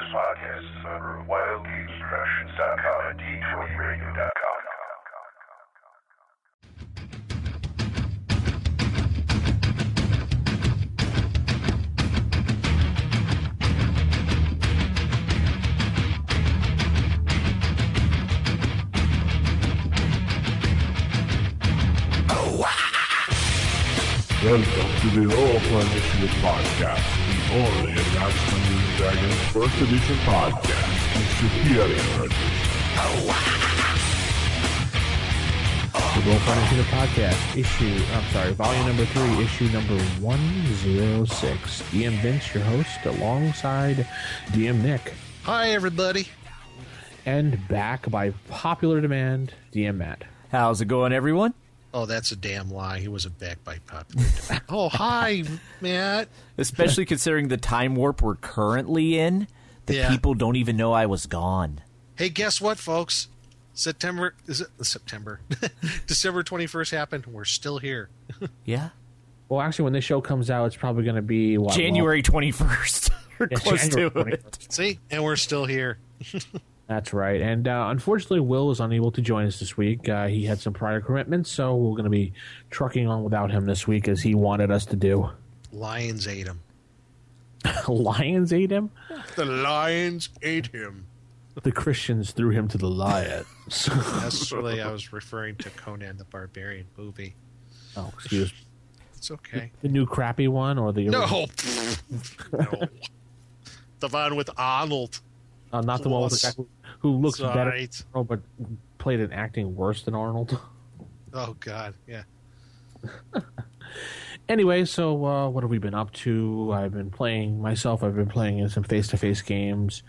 podcast is a member of WildGamesProductions.com and D20Radio.com. Welcome to the All Initiative Podcast, the only Advanced Dungeons & Dragons First Edition podcast in Superior Edition. The Roll Initiative Podcast, volume number 3, issue number 106. DM Vince, your host, alongside DM Nick. Hi, everybody. And back by popular demand, DM Matt. How's it going, everyone? Oh, that's a damn lie. He wasn't back by popular demand. Oh, hi, Matt. Especially considering the time warp we're currently in, the people don't even know I was gone. Hey, guess what, folks? December 21st happened. We're still here. Yeah. Well, actually, when this show comes out, it's probably going to be what, January 21st. We're close to it. See? And we're still here. That's right. And unfortunately, Will is unable to join us this week. He had some prior commitments, so we're going to be trucking on without him this week as he wanted us to do. Lions ate him. Lions ate him? The lions ate him. The Christians threw him to the lions. That's really, I was referring to Conan the Barbarian movie. Oh, excuse me. It's okay. The new crappy one or the... No. No. The one with Arnold. Not the one with the guy who looks better, right. but played an acting worse than Arnold. Oh, God, yeah. Anyway, so what have we been up to? I've been playing in some face-to-face games.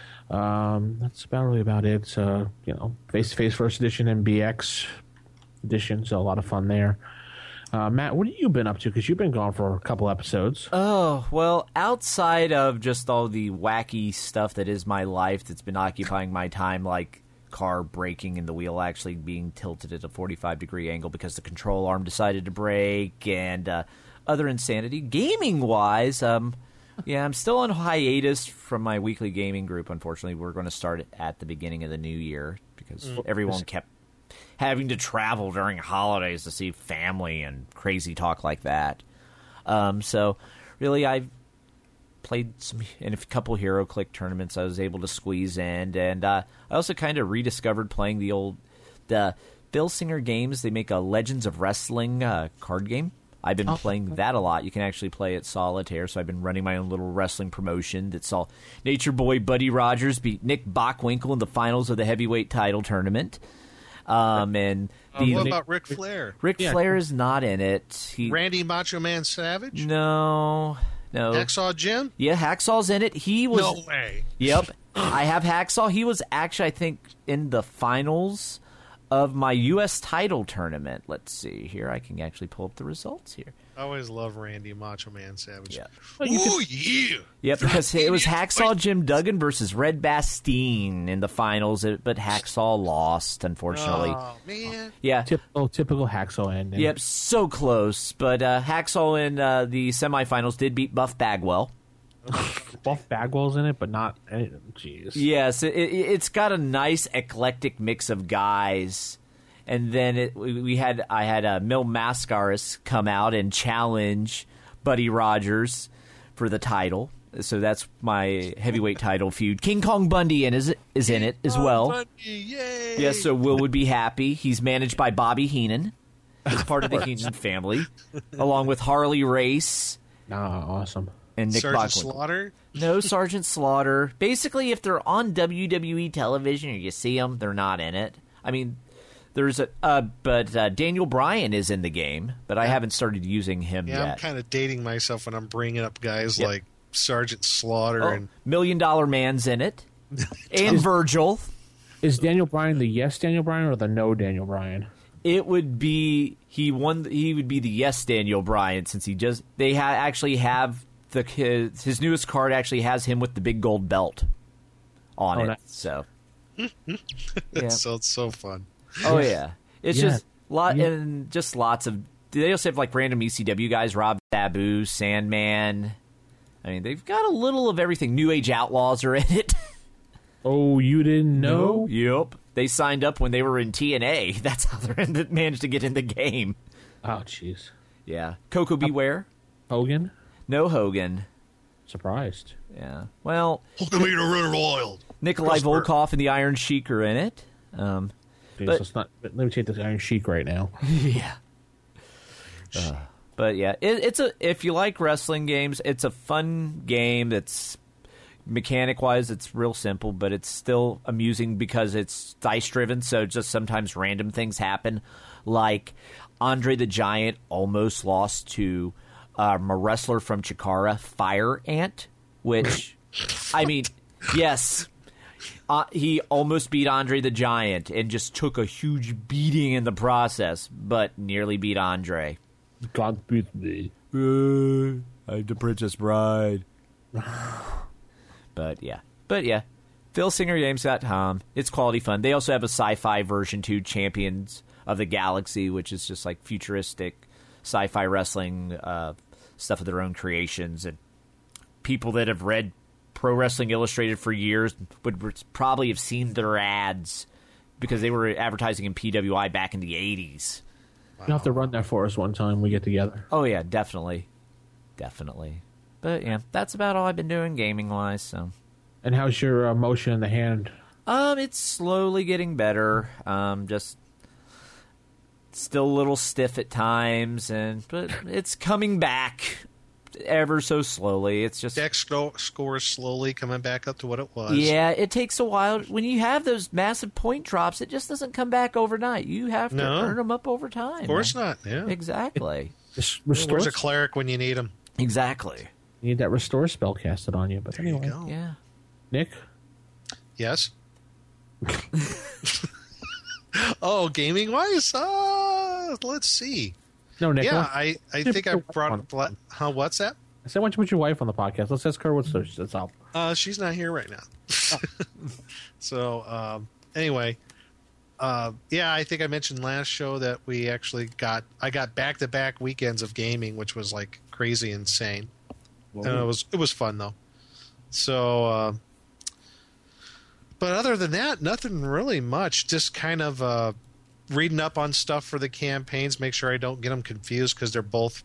That's really about it. Face-to-face first edition and BX edition, so a lot of fun there. Matt, what have you been up to? Because you've been gone for a couple episodes. Oh, well, outside of just all the wacky stuff that is my life that's been occupying my time, like car braking and the wheel actually being tilted at a 45-degree angle because the control arm decided to break, and other insanity, gaming-wise, I'm still on hiatus from my weekly gaming group, unfortunately. We're going to start at the beginning of the new year because everyone kept having to travel during holidays to see family and crazy talk like that. So, really, I've played in a couple Hero Click tournaments I was able to squeeze in, and I also kind of rediscovered playing the Phil Singer games. They make a Legends of Wrestling card game. I've been playing that a lot. You can actually play it solitaire, so I've been running my own little wrestling promotion that saw Nature Boy Buddy Rogers beat Nick Bockwinkel in the finals of the heavyweight title tournament. What about Ric Flair? Ric Flair is not in it. Randy Macho Man Savage? No. Hacksaw Jim? Yeah, Hacksaw's in it. He was. No way. Yep. I have Hacksaw. He was actually, I think, in the finals of my U.S. title tournament. Let's see here. I can actually pull up the results here. I always love Randy Macho Man Savage. Yeah. Oh, yeah. Yeah, because it was Hacksaw Jim Duggan versus Red Bastien in the finals, but Hacksaw lost, unfortunately. Oh, man. Yeah. Typical Hacksaw ending. Yep, so close. But Hacksaw in the semifinals did beat Buff Bagwell. Buff Bagwell's in it, but not... Jeez. Yes, it's got a nice eclectic mix of guys. And then I had Mil Mascaras come out and challenge Buddy Rogers for the title. So that's my heavyweight title feud. King Kong Bundy is in it as well. Bundy, yay! Yeah, so Will would be happy. He's managed by Bobby Heenan. He's part of the Heenan family, along with Harley Race. Awesome. And Nick Sergeant Bockwinkel. Slaughter? No Sergeant Slaughter. Basically, if they're on WWE television or you see them, they're not in it. I mean, there's but Daniel Bryan is in the game, but I haven't started using him yet. Yeah, I'm kind of dating myself when I'm bringing up guys like Sergeant Slaughter and $1 Million Man's in it, and Virgil. Is Daniel Bryan the yes Daniel Bryan or the no Daniel Bryan? It would be he would be the yes Daniel Bryan, since they actually have his newest card actually has him with the big gold belt on it. Nice. So it's so fun. Oh yeah, it's just and just lots of. They also have like random ECW guys, Rob Sabu, Sandman. I mean, they've got a little of everything. New Age Outlaws are in it. Oh, you didn't know? Yep. They signed up when they were in TNA. That's how they managed to get in the game. Oh, jeez. Yeah. Coco Beware? Hogan? No Hogan. Surprised. Yeah. Well, Welcome me to Run Wild. Nikolai Volkov and the Iron Sheik are in it. Jeez, But- let's not. Let me take this Iron Sheik right now. Yeah. But yeah, it's if you like wrestling games, it's a fun game. That's mechanic wise, it's real simple, but it's still amusing because it's dice driven. So just sometimes random things happen, like Andre the Giant almost lost to a wrestler from Chikara, Fire Ant, which I mean, yes. He almost beat Andre the Giant and just took a huge beating in the process, but nearly beat Andre. God beat me. I'm the Princess Bride. But yeah. PhilSingerGames.com. It's quality fun. They also have a sci-fi version too, Champions of the Galaxy, which is just like futuristic sci-fi wrestling stuff of their own creations. And people that have read Pro Wrestling Illustrated for years would probably have seen their ads because they were advertising in PWI back in the 80s. You'll have to run that for us one time we get together. Oh, yeah, definitely. Definitely. But, yeah, that's about all I've been doing gaming-wise, so. And how's your motion in the hand? It's slowly getting better. Just still a little stiff at times, but it's coming back ever so slowly. It's just Dex score is slowly coming back up to what it was. yeah, it takes a while. When you have those massive point drops, it just doesn't come back overnight. You have to earn them up over time. Of course not. Yeah. Exactly. Just restore. Where's a cleric when you need him? Exactly. You need that restore spell casted on you. But There anyway, you go. Yeah. Nick, Yes. Oh, gaming wise, let's see. no, Nick. Yeah, I I think I brought. What's that? said, why don't you put your wife on the podcast? Let's ask her what's that's up. She's not here right now. So anyway, yeah, I think I mentioned last show that we actually I got back-to-back weekends of gaming, which was like crazy insane. And it was fun though. So, but other than that, nothing really much. Just kind of reading up on stuff for the campaigns. Make sure I don't get them confused because they're both.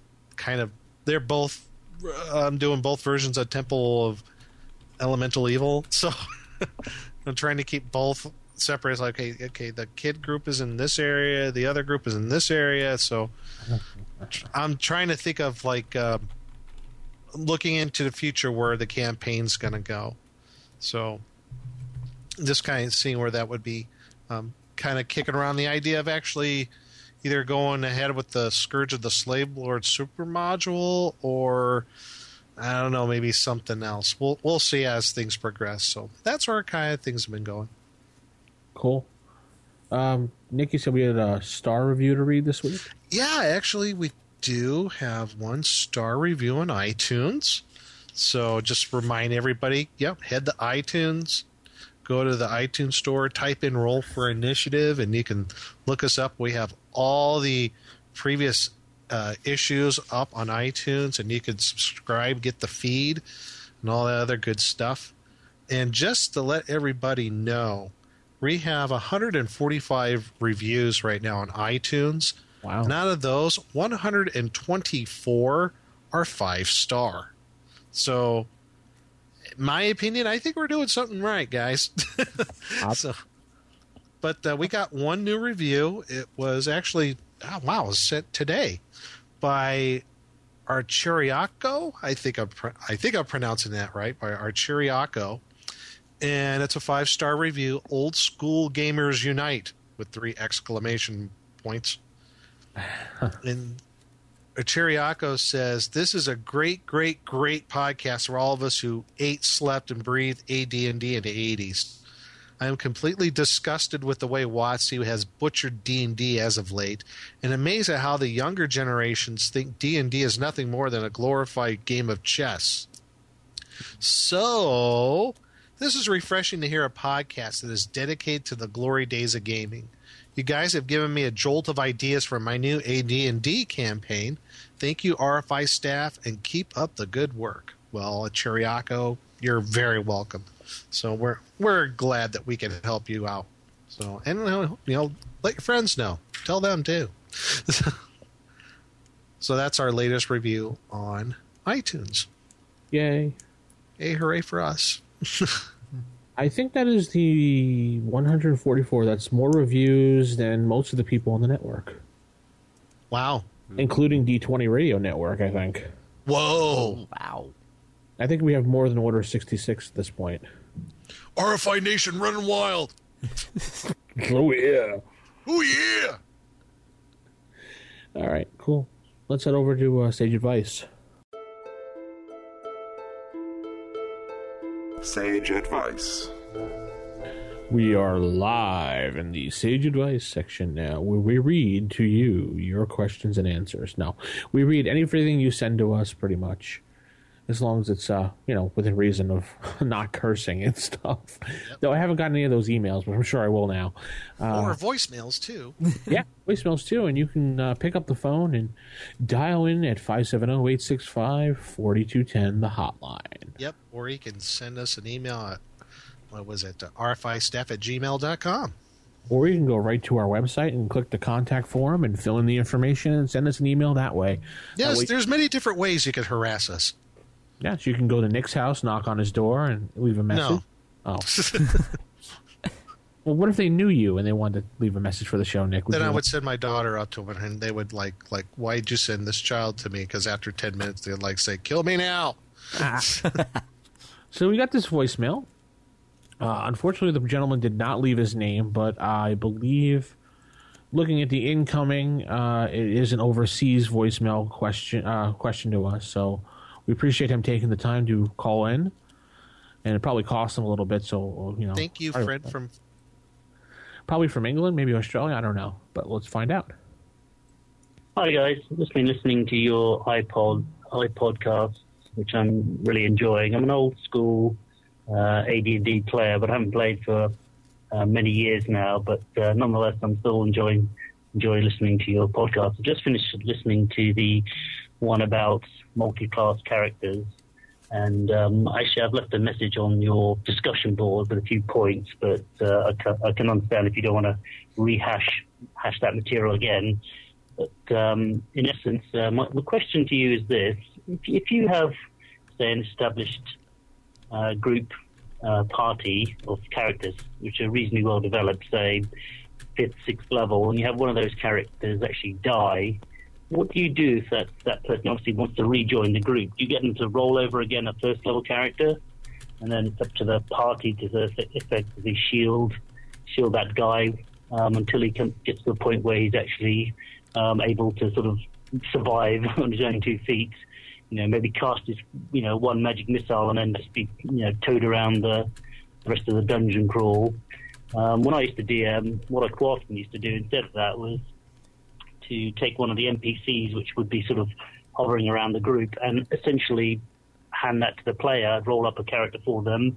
I'm doing both versions of Temple of Elemental Evil, so I'm trying to keep both separate. It's like, okay, the kid group is in this area, the other group is in this area. So I'm trying to think of like looking into the future where the campaign's going to go. So just kind of seeing where that would be. Kind of kicking around the idea of actually either going ahead with the Scourge of the Slave Lord super module, or I don't know, maybe something else. We'll see as things progress. So that's where kind of things have been going. Cool. Nick, you said we had a star review to read this week. Yeah, actually, we do have 1 star review on iTunes. So just remind everybody, head to iTunes. Go to the iTunes store, type in Roll for Initiative, and you can look us up. We have all the previous issues up on iTunes, and you can subscribe, get the feed, and all that other good stuff. And just to let everybody know, we have 145 reviews right now on iTunes. Wow. And out of those, 124 are 5-star. So, in my opinion, I think we're doing something right, guys. But we got 1 new review. It was actually, it was sent today by Archiriaco. I think I'm pronouncing that right, by Archiriaco. And it's a 5-star review. Old School Gamers Unite with 3 exclamation points. And Chiriaco says, this is a great, great, great podcast for all of us who ate, slept, and breathed AD&D in the 80s. I am completely disgusted with the way WotC has butchered D&D as of late, and amazed at how the younger generations think D&D is nothing more than a glorified game of chess. So, this is refreshing to hear a podcast that is dedicated to the glory days of gaming. You guys have given me a jolt of ideas for my new AD&D campaign. Thank you, RFI staff, and keep up the good work. well, at Chiriaco, you're very welcome. So we're glad that we can help you out. So, and let your friends know. Tell them too. So that's our latest review on iTunes. Yay. Hey, hooray for us. I think that is the 144. That's more reviews than most of the people on the network. Wow. Including D20 Radio Network, I think. Whoa. Wow. I think we have more than Order 66 at this point. RFI Nation running wild. Oh, yeah. Oh, yeah. All right, cool. Let's head over to Sage Advice. Sage Advice. We are live in the Sage Advice section now, where we read to you your questions and answers. Now, we read anything you send to us, pretty much, as long as it's within reason of not cursing and stuff. Yep. Though I haven't gotten any of those emails, but I'm sure I will now. Or voicemails too. Yeah, voicemails too, and you can pick up the phone and dial in at 570-865-4210, the hotline. Yep, or you can send us an email at rfistaff@gmail.com. Or you can go right to our website and click the contact form and fill in the information and send us an email that way. Yes, there's many different ways you can harass us. Yeah, so you can go to Nick's house, knock on his door, and leave a message. No. Oh. Well, what if they knew you and they wanted to leave a message for the show, Nick? Then I would send my daughter up to them, and they would like, why'd you send this child to me? Because after 10 minutes, they'd say, kill me now. So we got this voicemail. Unfortunately, the gentleman did not leave his name, but I believe, looking at the incoming, it is an overseas voicemail question to us. So we appreciate him taking the time to call in, and it probably cost him a little bit. So Thank you, Fred, probably from England, maybe Australia. I don't know, but let's find out. Hi guys, I've just been listening to your iPodcast, which I'm really enjoying. I'm an old school AD&D player, but I haven't played for many years now. But nonetheless, I'm still enjoying listening to your podcast. I just finished listening to the one about multi-class characters, and actually I've left a message on your discussion board with a few points, but I can understand if you don't want to rehash that material again. But in essence, the question to you is this: if you have, say, an established group party of characters which are reasonably well developed, say 5th, 6th level, and you have one of those characters actually die, what do you do if that person obviously wants to rejoin the group? Do you get them to roll over again a 1st level character, and then it's up to the party to effectively shield that guy until he gets to the point where he's actually able to sort of survive on his own 2 feet? Maybe cast his, one magic missile and then just be, towed around the rest of the dungeon crawl. When I used to DM, what I quite often used to do instead of that was to take one of the NPCs, which would be sort of hovering around the group, and essentially hand that to the player, roll up a character for them,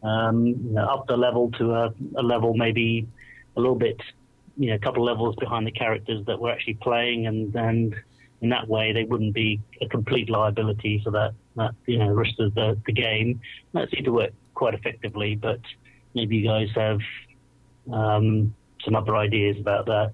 up the level to a level maybe a little bit, a couple of levels behind the characters that we're actually playing, and in that way, they wouldn't be a complete liability for that rest of the game. That seemed to work quite effectively, but maybe you guys have some other ideas about that.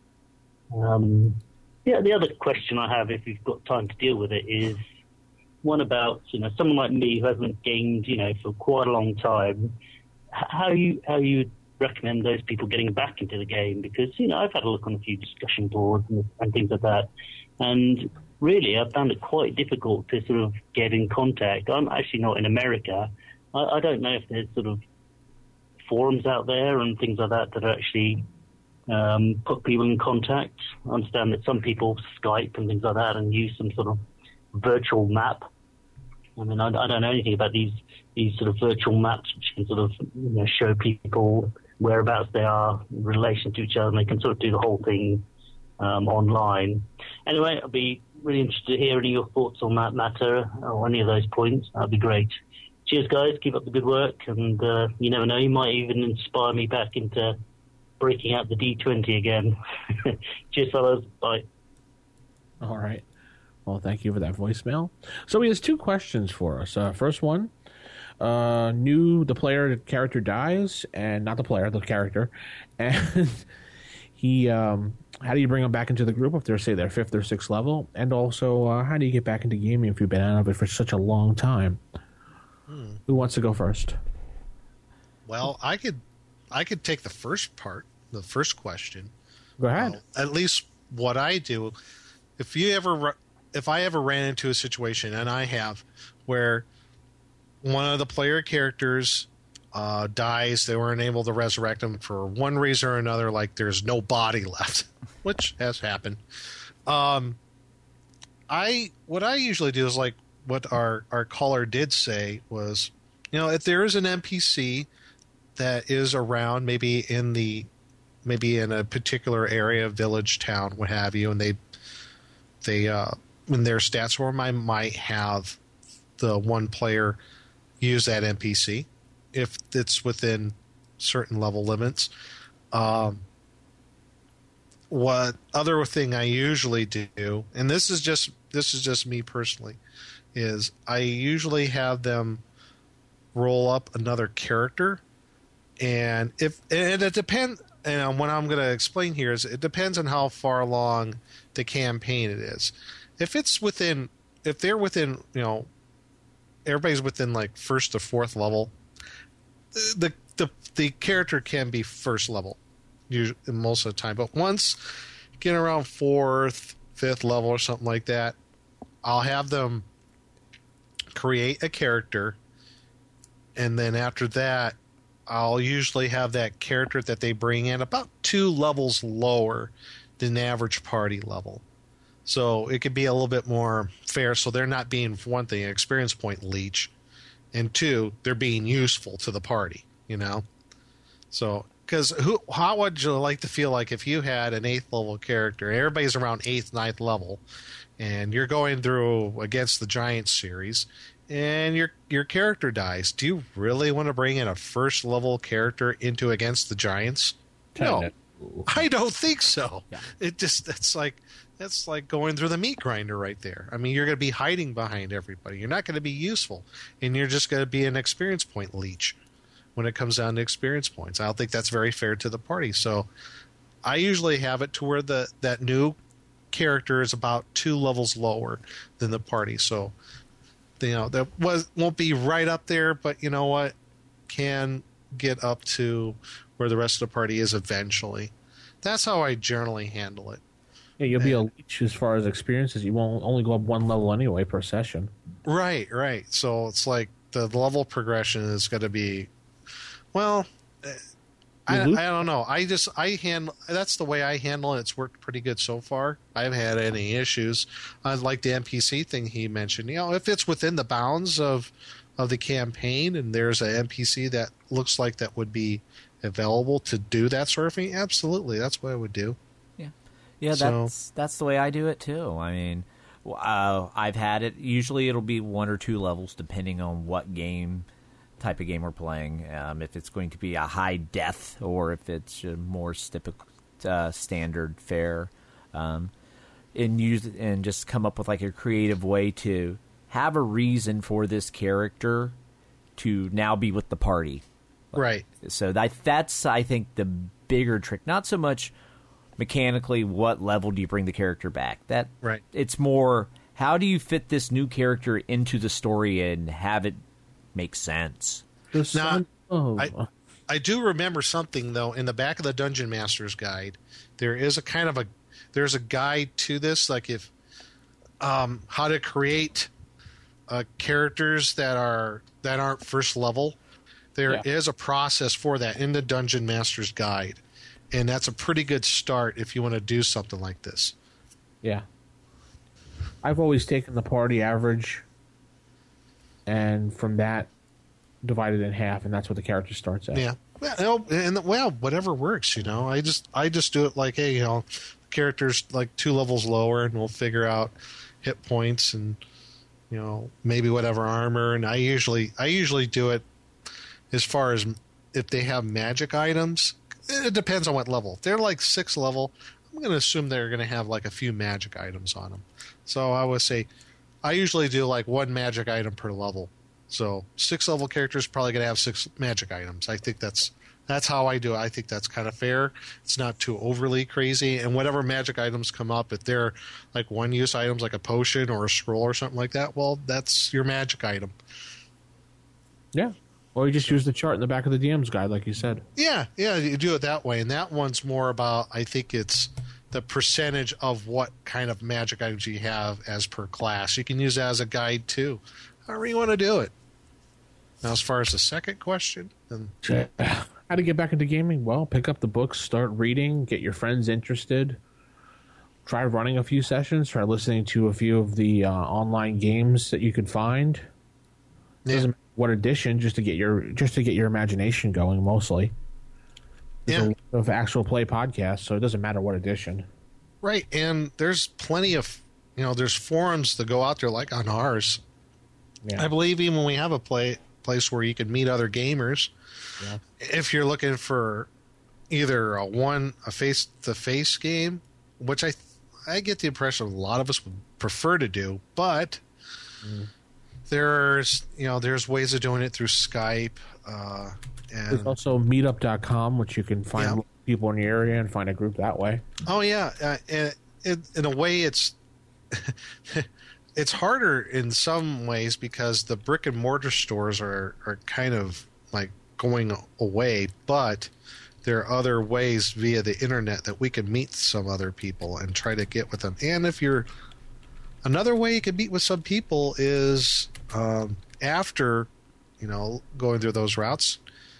The other question I have, if you've got time to deal with it, is one about someone like me who hasn't gamed for quite a long time. How you recommend those people getting back into the game? Because I've had a look on a few discussion boards and things like that. And really, I found it quite difficult to sort of get in contact. I'm actually not in America. I don't know if there's sort of forums out there and things like that are actually put people in contact. I understand that some people Skype and things like that and use some sort of virtual map. I mean, I don't know anything about these sort of virtual maps which can sort of show people whereabouts they are in relation to each other, and they can sort of do the whole thing online. Anyway, I'd be really interested to hear any of your thoughts on that matter or any of those points. That'd be great. Cheers, guys. Keep up the good work. And you never know, you might even inspire me back into breaking out the D20 again. Cheers, fellas. Bye. All right. Well, thank you for that voicemail. So he has two questions for us. First one, the player character dies, and not the player, the character, and he, how do you bring them back into the group if they're, say, their 5th or 6th level? And also, how do you get back into gaming if you've been out of it for such a long time? Who wants to go first? Well, I could take the first part, the first question. Go ahead. At least what I do, if I ever ran into a situation, and I have, where one of the player characters dies, they weren't able to resurrect him for one reason or another, like there's no body left, which has happened. What I usually do is like what our caller did say was, if there is an NPC that is around, maybe in a particular area, village, town, what have you, and they in their stats form, I might have the one player use that NPC if it's within certain level limits. What other thing I usually do, and this is just me personally, is I usually have them roll up another character, and it depends. And what I'm going to explain here is it depends on how far along the campaign it is. If they're within, everybody's within like 1st to 4th level, the character can be 1st level usually, most of the time. But once you get around 4th, 5th level or something like that, I'll have them create a character, and then after that, I'll usually have that character that they bring in about 2 levels lower than the average party level. So it could be a little bit more fair. So they're not being, for one thing, an experience point leech, and 2, they're being useful to the party, So, because how would you like to feel like if you had an 8th level character, everybody's around 8th, 9th level, and you're going through against the Giants series, and your character dies? Do you really want to bring in a 1st level character into against the Giants? No, I don't think so. Yeah. That's like going through the meat grinder right there. I mean, you're going to be hiding behind everybody. You're not going to be useful, and you're just going to be an experience point leech when it comes down to experience points. I don't think that's very fair to the party. So I usually have it to where that new character is about 2 levels lower than the party. So that won't be right up there, but you know what, can get up to where the rest of the party is eventually. That's how I generally handle it. Yeah, you'll be a leech as far as experiences. You won't only go up 1 level anyway per session. Right. So it's like the level progression is going to be, well, I don't know. That's the way I handle it. It's worked pretty good so far. I haven't had any issues. I like the NPC thing he mentioned. If it's within the bounds of the campaign and there's an NPC that looks like that would be available to do that sort of thing, absolutely, that's what I would do. Yeah, that's the way I do it too. I mean, I've had it. Usually, it'll be 1 or 2 levels, depending on what type of game we're playing. If it's going to be a high death, or if it's a more standard fare, and just come up with like a creative way to have a reason for this character to now be with the party. Right. So that's I think the bigger trick. Not so much mechanically what level do you bring the character back. Right. It's more how do you fit this new character into the story and have it make sense. Now, I do remember something though in the back of the Dungeon Master's Guide. There is there's a guide to this, like if how to create characters that aren't 1st level. There is a process for that in the Dungeon Master's Guide. And that's a pretty good start if you want to do something like this. Yeah. I've always taken the party average and from that divided in half, and that's what the character starts at. Yeah. Well, whatever works, I just do it like, hey, the character's like 2 levels lower, and we'll figure out hit points and, maybe whatever armor. And I usually do it as far as if they have magic items. It depends on what level. If they're like 6th level, going to assume they're going to have like a few magic items on them. So I would say I usually do like one magic item per level. So 6 level characters probably going to have 6 magic items. I think that's how I do it. I think that's kind of fair. It's not too overly crazy. And whatever magic items come up, if they're like one-use items like a potion or a scroll or something like that, well, that's your magic item. Yeah. Or you just use the chart in the back of the DM's guide, like you said. Yeah, you do it that way. And that one's more about, I think it's the percentage of what kind of magic items you have as per class. You can use that as a guide too, however you want to do it. Now, as far as the second question, then how to get back into gaming? Well, pick up the books, start reading, get your friends interested. Try running a few sessions. Try listening to a few of the online games that you can find. Doesn't matter what edition, just to get your imagination going. Mostly, there's a lot of actual play podcasts, so it doesn't matter what edition. Right, and there's plenty of there's forums that go out there like on ours. Yeah. I believe even when we have a place where you can meet other gamers. Yeah. If you're looking for either a face-to-face game, which I get the impression a lot of us would prefer to do, but there's ways of doing it through Skype. And there's also meetup.com, which you can find people in your area and find a group that way. Oh yeah, in a way it's it's harder in some ways because the brick and mortar stores are kind of like going away, but there are other ways via the internet that we can meet some other people and try to get with them. And another way you can meet with some people is after going through those routes,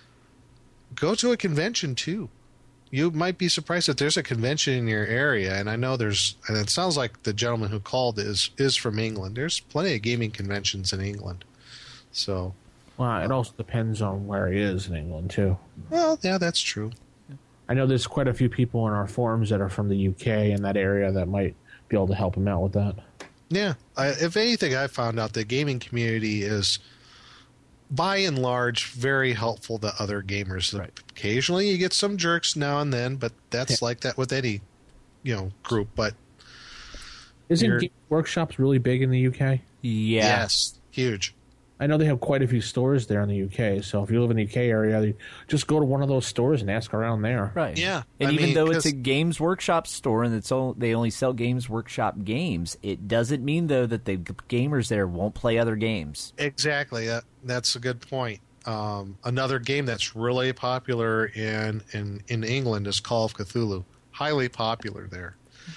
go to a convention too. You might be surprised that there's a convention in your area, and I know and it sounds like the gentleman who called is from England. There's plenty of gaming conventions in England. So, well, it also depends on where he is in England too. Well, yeah, that's true. I know there's quite a few people in our forums that are from the UK in that area that might be able to help him out with that. Yeah, if anything, I found out the gaming community is, by and large, very helpful to other gamers. Right. Occasionally you get some jerks now and then, but that's like that with any group. But isn't Game Workshops really big in the UK? Yeah. Yes, huge. I know they have quite a few stores there in the UK, so if you live in the UK area, just go to one of those stores and ask around there. Right. Yeah. And even though it's a Games Workshop store and they only sell Games Workshop games, it doesn't mean, though, that the gamers there won't play other games. Exactly. That's a good point. Another game that's really popular in England is Call of Cthulhu. Highly popular there.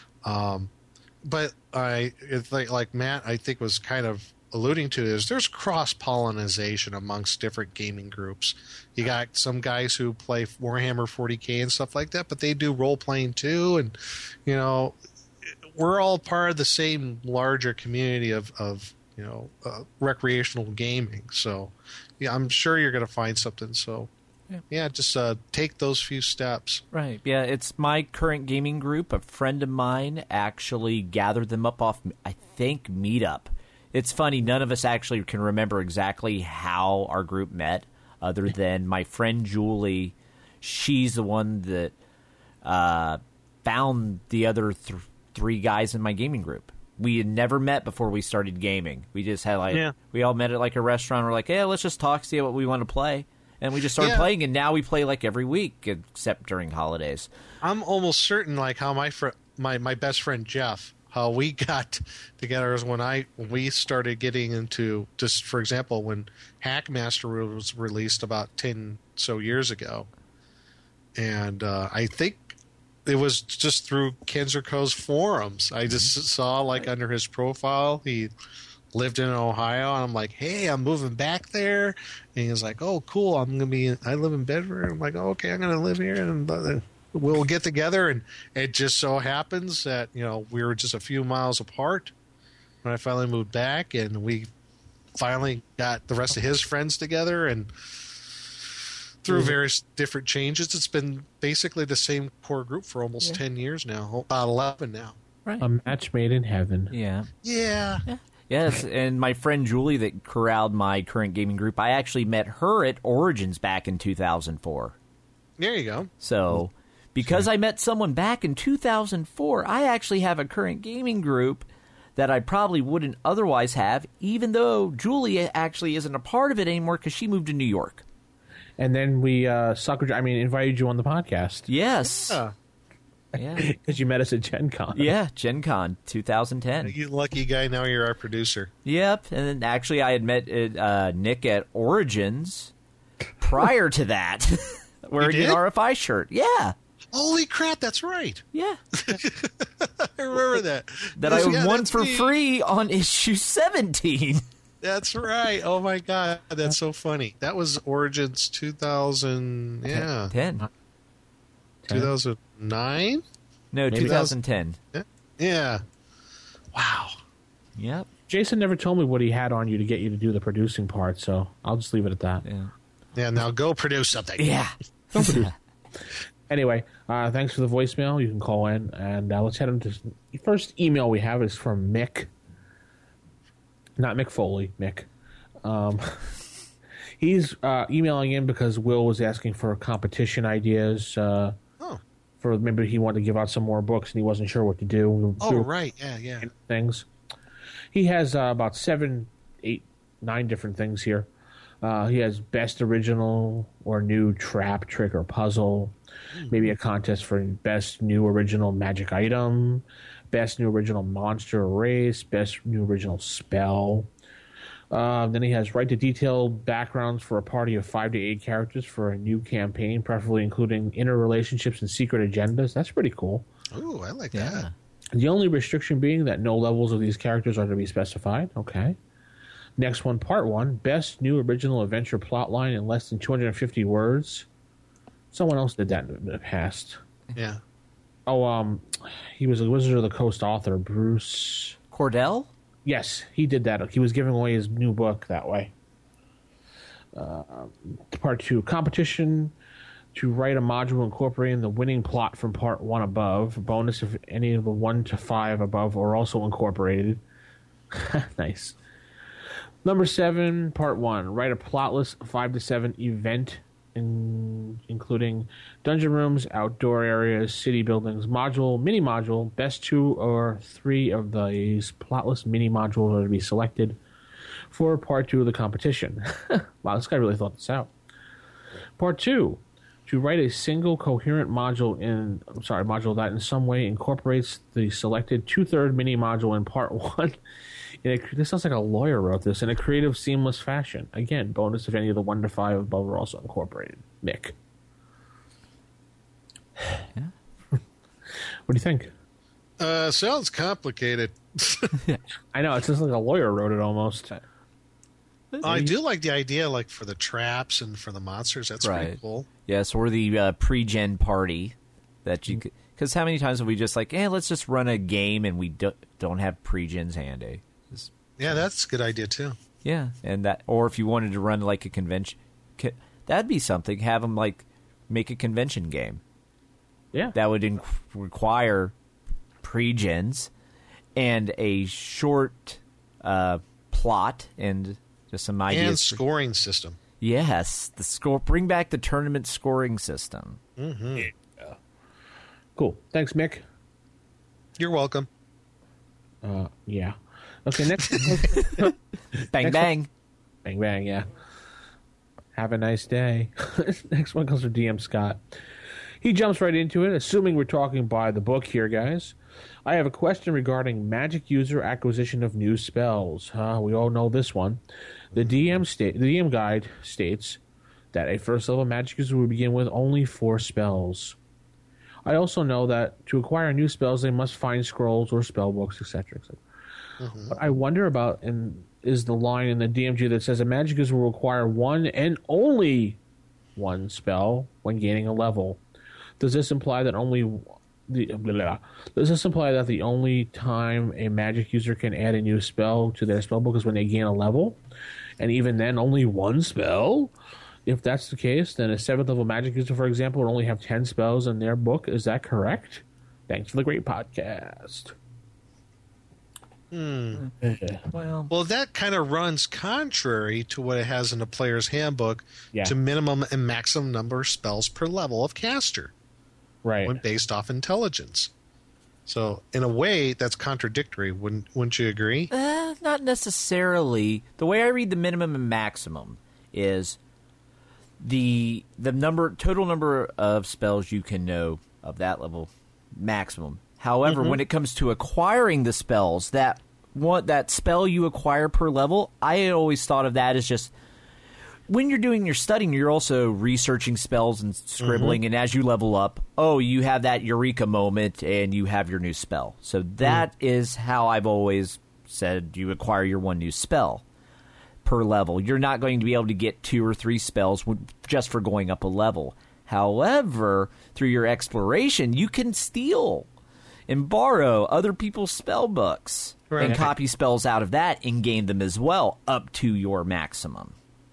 But it's like Matt, I think, was kind of alluding to is there's cross-pollination amongst different gaming groups. You got some guys who play Warhammer 40K and stuff like that, but they do role-playing too, and we're all part of the same larger community of recreational gaming. So yeah, I'm sure you're going to find something. So yeah, just take those few steps. Right. Yeah, it's my current gaming group. A friend of mine actually gathered them up off, I think, Meetup. It's funny, none of us actually can remember exactly how our group met, other than my friend Julie. She's the one that found the other three guys in my gaming group. We had never met before we started gaming. We just had we all met at like a restaurant. We're like, hey, let's just talk, see what we want to play. And we just started playing, and now we play like every week, except during holidays. I'm almost certain like how my best friend Jeff, how we got together is when we started getting into, just for example, when Hackmaster was released about 10 so years ago. And I think it was just through Kenzerko's forums. I just saw under his profile, he lived in Ohio, and I'm like, hey, I'm moving back there. And he was like, oh, cool, I live in Bedford. I'm like, oh, okay, I'm going to live here, and we'll get together. And it just so happens that, we were just a few miles apart when I finally moved back, and we finally got the rest of his friends together, and through various different changes, it's been basically the same core group for almost 10 years now, about 11 now. Right. A match made in heaven. Yeah. Yeah. Yes, and my friend Julie that corralled my current gaming group, I actually met her at Origins back in 2004. There you go. So Because I met someone back in 2004, I actually have a current gaming group that I probably wouldn't otherwise have, even though Julie actually isn't a part of it anymore because she moved to New York. And then we invited you on the podcast. Yes. Yeah. Because you met us at Gen Con. Yeah, Gen Con 2010. You lucky guy, now you're our producer. Yep. And then actually I had met Nick at Origins prior to that. Wearing an RFI shirt. Yeah. Holy crap, that's right. Yeah. I remember that. That I won for free on issue 17. That's right. Oh, my God. That's so funny. That was Origins 2000. Yeah. 10. 2009? No, 2010. Yeah. Wow. Yep. Jason never told me what he had on you to get you to do the producing part, so I'll just leave it at that. Yeah, now go produce something. Yeah. Don't produce. Anyway, thanks for the voicemail. You can call in, and let's head into the first email we have is from Mick. Not Mick Foley, Mick. He's emailing in because Will was asking for competition ideas. For maybe he wanted to give out some more books and he wasn't sure what to do. Right. Yeah. Things. He has about 7, 8, 9 different things here. He has best original or new trap, trick, or puzzle. Maybe a contest for best new original magic item. Best new original monster or race. Best new original spell. Then he has right to detail backgrounds for a party of 5 to 8 characters for a new campaign, preferably including inner relationships and secret agendas. That's pretty cool. Ooh, I like that. The only restriction being that no levels of these characters are to be specified. Okay. Next one, part 1, best new original adventure plotline in less than 250 words. Someone else did that in the past. Yeah. Oh, he was a Wizard of the Coast author, Bruce Cordell? Yes, he did that. He was giving away his new book that way. Part 2, competition to write a module incorporating the winning plot from part 1 above. Bonus if any of the 1 to 5 above are also incorporated. Nice. Number 7, part 1, write a plotless 5 to 7 event including dungeon rooms, outdoor areas, city buildings, mini module. Best 2 or 3 of these plotless mini modules are to be selected for part 2 of the competition. Wow, this guy really thought this out. Part 2, to write a single coherent module that in some way incorporates the selected 2/3 mini module in part 1. This sounds like a lawyer wrote this in a creative, seamless fashion. Again, bonus if any of the 1 to 5 above are also incorporated. Nick. Yeah. What do you think? Sounds complicated. I know, it's just like a lawyer wrote it almost. I do like the idea, like for the traps and for the monsters. That's pretty cool. Yes, or the pre-gen party that you could. Because how many times have we just like, let's just run a game and we don't have pre-gens handy? Yeah, that's a good idea too. Yeah, and that, or if you wanted to run like a convention, that'd be something. Have them like make a convention game. Yeah, that would require pre-gens and a short plot and just some ideas and scoring system. Yes, the score. Bring back the tournament scoring system. Mm-hmm. Yeah. Cool. Thanks, Mick. You're welcome. Yeah. Okay, next. Bang, bang. Bang, bang, yeah. Have a nice day. Next one comes from DM Scott. He jumps right into it, assuming we're talking by the book here, guys. I have a question regarding magic user acquisition of new spells. We all know this one. The DM guide states that a first level magic user will begin with only 4 spells. I also know that to acquire new spells, they must find scrolls or spell books, etc., etc. Mm-hmm. What I wonder about is the line in the DMG that says a magic user will require 1 and only 1 spell when gaining a level. Does this imply that the only time a magic user can add a new spell to their spell book is when they gain a level? And even then, only 1 spell? If that's the case, then a 7th level magic user, for example, would only have 10 spells in their book. Is that correct? Thanks for the great podcast. Well, that kind of runs contrary to what it has in the player's handbook to minimum and maximum number of spells per level of caster. Right. went based off intelligence. So in a way, that's contradictory. Wouldn't you agree? Not necessarily. The way I read the minimum and maximum is the total number of spells you can know of that level maximum. However, when it comes to acquiring the spells, that spell you acquire per level, I always thought of that as just when you're doing your studying, you're also researching spells and scribbling, and as you level up, you have that eureka moment and you have your new spell. So that is how I've always said you acquire your one new spell per level. You're not going to be able to get 2 or 3 spells just for going up a level. However, through your exploration, you can steal and borrow other people's spell books and copy spells out of that and gain them as well up to your maximum.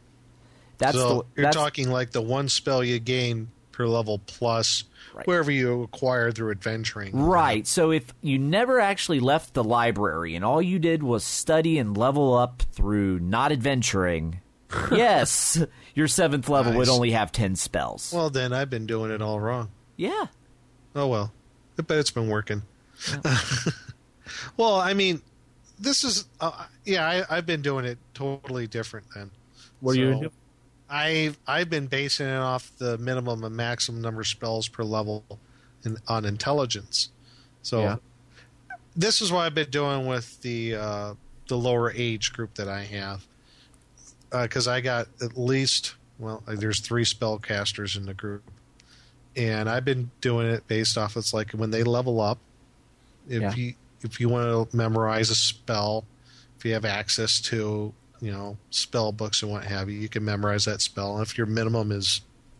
You're talking like the one spell you gain per level plus wherever you acquire through adventuring. Right. So if you never actually left the library and all you did was study and level up through not adventuring, yes, your 7th level would only have 10 spells. Well, then I've been doing it all wrong. Yeah. Oh, well. I bet it's been working. Yeah. Well, I mean, this is... I've been doing it totally different then. What are you doing? I've been basing it off the minimum and maximum number of spells per level on intelligence. So this is what I've been doing with the lower age group that I have. Because I got at least, there's 3 spellcasters in the group. And I've been doing it based off, it's like when they level up, if you want to memorize a spell, if you have access to spell books and what have you, you can memorize that spell. And if your minimum is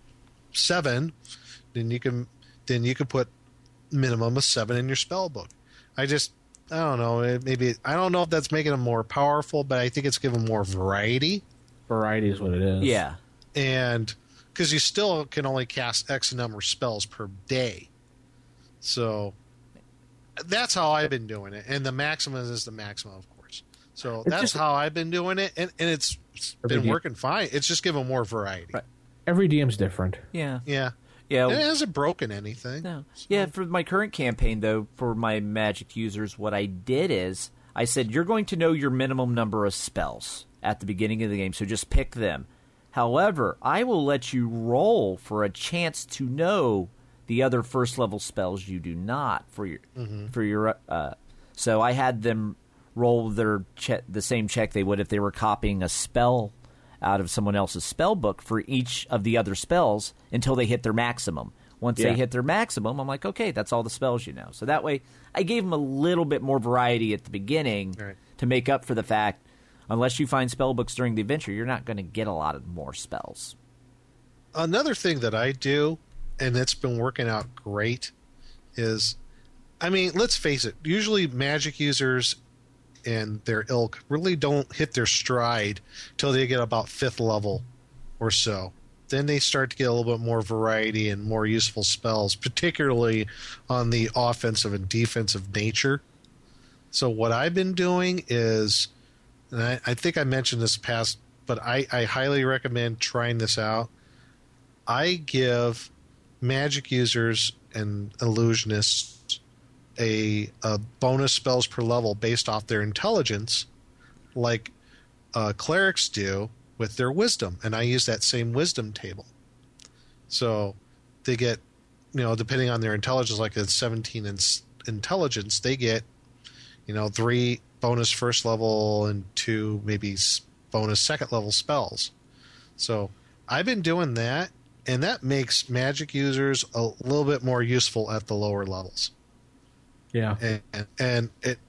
7, then you can put minimum of 7 in your spell book. I don't know. I don't know if that's making them more powerful, but I think it's giving more variety. Variety is what it is. Yeah. And because you still can only cast X number of spells per day. So that's how I've been doing it. And the maximum is the maximum, of course. So that's how I've been doing it. And it's been working fine. It's just giving more variety. Right. Every DM's different. Yeah. Yeah. Yeah. And it hasn't broken anything. No. So. Yeah, for my current campaign, though, for my magic users, what I did is I said, you're going to know your minimum number of spells at the beginning of the game, so just pick them. However, I will let you roll for a chance to know the other first level spells you do not for your so I had them roll the same check they would if they were copying a spell out of someone else's spell book for each of the other spells until they hit their maximum. Once they hit their maximum, I'm like, okay, that's all the spells you know. So that way, I gave them a little bit more variety at the beginning to make up for the fact, unless you find spell books during the adventure, you're not going to get a lot of more spells. Another thing that I do, and it's been working out great, is, let's face it, usually magic users and their ilk really don't hit their stride till they get about 5th level or so. Then they start to get a little bit more variety and more useful spells, particularly on the offensive and defensive nature. So what I've been doing is, and I think I mentioned this past, but I highly recommend trying this out. I give magic users and illusionists a bonus spells per level based off their intelligence, like clerics do with their wisdom, and I use that same wisdom table. So they get, depending on their intelligence, like it's 17 in intelligence, they get, 3 bonus first level and 2 maybe bonus second level spells. So I've been doing that, and that makes magic users a little bit more useful at the lower levels. Yeah. And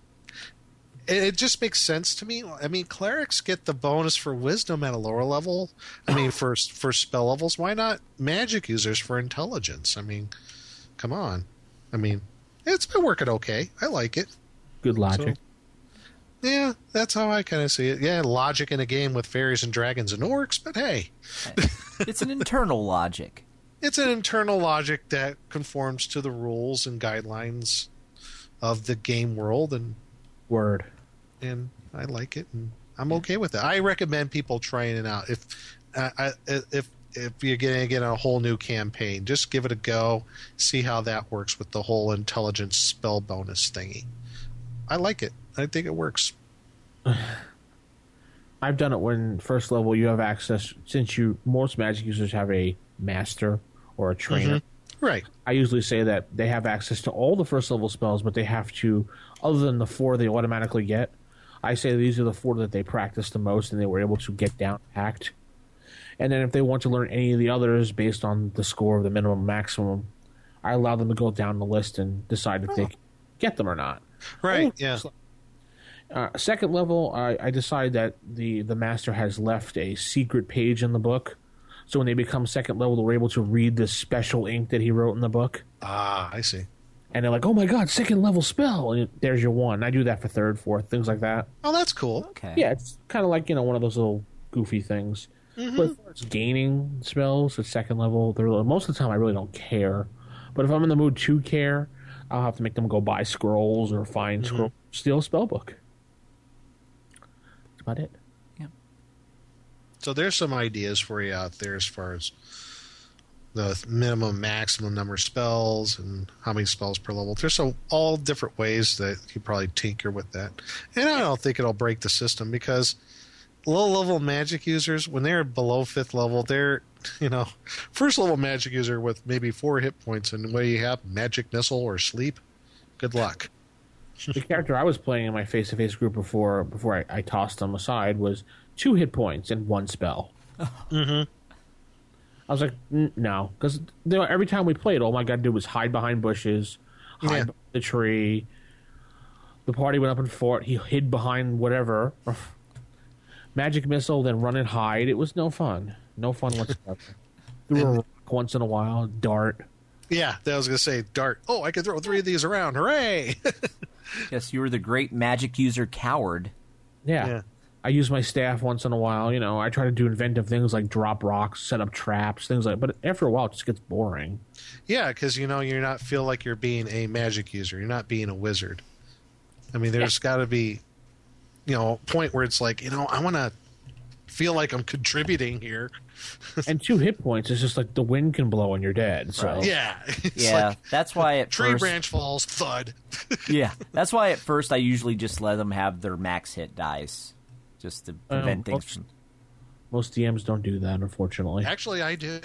it just makes sense to me. Clerics get the bonus for wisdom at a lower level. For spell levels, why not magic users for intelligence? Come on. It's been working okay. I like it. Good logic. So, yeah, that's how I kind of see it. Yeah, logic in a game with fairies and dragons and orcs, but hey. It's an internal logic. It's an internal logic that conforms to the rules and guidelines of the game world, and I like it, and I'm okay with it. I recommend people trying it out. If if you're going to get a whole new campaign, just give it a go, see how that works with the whole intelligence spell bonus thingy. I like it. I think it works. I've done it when first level you have access, since most magic users have a master or a trainer. Right. I usually say that they have access to all the first level spells, but they have to, other than the 4 they automatically get, I say these are the 4 that they practice the most and they were able to get down packed. And then if they want to learn any of the others based on the score of the minimum maximum, I allow them to go down the list and decide if they can get them or not. Right, yeah. Second level, I decide that the master has left a secret page in the book. So when they become second level, they're able to read the special ink that he wrote in the book. Ah, I see. And they're like, oh my god, second level spell. And there's your one. I do that for third, fourth, things like that. Oh, that's cool. Okay. Yeah, it's kind of like, one of those little goofy things. But as far as gaining spells at second level, most of the time I really don't care. But if I'm in the mood to care, I'll have to make them go buy scrolls or find steal a spell book. That's about it. So there's some ideas for you out there as far as the minimum, maximum number of spells and how many spells per level. There's all different ways that you probably tinker with that. And I don't think it'll break the system because low-level magic users, when they're below 5th level, they're, first-level magic user with maybe 4 hit points, and what do you have? Magic missile or sleep? Good luck. The character I was playing in my face-to-face group before I tossed them aside was 2 hit points and 1 spell. I was like, no, because every time we played, all I got to do was hide behind bushes, hide behind the tree. The party went up and fought. He hid behind whatever. Magic missile, then run and hide. It was no fun. No fun whatsoever. Threw a rock once in a while, dart. Yeah, I was going to say dart. Oh, I could throw 3 of these around. Hooray! Yes, you were the great magic user coward. Yeah. I use my staff once in a while. I try to do inventive things like drop rocks, set up traps, things like that. But after a while, it just gets boring. Yeah, because, you're not feel like you're being a magic user. You're not being a wizard. I mean, there's got to be, a point where it's like, I want to feel like I'm contributing here. And 2 hit points is just like the wind can blow and you're dead. So. Right. Yeah. Yeah, like that's why at tree first... branch falls, thud. Yeah, that's why at first I usually just let them have their max hit dice, just to prevent things from... Most DMs don't do that, unfortunately. Actually, I do.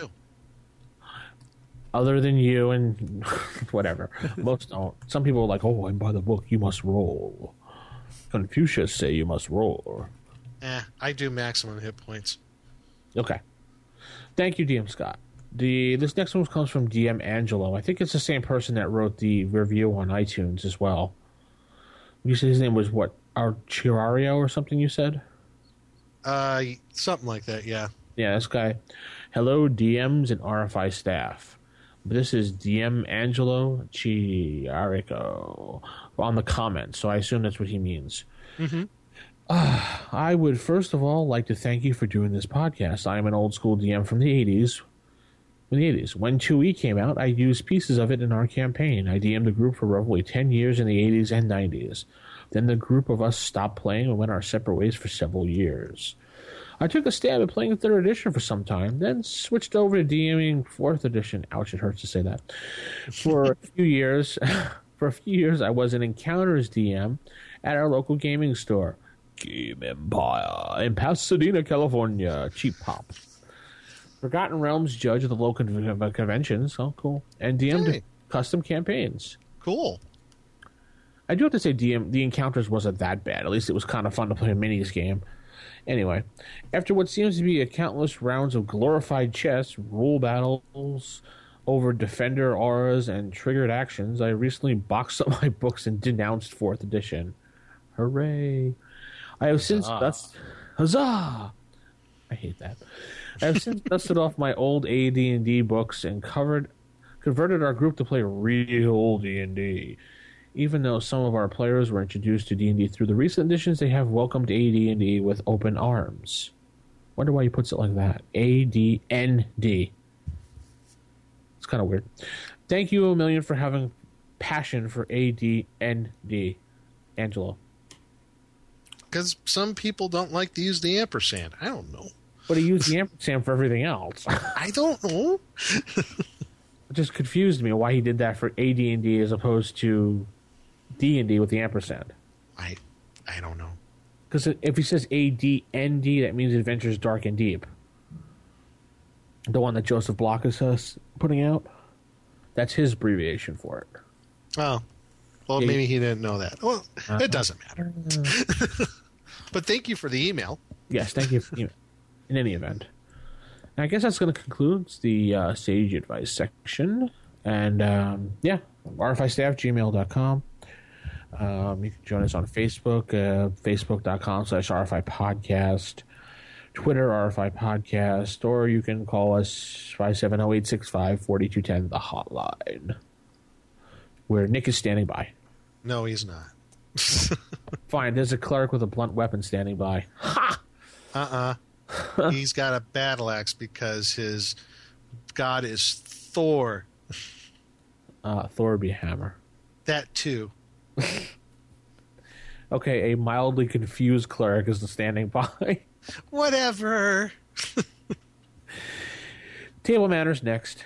Other than you and whatever. Most don't. Some people are like, oh, and by the book, you must roll. Confucius say you must roll. I do maximum hit points. Okay. Thank you, DM Scott. This next one comes from DM Angelo. I think it's the same person that wrote the review on iTunes as well. You said his name was what? Archirario or something you said? Something like that, yeah. Yeah, this guy. Hello, DMs and RFI staff. This is DM Angelo Chiarico on the comments, so I assume that's what he means. I would first of all like to thank you for doing this podcast. I am an old school DM from the 80s. When 2E came out, I used pieces of it in our campaign. I DM'd the group for roughly 10 years in the 80s and 90s. Then the group of us stopped playing and went our separate ways for several years. I took a stab at playing 3rd edition for some time, then switched over to DMing 4th edition. Ouch, it hurts to say that. For a few years, I was an Encounters DM at our local gaming store, Game Empire, in Pasadena, California. Cheap pop. Forgotten Realms judge of the local conventions. Oh, cool. And DM'd custom campaigns. Cool. I do have to say, the Encounters wasn't that bad. At least it was kind of fun to play a minis game. Anyway, after what seems to be a countless rounds of glorified chess, rule battles over defender auras, and triggered actions, I recently boxed up my books and denounced 4th edition. Hooray! I have since huzzah! I hate that. I have since dusted off my old AD&D books and converted our group to play real D&D. Even though some of our players were introduced to D&D through the recent editions, they have welcomed AD&D with open arms. Wonder why he puts it like that. ADND. It's kind of weird. Thank you a million for having passion for ADND, Angelo. Because some people don't like to use the ampersand. I don't know. But he used the ampersand for everything else. I don't know. It just confused me why he did that for AD&D as opposed to D&D with the ampersand. I don't know. Because if he says AD&D, that means Adventures Dark and Deep. The one that Joseph Block is putting out. That's his abbreviation for it. Oh. Well, maybe he didn't know that. Well, it doesn't matter. But thank you for the email. Yes, thank you. In any event. And I guess that's going to conclude the Sage Advice section. And, rfistaff@gmail.com. You can join us on Facebook, facebook.com/RFI Podcast, Twitter, RFI Podcast, or you can call us 570-865-4210, the hotline, where Nick is standing by. No, he's not. Fine, there's a cleric with a blunt weapon standing by. Ha! He's got a battle axe because his god is Thor. Thor would be a hammer. That too. Okay, a mildly confused cleric is standing by. Whatever. Table manners next.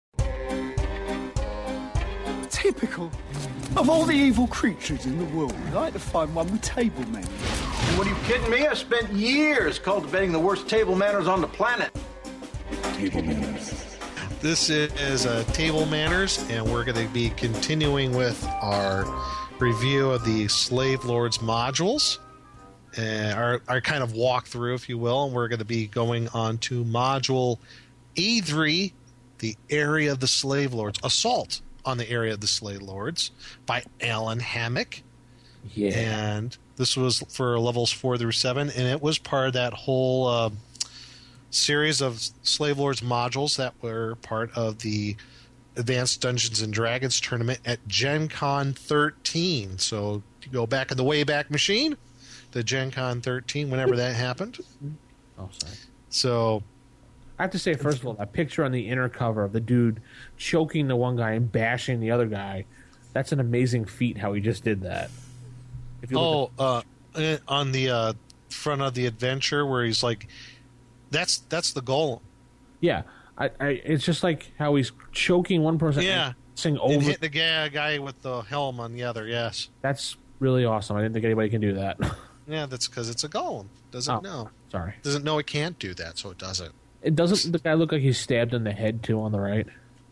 Typical. Of all the evil creatures in the world, I'd like to find one with table manners. What, are you kidding me? I spent years cultivating the worst table manners on the planet. Table manners. This is Table Manners, and we're going to be continuing with our review of the Slave Lords modules, our kind of walkthrough, if you will. And we're going to be going on to module E3, the Area of the Slave Lords, Assault on the Area of the Slave Lords by Alan Hammock. Yeah. And this was for levels 4 through 7, and it was part of that whole series of Slave Lords modules that were part of the Advanced Dungeons and Dragons tournament at Gen Con 13. So you go back in the Wayback Machine to Gen Con 13, whenever that happened. Oh, sorry. So I have to say, first of all, that picture on the inner cover of the dude choking the one guy and bashing the other guy, that's an amazing feat how he just did that. If you look on the front of the adventure where he's like, that's the golem. Yeah. It's just like how he's choking one person and hitting the guy with the helm on the other, yes. That's really awesome. I didn't think anybody can do that. Yeah, that's because it's a golem. Doesn't know. Sorry. Doesn't know it can't do that, so it doesn't. Doesn't the guy look like he's stabbed in the head, too, on the right?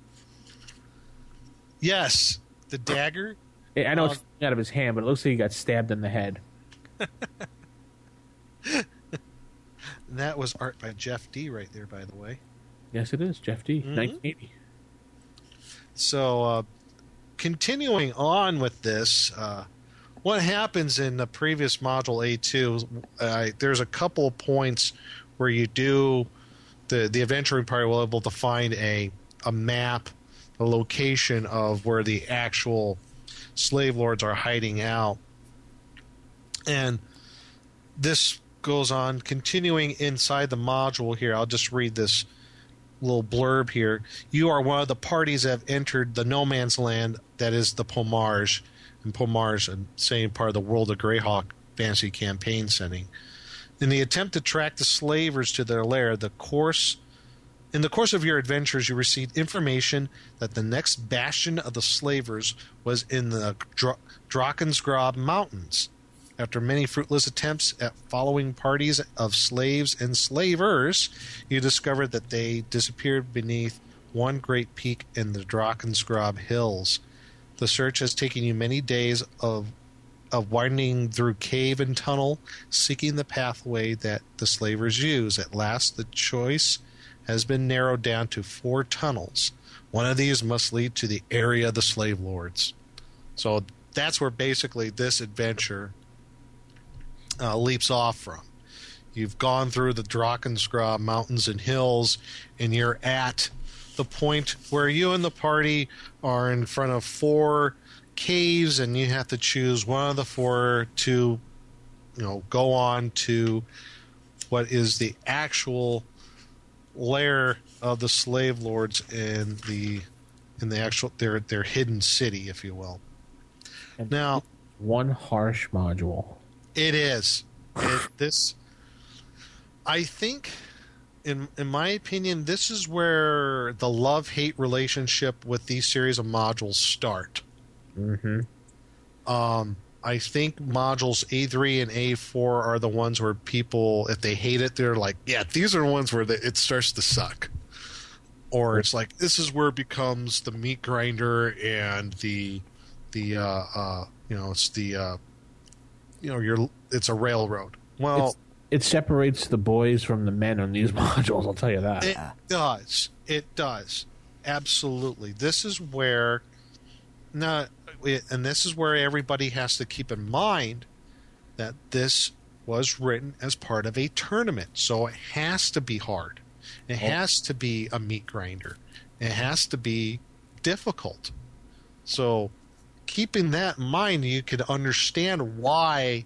Yes. The dagger. I know it's out of his hand, but it looks like he got stabbed in the head. And that was art by Jeff D. right there, by the way. Yes, it is. Jeff D. 1980. So, continuing on with this, what happens in the previous module A2, there's a couple of points where you do, the adventuring party will be able to find a map, a location of where the actual slave lords are hiding out. And this goes on, continuing inside the module here. I'll just read this little blurb here. You are one of the parties that have entered the no man's land that is the Pomarge. And Pomarge, a same part of the World of Greyhawk fantasy campaign setting. In the attempt to track the slavers to their lair, in the course of your adventures, you received information that the next bastion of the slavers was in the Drakensgrab Mountains. After many fruitless attempts at following parties of slaves and slavers, you discovered that they disappeared beneath one great peak in the Drakensgrab Hills. The search has taken you many days of winding through cave and tunnel, seeking the pathway that the slavers use. At last, the choice has been narrowed down to 4 tunnels. One of these must lead to the area of the slave lords. So that's where basically this adventure leaps off from. You've gone through the Drakensgrab mountains and hills, and you're at the point where you and the party are in front of 4 caves, and you have to choose one of the 4 to, go on to what is the actual lair of the slave lords in the actual their hidden city, if you will. And now, one harsh module. It is. I think in my opinion, this is where the love-hate relationship with these series of modules start. Mm-hmm. I think modules A3 and A4 are the ones where people, if they hate it, they're like, yeah, these are the ones where it starts to suck. Or it's like, this is where it becomes the meat grinder and it's a railroad. Well, it separates the boys from the men on these modules, I'll tell you that. It does. It does. Absolutely. This is where this is where everybody has to keep in mind that this was written as part of a tournament. So it has to be hard. It has to be a meat grinder. It has to be difficult. So keeping that in mind, you could understand why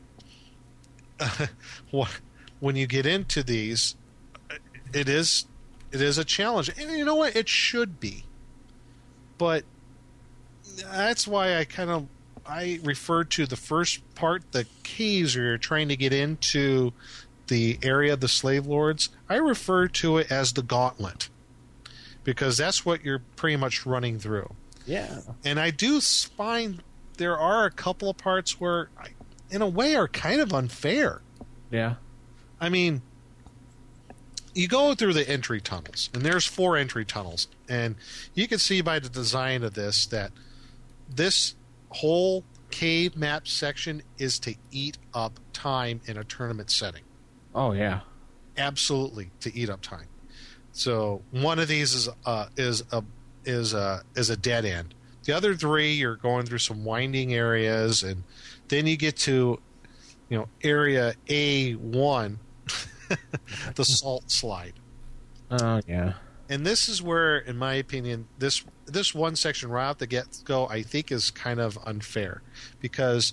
when you get into these, it is a challenge. And you know what? It should be. But that's why I refer to the first part, the caves, where you're trying to get into the area of the slave lords. I refer to it as the gauntlet, because that's what you're pretty much running through. Yeah. And I do find there are a couple of parts where, in a way, are kind of unfair. Yeah. I mean, you go through the entry tunnels, and there's 4 entry tunnels, and you can see by the design of this that this whole cave map section is to eat up time in a tournament setting. Oh yeah, absolutely, to eat up time. So one of these is a dead end. The other 3, you're going through some winding areas, and then you get to, area A1, the salt slide. Oh yeah. And this is where, in my opinion, this one section right off the get-go, I think, is kind of unfair, because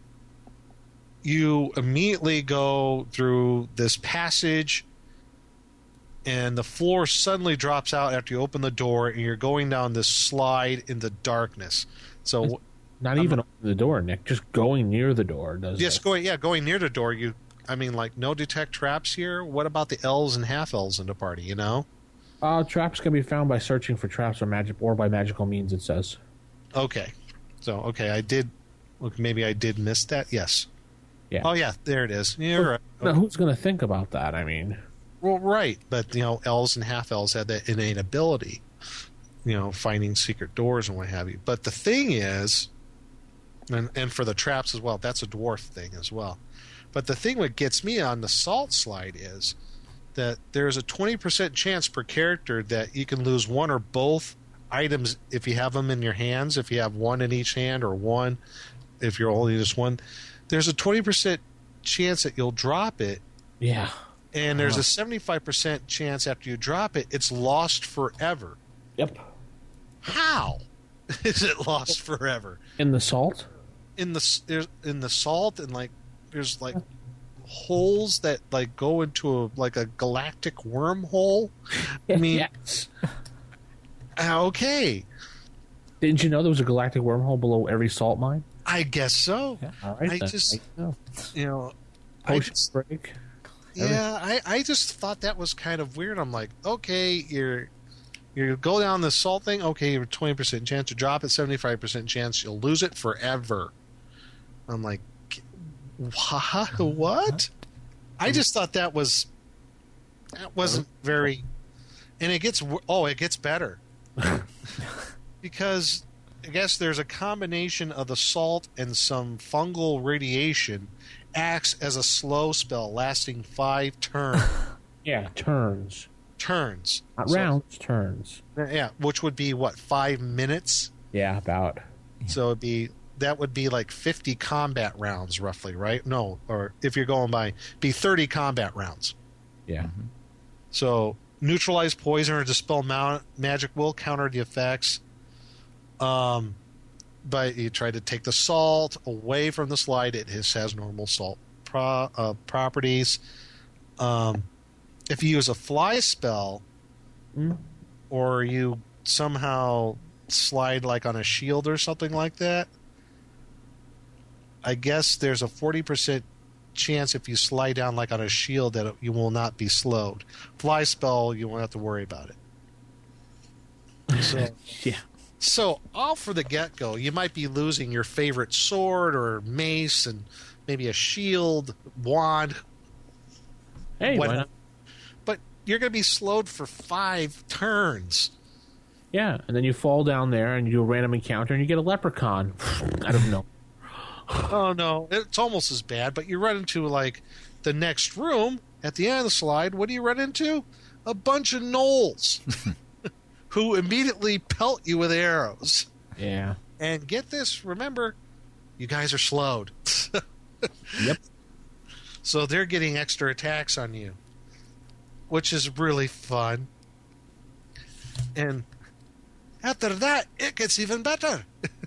you immediately go through this passage, and the floor suddenly drops out after you open the door, and you're going down this slide in the darkness. So, not even opening the door, Nick. Just going near the door does. Yes, going near the door. No detect traps here. What about the elves and half elves in the party? Traps can be found by searching for traps or by magical means, it says. Okay. So, maybe I did miss that. Yes. Yeah. Oh, yeah, there it is. You're right. Now, who's going to think about that? I mean. Well, right. But, elves and half-elves had that innate ability, finding secret doors and what have you. But the thing is, and for the traps as well, that's a dwarf thing as well. But the thing that gets me on the salt slide is that there's a 20% chance per character that you can lose one or both items if you have them in your hands. If you have one in each hand, or one if you're only just one, there's a 20% chance that you'll drop it. Yeah. And there's a 75% chance after you drop it, it's lost forever. Yep. How is it lost forever? In the salt? In the salt, and there's holes that go into a galactic wormhole. I mean, yes. Okay. Didn't you know there was a galactic wormhole below every salt mine? I guess so. Yeah. All right. Break. Yeah, I just thought that was kind of weird. I'm like, okay, you go down the salt thing. Okay, you have a 20% chance to drop it, 75% chance you'll lose it forever. I'm like, what? I just thought that wasn't very. And it gets better. Because I guess there's a combination of the salt and some fungal radiation acts as a slow spell lasting 5 turns. Yeah, turns. Not rounds, turns. Yeah, which would be, 5 minutes? Yeah, about. So that would be 50 combat rounds, roughly, right? No, or if you're going by, be 30 combat rounds. Yeah. Mm-hmm. So neutralize poison or dispel magic will counter the effects. But you try to take the salt away from the slide. It has normal salt properties. If you use a fly spell, or you somehow slide on a shield or something like that, I guess there's a 40% chance if you slide down like on a shield that you will not be slowed. Fly spell, you won't have to worry about it. So, Yeah. so off for the get-go, you might be losing your favorite sword or mace and maybe a shield, wand. Hey, why not? But you're going to be slowed for 5 turns. Yeah, and then you fall down there and you do a random encounter and you get a leprechaun. I don't know. Oh, no. It's almost as bad, but you run into, like, the next room at the end of the slide. What do you run into? A bunch of gnolls who immediately pelt you with arrows. Yeah. And get this, remember, you guys are slowed. Yep. So they're getting extra attacks on you, which is really fun. And after that, it gets even better.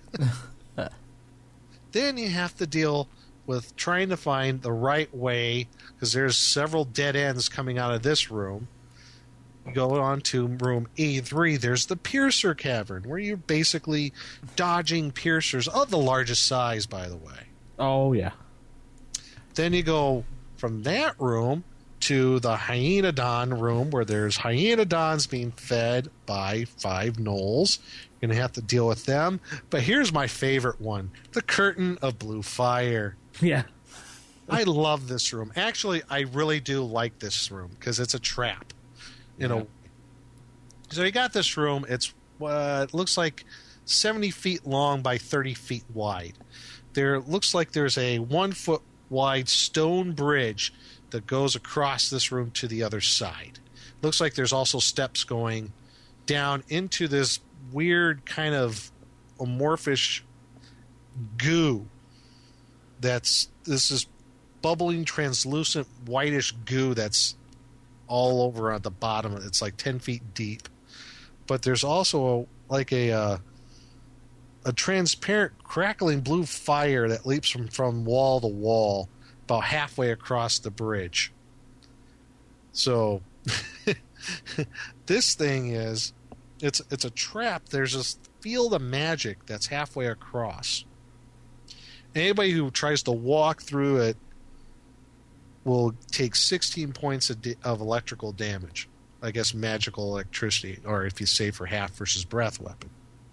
Then you have to deal with trying to find the right way, because there's several dead ends coming out of this room. You go on to room A3, there's the Piercer Cavern, where you're basically dodging piercers of the largest size, by the way. Oh, yeah. Then you go from that room to the Hyenodon room, where there's Hyenodons being fed by 5 gnolls. You're going to have to deal with them. But here's my favorite one, the Curtain of Blue Fire. Yeah. I love this room. Actually, I really do like this room because it's a trap. So you got this room. It's it looks like 70 feet long by 30 feet wide. There looks like there's a 1 foot wide stone bridge that goes across this room to the other side. Looks like there's also steps going down into this weird kind of amorphous goo. This is bubbling, translucent, whitish goo that's all over at the bottom. It's like 10 feet deep. But there's also a transparent, crackling blue fire that leaps from wall to wall about halfway across the bridge. So this thing it's a trap. There's this field of magic that's halfway across. Anybody who tries to walk through it will take 16 points of electrical damage. I guess magical electricity, or if you save for half versus breath weapon.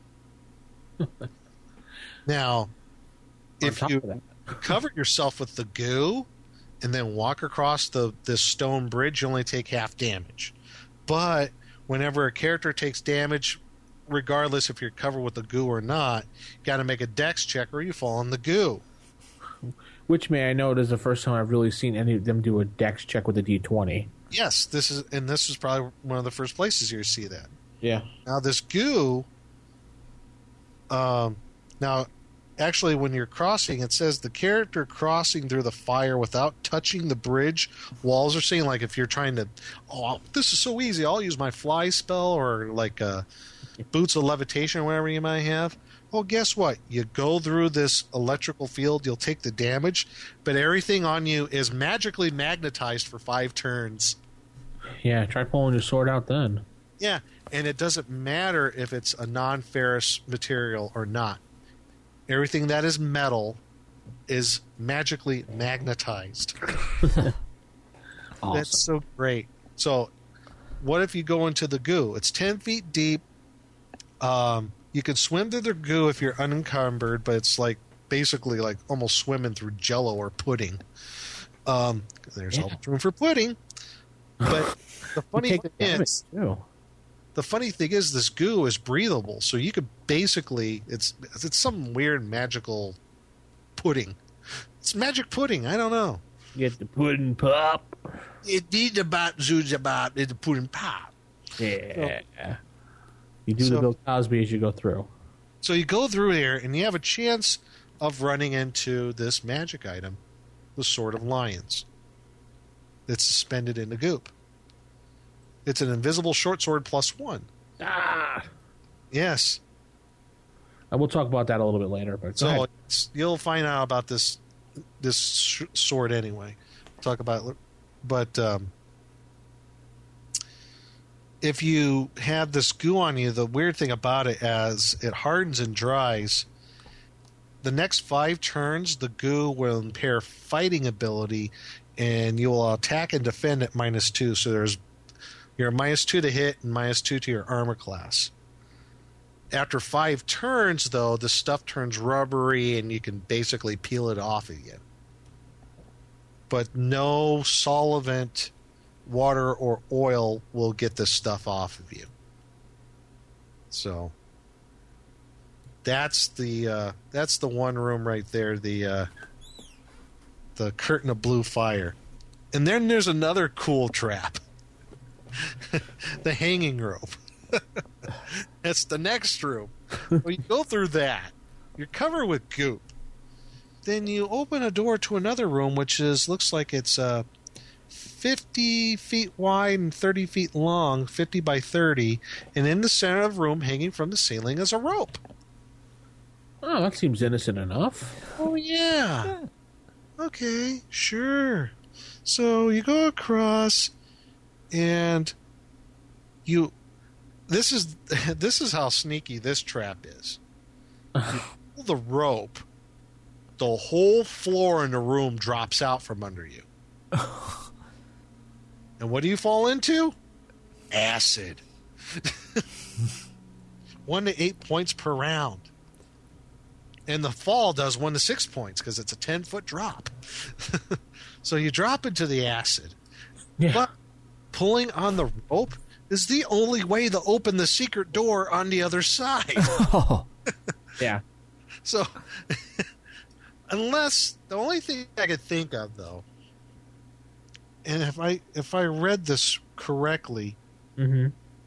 Now, if you cover yourself with the goo and then walk across this stone bridge, you only take half damage. But whenever a character takes damage, regardless if you're covered with the goo or not, you got to make a dex check or you fall in the goo. Which, may I note, is the first time I've really seen any of them do a dex check with a D20. Yes, this is probably one of the first places you see that. Yeah. Now this goo. Now, actually, when you're crossing, it says the character crossing through the fire without touching the bridge walls are saying, like, if you're trying to, this is so easy, I'll use my fly spell or like boots of levitation or whatever you might have. Well, guess what? You go through this electrical field, you'll take the damage, but everything on you is magically magnetized for 5 turns. Yeah, try pulling your sword out then. Yeah, and it doesn't matter if it's a non-ferrous material or not. Everything that is metal is magically magnetized. Awesome. That's so great. So, what if you go into the goo? It's 10 feet deep. You can swim through the goo if you're unencumbered, but it's like basically like almost swimming through Jello or pudding. There's always room for pudding. But the funny thing is, this goo is breathable, so you could basically it's some weird magical pudding. It's magic pudding. I don't know. Get the pudding pop. It need the bop, zoozabop, the pudding pop. Yeah. You do the Bill Cosby as you go through. So you go through there, and you have a chance of running into this magic item, the Sword of Lions. It's suspended in the goop. It's an invisible short sword +1. Ah! Yes. And we'll talk about that a little bit later. But so you'll find out about this sword anyway. We'll talk about it. But if you have this goo on you, the weird thing about it, as it hardens and dries, the next 5 turns, the goo will impair fighting ability, and you will attack and defend at -2. So you're -2 to hit and -2 to your armor class. After 5 turns, though, the stuff turns rubbery, and you can basically peel it off again. But no solvent, water, or oil will get this stuff off of you. So that's the one room right there, the curtain of blue fire. And then there's another cool trap. The hanging rope. That's the next room. Well, you go through that. You're covered with goop. Then you open a door to another room, which looks like it's 50 feet wide and 30 feet long, 50 by 30. And in the center of the room, hanging from the ceiling, is a rope. Oh, that seems innocent enough. Oh, yeah. Okay, sure. So you go across, and this is how sneaky this trap is. You pull the rope, the whole floor in the room drops out from under you. And what do you fall into? Acid. 1 to 8 points per round. And the fall does 1 to 6 points because it's a 10-foot drop. So you drop into the acid. Yeah. But pulling on the rope is the only way to open the secret door on the other side. Yeah. So, unless the only thing I could think of, though, and if I read this correctly, Mm-hmm.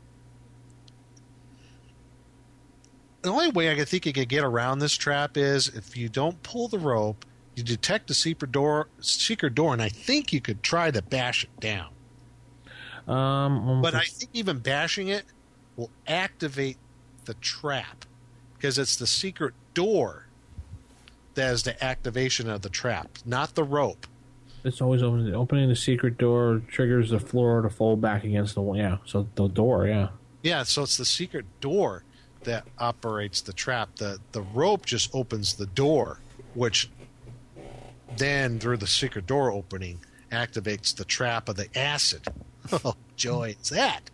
the only way I could think you could get around this trap is if you don't pull the rope, you detect the secret door, and I think you could try to bash it down. But I think even bashing it will activate the trap because it's the secret door that is the activation of the trap, not the rope. It's always opening the secret door triggers the floor to fold back against the wall. Yeah, so the door, yeah. Yeah, so it's the secret door that operates the trap. The rope just opens the door, which then, through the secret door opening, activates the trap of the acid. Oh, joy is that.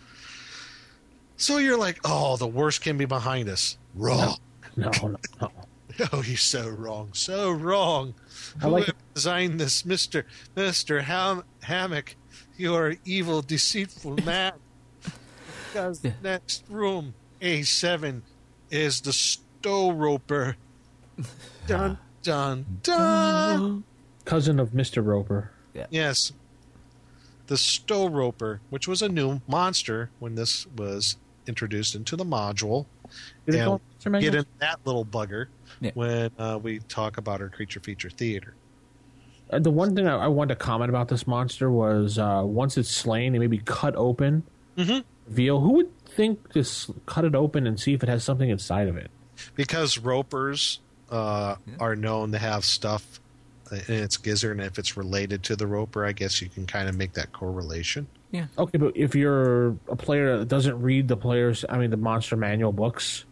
So you're like, oh, the worst can be behind us. Wrong. No. Oh, you're so wrong. So wrong. Whoever designed this, Mr. Hammock, you are an evil, deceitful man. Because the next room, A7, is the Stow Roper. Dun, dun, dun. Cousin of Mr. Roper. Yeah. Yes. The Stow Roper, which was a new monster when this was introduced into the module. Did it And go into get into that little bugger Yeah. when we talk about our creature feature theater. The one thing I wanted to comment about this monster was once it's slain, it may be cut open. Mm-hmm. Veal, who would think to cut it open and see if it has something inside of it? Because ropers are known to have stuff in its gizzard, and if it's related to the roper, I guess you can kind of make that correlation. Yeah. Okay, but if you're a player that doesn't read the monster manual books,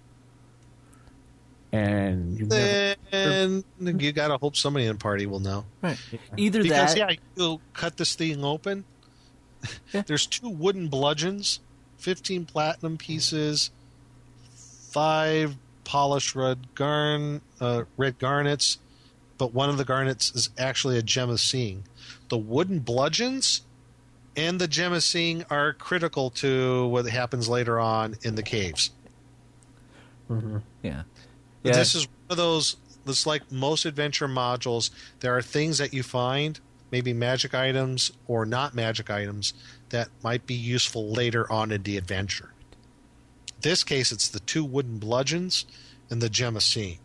and you've never... Then you got to hope somebody in the party will know. Right. Either Because, that. you'll cut this thing open. Yeah. There's 2 wooden bludgeons, 15 platinum pieces, 5 polished red garnets, but one of the garnets is actually a gem of seeing. The wooden bludgeons and the gem of seeing are critical to what happens later on in the caves. Mm-hmm. Yeah. But this is one of those, it's like most adventure modules, there are things that you find, maybe magic items or not magic items, that might be useful later on in the adventure. In this case, it's the 2 wooden bludgeons and the gem of seeing.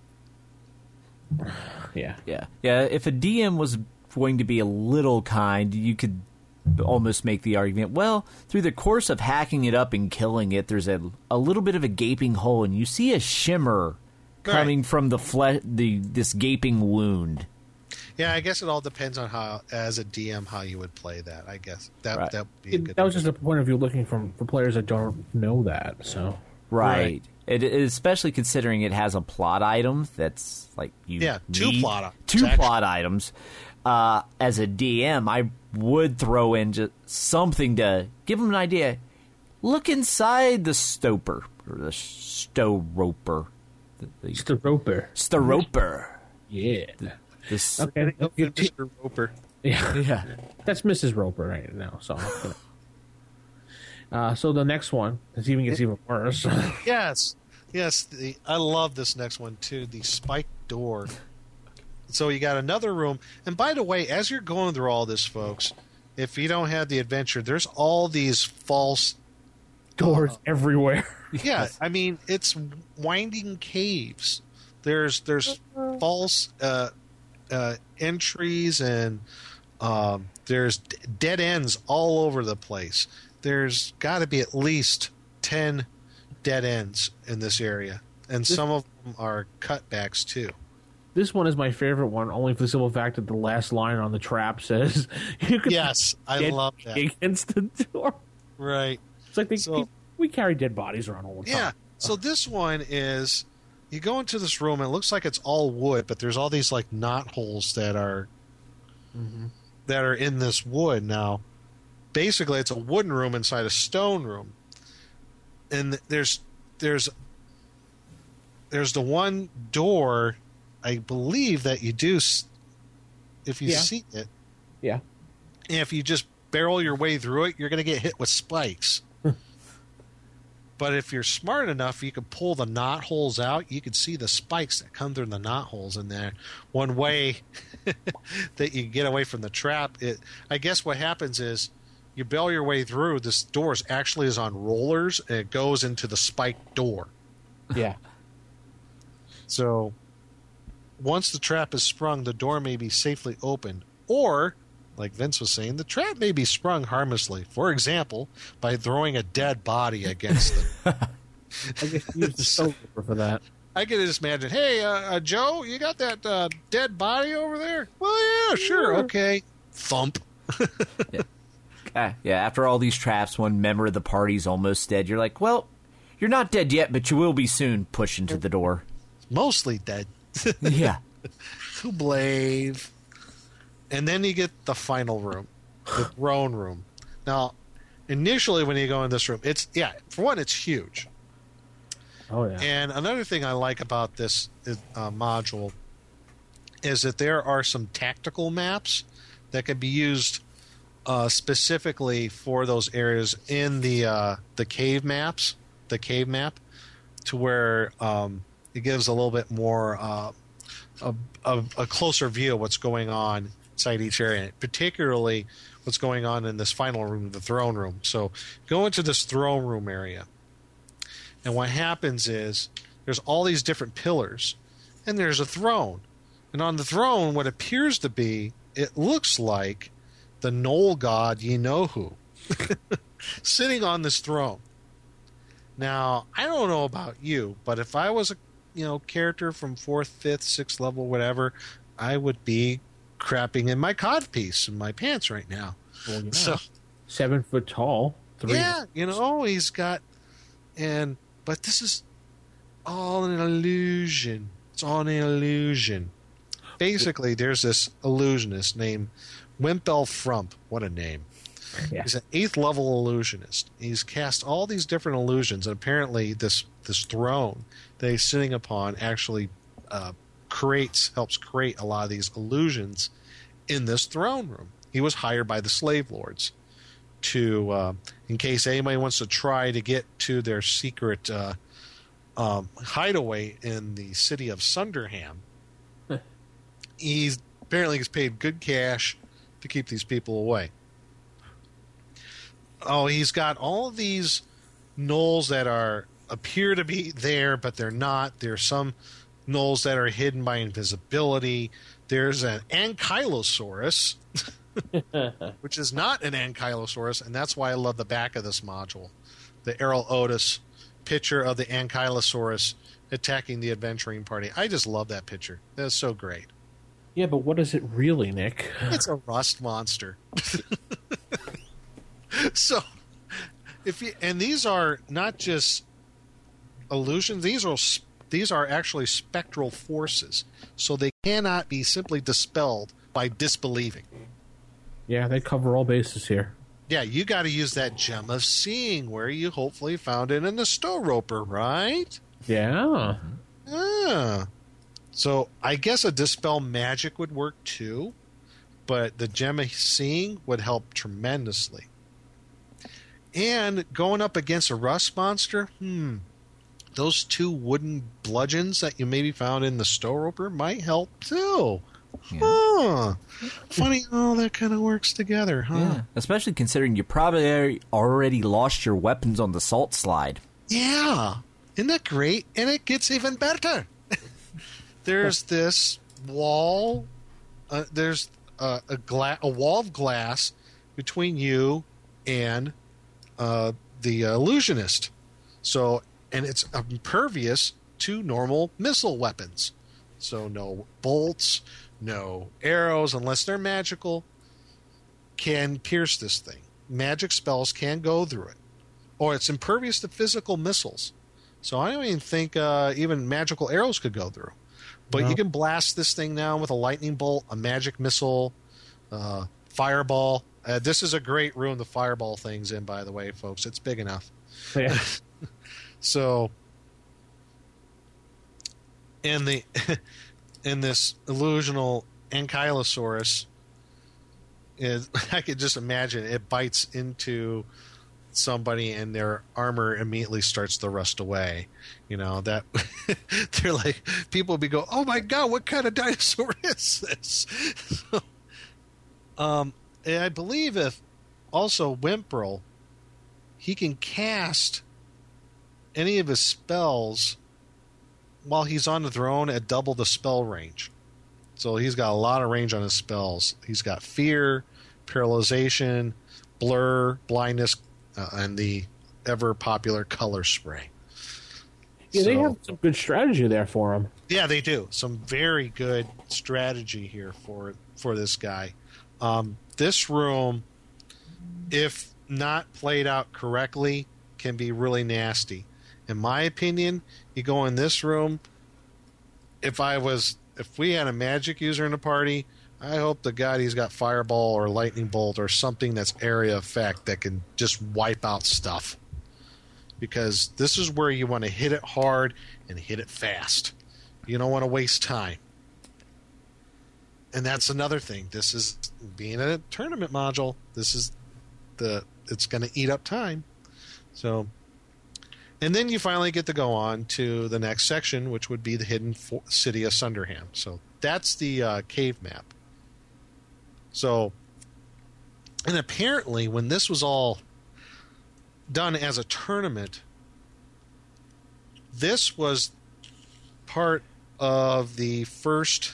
Yeah. Yeah. If a DM was going to be a little kind, you could almost make the argument, well, through the course of hacking it up and killing it, there's a little bit of a gaping hole, and you see a shimmer coming from this gaping wound. Yeah, I guess it all depends on how, as a DM, how you would play that. I guess that would be a good. That was just a point of view looking for players that don't know that. So Right. Especially considering it has a plot item that's like two plot items. As a DM, I would throw in just something to give them an idea. Look inside the stoper or the storoper. Storoper. Yeah. This. Okay. Mr. Roper. Yeah. That's Mrs. Roper right now. So. So the next one gets even worse. Yes. I love this next one too. The spiked door. So you got another room, and by the way, as you're going through all this, folks, if you don't have the adventure, there's all these false doors everywhere. Yeah, I mean it's winding caves. There's false entries, and there's dead ends all over the place. There's got to be at least 10 dead ends in this area, and some of them are cutbacks too. This one is my favorite one, only for the simple fact that the last line on the trap says, "You can." Yes, I love that. Against the door, right? It's like we carry dead bodies around all the time. Yeah. So this one is, you go into this room and it looks like it's all wood, but there's all these like knot holes that are in this wood. Now, basically, it's a wooden room inside a stone room, and there's the one door, I believe, that you do if you see it. Yeah. And if you just barrel your way through it, you're going to get hit with spikes. But if you're smart enough, you can pull the knot holes out. You can see the spikes that come through the knot holes in there. One way that you get away from the trap, I guess what happens is you barrel your way through. This door actually is on rollers, and it goes into the spiked door. Yeah. So once the trap is sprung, the door may be safely opened. Or, like Vince was saying, the trap may be sprung harmlessly. For example, by throwing a dead body against them. I guess you use the stone for that. I can just imagine, hey, Joe, you got that dead body over there? Well, yeah, sure, okay. Thump. Yeah, after all these traps, one member of the party's almost dead. You're like, well, you're not dead yet, but you will be soon. Push into the door. Mostly dead. Yeah. Blave. And then you get the final room, the throne room. Now, initially when you go in this room, for one, it's huge. Oh, yeah. And another thing I like about this module is that there are some tactical maps that can be used specifically for those areas in the cave maps, the cave map, to where it gives a little bit more a closer view of what's going on inside each area, particularly what's going on in this final room, the throne room. So go into this throne room area, and what happens is there's all these different pillars, and there's a throne. And on the throne, what appears to be, it looks like the Knoll god Ye-Know-Who sitting on this throne. Now, I don't know about you, but if I was a character from 4th, 5th, 6th level, whatever, I would be crapping in my codpiece in my pants right now. Well, yeah. So 7 foot tall. Yeah, he's got, but this is all an illusion. It's all an illusion. Basically, there's this illusionist named Wimpel Frump. What a name. Yeah. He's an 8th level illusionist. He's cast all these different illusions, and apparently this throne that he's sitting upon actually helps create a lot of these illusions in this throne room. He was hired by the slave lords to, in case anybody wants to try to get to their secret hideaway in the city of Sunderham. He apparently gets paid good cash to keep these people away. Oh, he's got all these gnolls that appear to be there, but they're not. There's some gnolls that are hidden by invisibility. There's an Ankylosaurus, which is not an Ankylosaurus, and that's why I love the back of this module. The Errol Otis picture of the Ankylosaurus attacking the adventuring party. I just love that picture. That's so great. Yeah, but what is it really, Nick? It's a rust monster. So, and these are not just illusions. These are actually spectral forces, so they cannot be simply dispelled by disbelieving. Yeah, they cover all bases here. Yeah, you got to use that gem of seeing where you hopefully found it in the Stowroper, right? Yeah. Ah. So I guess a dispel magic would work too, but the gem of seeing would help tremendously. And going up against a rust monster, those 2 wooden bludgeons that you maybe found in the Stowroper might help too. Yeah. Huh. Funny how that kind of works together, huh? Yeah, especially considering you probably already lost your weapons on the salt slide. Yeah. Isn't that great? And it gets even better. There's this wall. There's a wall of glass between you and the illusionist. So, and it's impervious to normal missile weapons. So no bolts, no arrows, unless they're magical, can pierce this thing. Magic spells can go through it. Or it's impervious to physical missiles. So I don't even think even magical arrows could go through. But you can blast this thing down with a lightning bolt, a magic missile, fireball. This is a great room the fireball thing's in, by the way, folks. It's big enough. Yeah. So, in this illusional Ankylosaurus, I could just imagine it bites into somebody and their armor immediately starts to rust away. You know, that they're like, people will be go, oh my God, what kind of dinosaur is this? And I believe if also Wimperl, he can cast any of his spells while he's on the throne at double the spell range. So he's got a lot of range on his spells. He's got fear, paralyzation, blur, blindness, and the ever popular color spray. Yeah, they have some good strategy there for him. Yeah, they do. Some very good strategy here for this guy. This room, if not played out correctly, can be really nasty. In my opinion, you go in this room, if we had a magic user in the party, I hope to God he's got fireball or lightning bolt or something that's area effect that can just wipe out stuff. Because this is where you want to hit it hard and hit it fast. You don't want to waste time. And that's another thing. This is being a tournament module. It's going to eat up time. So, and then you finally get to go on to the next section, which would be the hidden city of Sunderham. So that's the cave map. So, and apparently when this was all done as a tournament, this was part of the first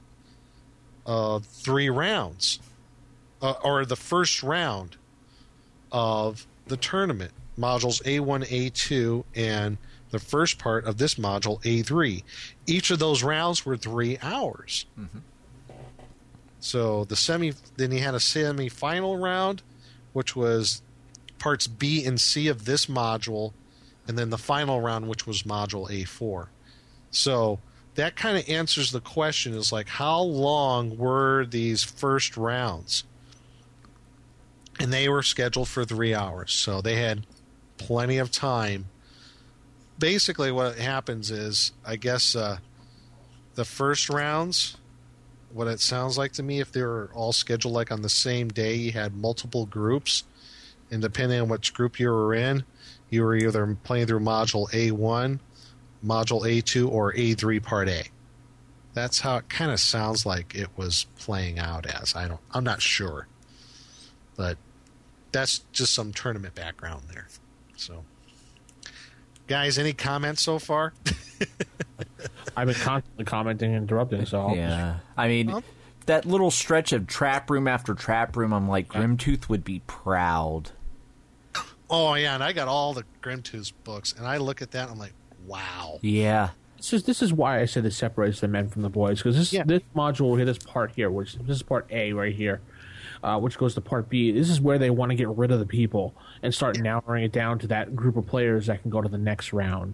3 rounds, or the first round of the tournament. Modules A1, A2, and the first part of this module, A3. Each of those rounds were 3 hours. Mm-hmm. So then you had a semi-final round, which was parts B and C of this module, and then the final round, which was module A4. So that kind of answers the question, is like, how long were these first rounds? And they were scheduled for 3 hours, so they had plenty of time. Basically what happens is, I guess the first rounds, what it sounds like to me, if they were all scheduled like on the same day, you had multiple groups, and depending on which group you were in, you were either playing through module A1, module A2, or A3 part A. That's how it kind of sounds like it was playing out as. I'm not sure, but that's just some tournament background there. So, guys, any comments so far? I've been constantly commenting and interrupting, so I mean, that little stretch of trap room after trap room, I'm like, Grimtooth would be proud. Oh, yeah, and I got all the Grimtooth books, and I look at that, and I'm like, wow. Yeah. This is why I said it separates the men from the boys, because this module here, this part here, this is part A right here, which goes to part B. This is where they want to get rid of the people and start narrowing it down to that group of players that can go to the next round.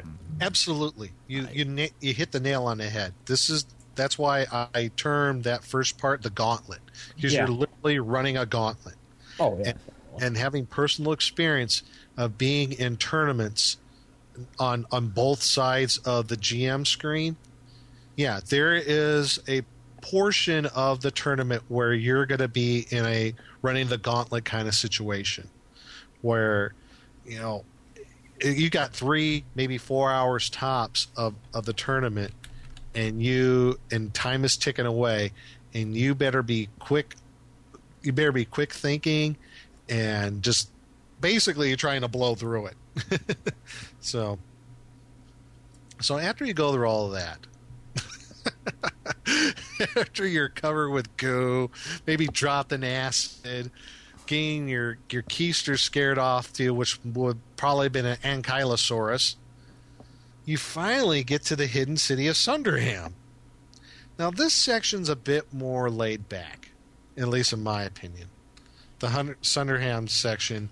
Absolutely. You hit the nail on the head. That's why I termed that first part the gauntlet, because you're literally running a gauntlet. Oh yeah. And having personal experience of being in tournaments on both sides of the GM screen. Yeah, there is a portion of the tournament where you're going to be in a running the gauntlet kind of situation where, you know, you got 3, maybe 4 hours tops of the tournament, and time is ticking away, and you better be quick. You better be quick thinking, and just basically you're trying to blow through it. So after you go through all of that, after you're covered with goo, maybe dropped an acid, getting your keister scared off to you, which would probably have been an Ankylosaurus, you finally get to the hidden city of Sunderham. Now, this section's a bit more laid back, at least in my opinion. The Sunderham section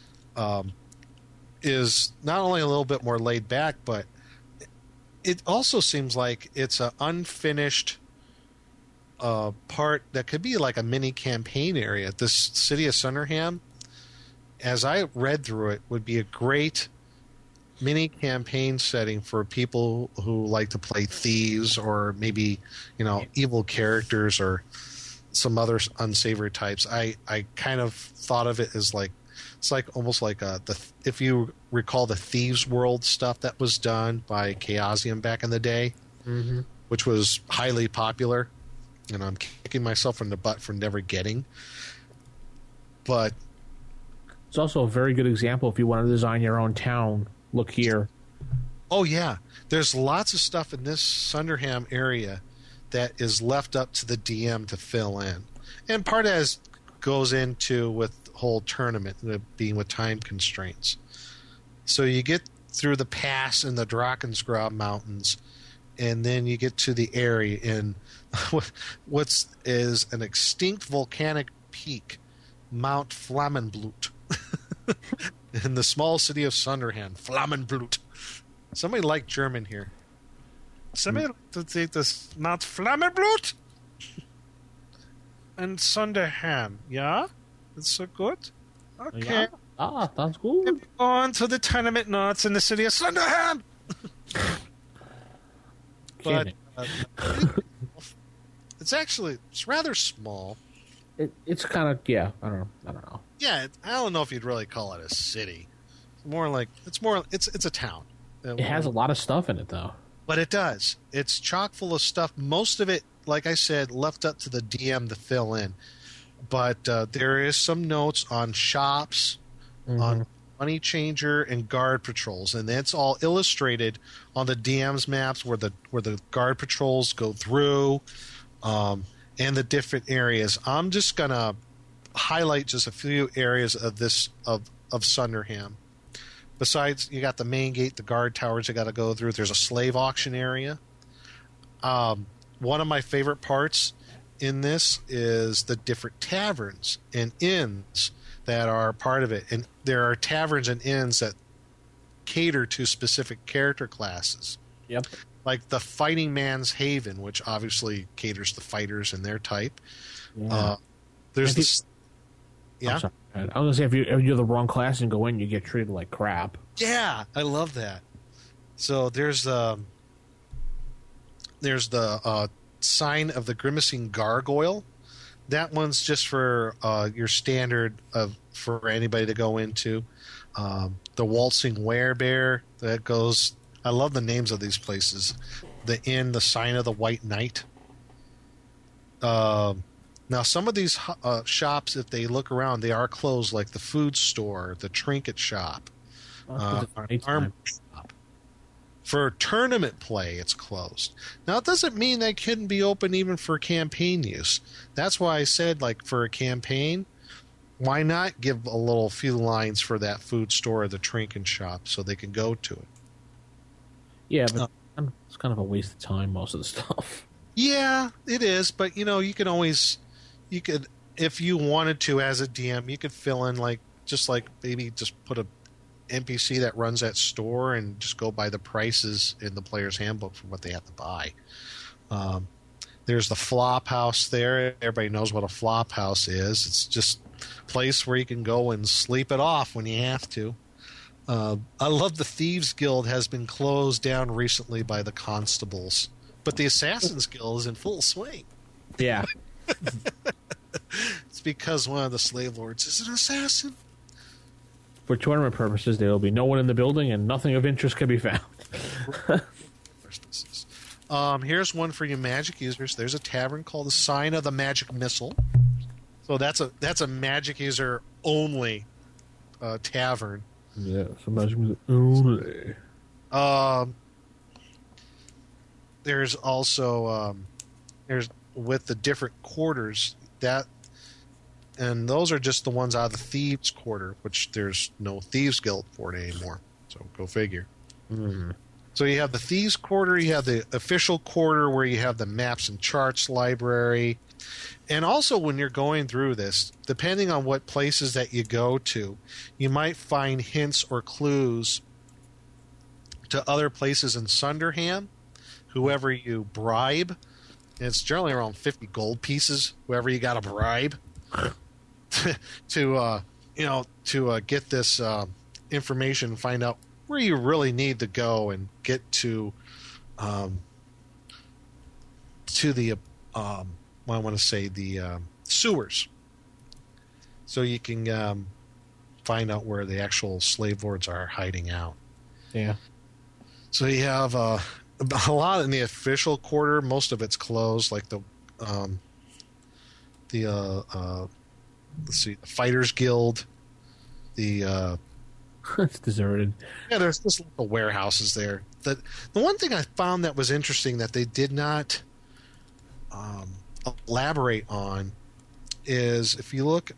is not only a little bit more laid back, but it also seems like it's an unfinished part that could be like a mini campaign area. This city of Sunderham, as I read through it, would be a great mini campaign setting for people who like to play thieves or maybe, you know, evil characters or some other unsavory types. I kind of thought of it as like, it's like almost like if you recall the Thieves World stuff that was done by Chaosium back in the day, which was highly popular, and I'm kicking myself in the butt for never getting. But it's also a very good example if you want to design your own town. Look here. Oh yeah, there's lots of stuff in this Sunderham area that is left up to the DM to fill in, and part as goes into with whole tournament being with time constraints. So you get through the pass in the Drakensgrab Mountains, and then you get to the area in what is an extinct volcanic peak, Mount Flammenblut, in the small city of Sunderham. Flammenblut. Somebody like German here. Somebody like to take this Mount Flammenblut and Sunderham. Yeah? That's so good. Okay. Yeah. Sounds good. On to the tournament notes in the city of Sunderham. But it's rather small. It's kind of I don't know. Yeah, I don't know if you'd really call it a city. It's a town. It has a lot of stuff in it though. But it does. It's chock full of stuff. Most of it, like I said, left up to the DM to fill in. But there is some notes on shops, on money changer, and guard patrols, and that's all illustrated on the DM's maps where the guard patrols go through, and the different areas. I'm just gonna highlight just a few areas of this of Sunderham. Besides, you got the main gate, the guard towers you got to go through. There's a slave auction area. One of my favorite parts in this is the different taverns and inns that are part of it. And there are taverns and inns that cater to specific character classes. Yep. Like the Fighting Man's Haven, which obviously caters to fighters and their type. Yeah. There's this... Yeah? I was going to say, if you're the wrong class and go in, you get treated like crap. Yeah, I love that. So there's the sign of the Grimacing Gargoyle. That one's just for your standard for anybody to go into. The Waltzing Werebear, that goes... I love the names of these places. The Inn, the Sign of the White Knight. Now, some of these shops, if they look around, they are closed, like the food store, the trinket shop, armor shop. For tournament play, it's closed. Now, it doesn't mean they couldn't be open even for campaign use. That's why I said, like, for a campaign, why not give a few lines for that food store or the trinket shop so they can go to it? Yeah, but it's kind of a waste of time, most of the stuff. Yeah, it is, but, you could always... You could, if you wanted to, as a DM, you could fill in maybe just put NPC that runs that store and just go by the prices in the player's handbook for what they have to buy. There's the flop house there. Everybody knows what a flop house is. It's just a place where you can go and sleep it off when you have to. I love the Thieves Guild has been closed down recently by the constables, but the Assassins Guild is in full swing. Yeah. It's because one of the slave lords is an assassin. For tournament purposes, there will be no one in the building and nothing of interest can be found. Here's one for you magic users. There's a tavern called the Sign of the Magic Missile. So that's a magic user only tavern. Yeah, so magic user only. There's also there's with the different quarters and those are just the ones out of the Thieves Quarter, which there's no Thieves Guild for it anymore. So go figure. Mm. So you have the Thieves Quarter, you have the official quarter where you have the maps and charts library. And also when you're going through this, depending on what places that you go to, you might find hints or clues to other places in Sunderham, whoever you bribe. And it's generally around 50 gold pieces, whoever you got to bribe to get this information and find out where you really need to go and get to the sewers, so you can find out where the actual slave lords are hiding out. Yeah. So you have a lot in the official quarter. Most of it's closed, like the Fighters Guild, the it's deserted. Yeah, there's just little warehouses there. The one thing I found that was interesting that they did not elaborate on is if you look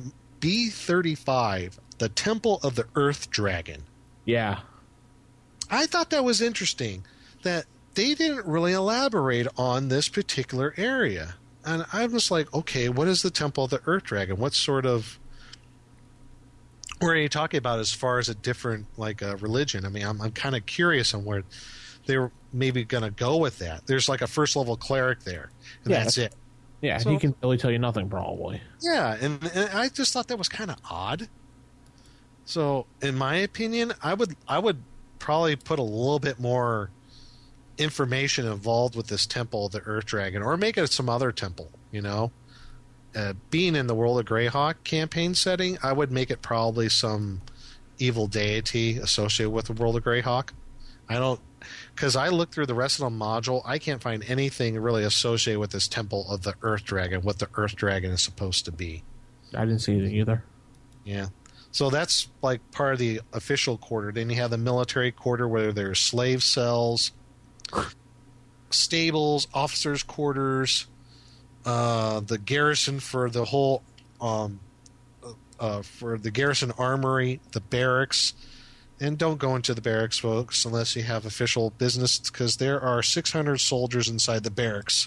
B35, the Temple of the Earth Dragon. Yeah. I thought that was interesting that they didn't really elaborate on this particular area. And I was like, okay, what is the Temple of the Earth Dragon? What sort of... What are you talking about as far as a different religion? I mean, I'm kind of curious on where they're maybe going to go with that. There's like a first level cleric there, and that's it. Yeah, So- he can really tell you nothing, probably. Yeah, and I just thought that was kind of odd. So, in my opinion, I would probably put a little bit more information involved with this Temple of the Earth Dragon, or make it some other temple. You know, being in the World of Greyhawk campaign setting, I would make it probably some evil deity associated with the World of Greyhawk. Because I looked through the rest of the module, I can't find anything really associated with this Temple of the Earth Dragon, what the Earth Dragon is supposed to be. I didn't see it either. Yeah. So that's like part of the official quarter. Then you have the military quarter where there's slave cells, stables, officers' quarters, the garrison for the whole for the garrison armory, the barracks. And don't go into the barracks, folks, unless you have official business, because there are 600 soldiers inside the barracks.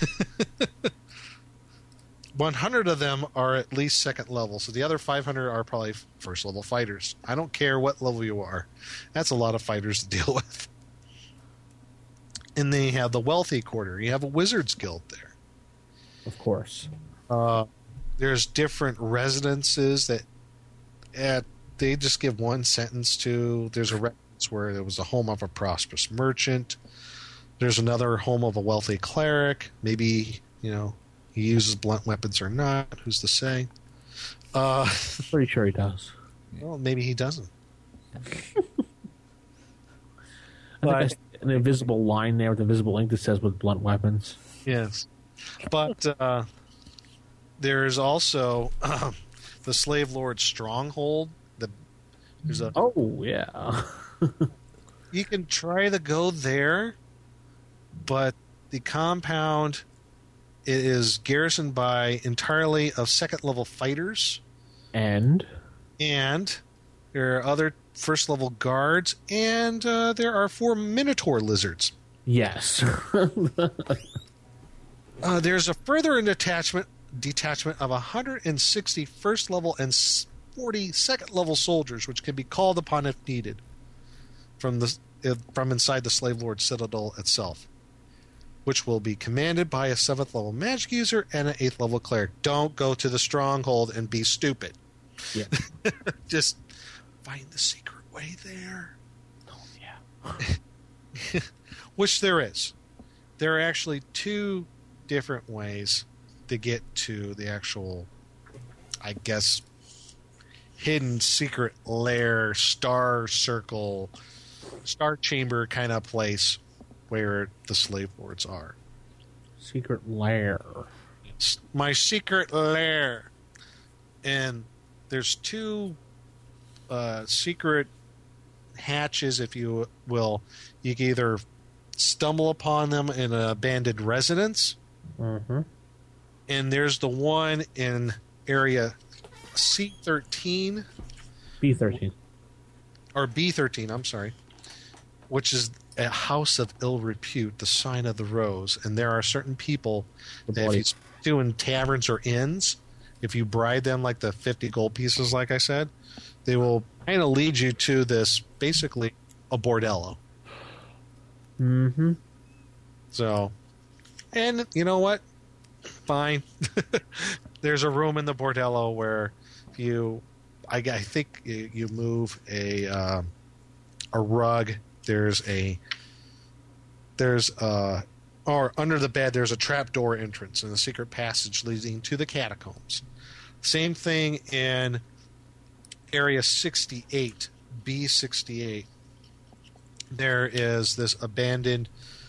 100 of them are at least second level, so the other 500 are probably first level fighters. I don't care what level you are. That's a lot of fighters to deal with. And then you have the wealthy quarter. You have a wizard's guild there. Of course. There's different residences that they just give one sentence to. There's a residence where there was a home of a prosperous merchant. There's another home of a wealthy cleric. Maybe, he uses blunt weapons or not. Who's to say? Pretty sure he does. Well, maybe he doesn't. I think I see an invisible line there with invisible ink that says with blunt weapons. Yes. But there's also the Slave Lord Stronghold. Oh, yeah. You can try to go there, but the compound is garrisoned by entirely of second-level fighters. And there are other first-level guards, and there are 4 Minotaur lizards. Yes. There's a further detachment of 160 first-level and 40 second-level soldiers, which can be called upon if needed from inside the Slave Lord Citadel itself, which will be commanded by a 7th-level magic user and an 8th-level cleric. Don't go to the stronghold and be stupid. Yeah. Just find the secret way there. Oh, yeah. Which there is. There are actually 2 different ways to get to the actual, I guess, hidden secret lair, star circle, star chamber kind of place where the slave lords are. Secret lair. It's my secret lair. And there's 2 secret hatches, if you will. You can either stumble upon them in an abandoned residence. Mm-hmm. And there's the one in area C13. B13. Or B13, I'm sorry. Which is a house of ill repute, the sign of the rose. And there are certain people that if you do in taverns or inns, if you bribe them like the 50 gold pieces, like I said, they will kind of lead you to this, basically, a bordello. Mm-hmm. So, and you know what? Fine. There's a room in the bordello where I think you move a rug. Or under the bed, there's a trapdoor entrance and a secret passage leading to the catacombs. Same thing in Area 68, B68. There is this abandoned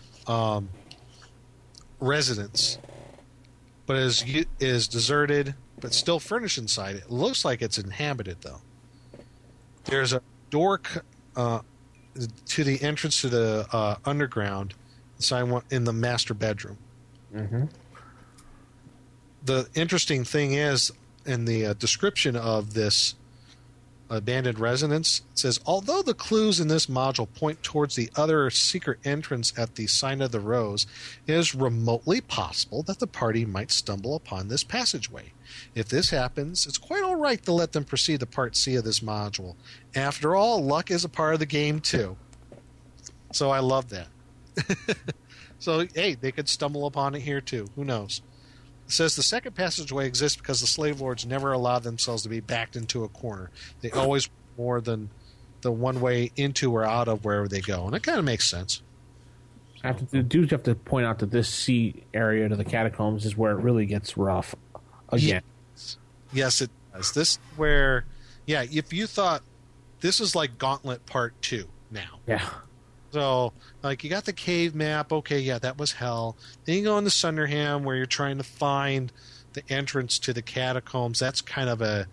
residence, but is deserted, but still furnished inside. It looks like it's inhabited, though. There's a door to the entrance to the underground in the master bedroom. Mm-hmm. The interesting thing is, in the description of this abandoned residence, it says, although the clues in this module point towards the other secret entrance at the Sign of the Rose, it is remotely possible that the party might stumble upon this passageway. If this happens, it's quite all right to let them proceed to Part C of this module. After all, luck is a part of the game, too. So I love that. So, hey, they could stumble upon it here, too. Who knows? It says the second passageway exists because the slave lords never allowed themselves to be backed into a corner. They always more than the one way into or out of wherever they go. And it kind of makes sense. I do have to point out that this C area to the catacombs is where it really gets rough again. Yes, it does. This where, yeah, if you thought this is like Gauntlet Part 2 now. Yeah. So, like, you got the cave map. Okay, yeah, that was hell. Then you go into Sunderham where you're trying to find the entrance to the catacombs. That's kind of a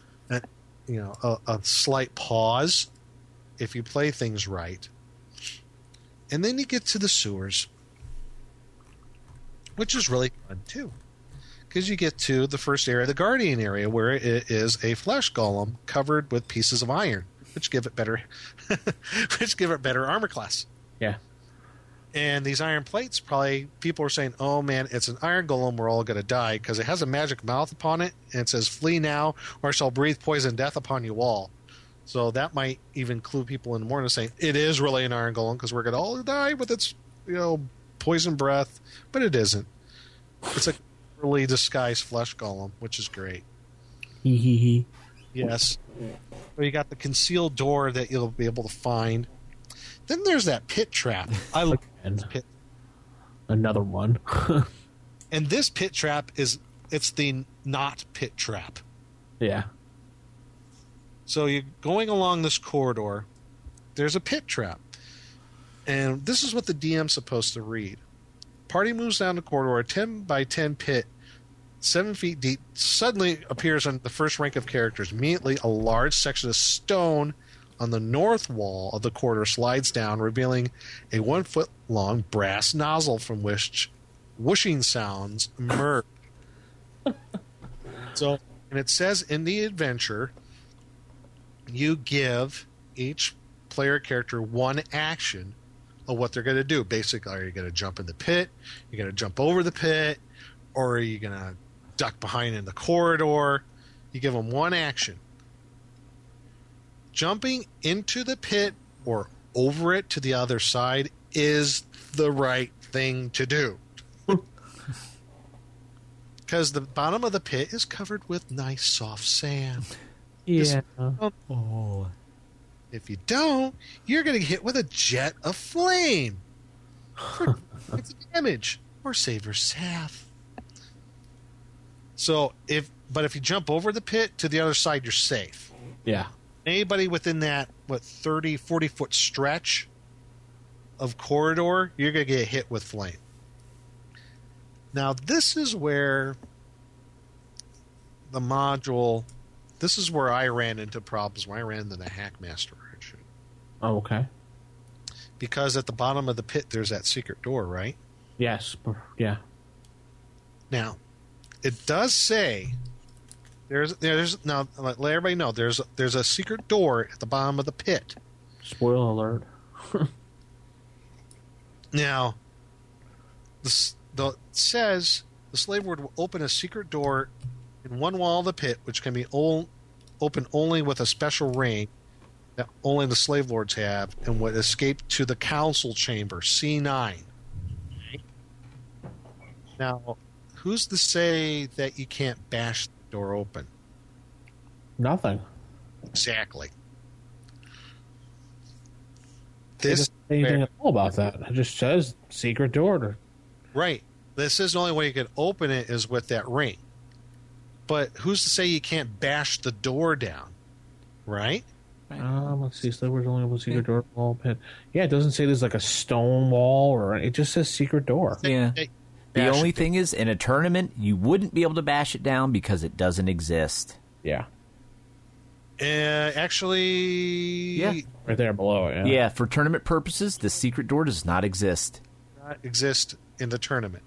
slight pause if you play things right. And then you get to the sewers, which is really fun, too. Because you get to the first area, the Guardian area, where it is a flesh golem covered with pieces of iron, which give it better armor class. Yeah. And these iron plates, probably people are saying, oh man, it's an iron golem, we're all going to die, because it has a magic mouth upon it, and it says, flee now, or I shall breathe poison death upon you all. So that might even clue people in the morning saying, it is really an iron golem, because we're going to all die with its poison breath, but it isn't. It's a really disguised flesh golem, which is great. Yes. You got the concealed door that you'll be able to find. Then there's that pit trap. I love this pit. Another one. And this pit trap it's the not pit trap. Yeah. So you're going along this corridor. There's a pit trap. And this is what the DM's supposed to read. Party moves down the corridor, a 10 by 10 pit, 7 feet deep, suddenly appears on the first rank of characters. Immediately, a large section of stone on the north wall of the corridor slides down, revealing a 1 foot long brass nozzle from which whooshing sounds emerge. And it says in the adventure, you give each player character one action of what they're going to do. Basically, are you going to jump in the pit? You're going to jump over the pit? Or are you going to duck behind in the corridor? You give them one action. jumping into the pit or over it to the other side is the right thing to do. Because the bottom of the pit is covered with nice soft sand. Yeah. Oh. If you don't, you're going to get hit with a jet of flame. It's damage or save your staff. So if you jump over the pit to the other side, you're safe. Yeah. Anybody within that 30, 40 foot stretch of corridor, you're going to get hit with flame. Now this is where this is where I ran into problems when I ran into the Hackmaster version. Oh, okay. Because at the bottom of the pit there's that secret door, right? Yes. Yeah. Now, it does say there's now let everybody know there's a secret door at the bottom of the pit. Spoiler alert. Now, it says the slave lord will open a secret door in one wall of the pit, which can be open only with a special ring that only the slave lords have, and would escape to the council chamber, C9. Now, who's to say that you can't bash the door open? Nothing. Exactly. It doesn't say anything at all about that. It just says secret door. Right. This is the only way you can open it is with that ring. But who's to say you can't bash the door down? Right? Let's see. Slave lords only open secret door wall pit. Yeah, it doesn't say there's like a stone wall or it just says secret door. Yeah. The only thing is, in a tournament, you wouldn't be able to bash it down because it doesn't exist. Yeah. Actually, yeah, right there below it. Yeah. Yeah, for tournament purposes, the secret door does not exist. Not exist in the tournament.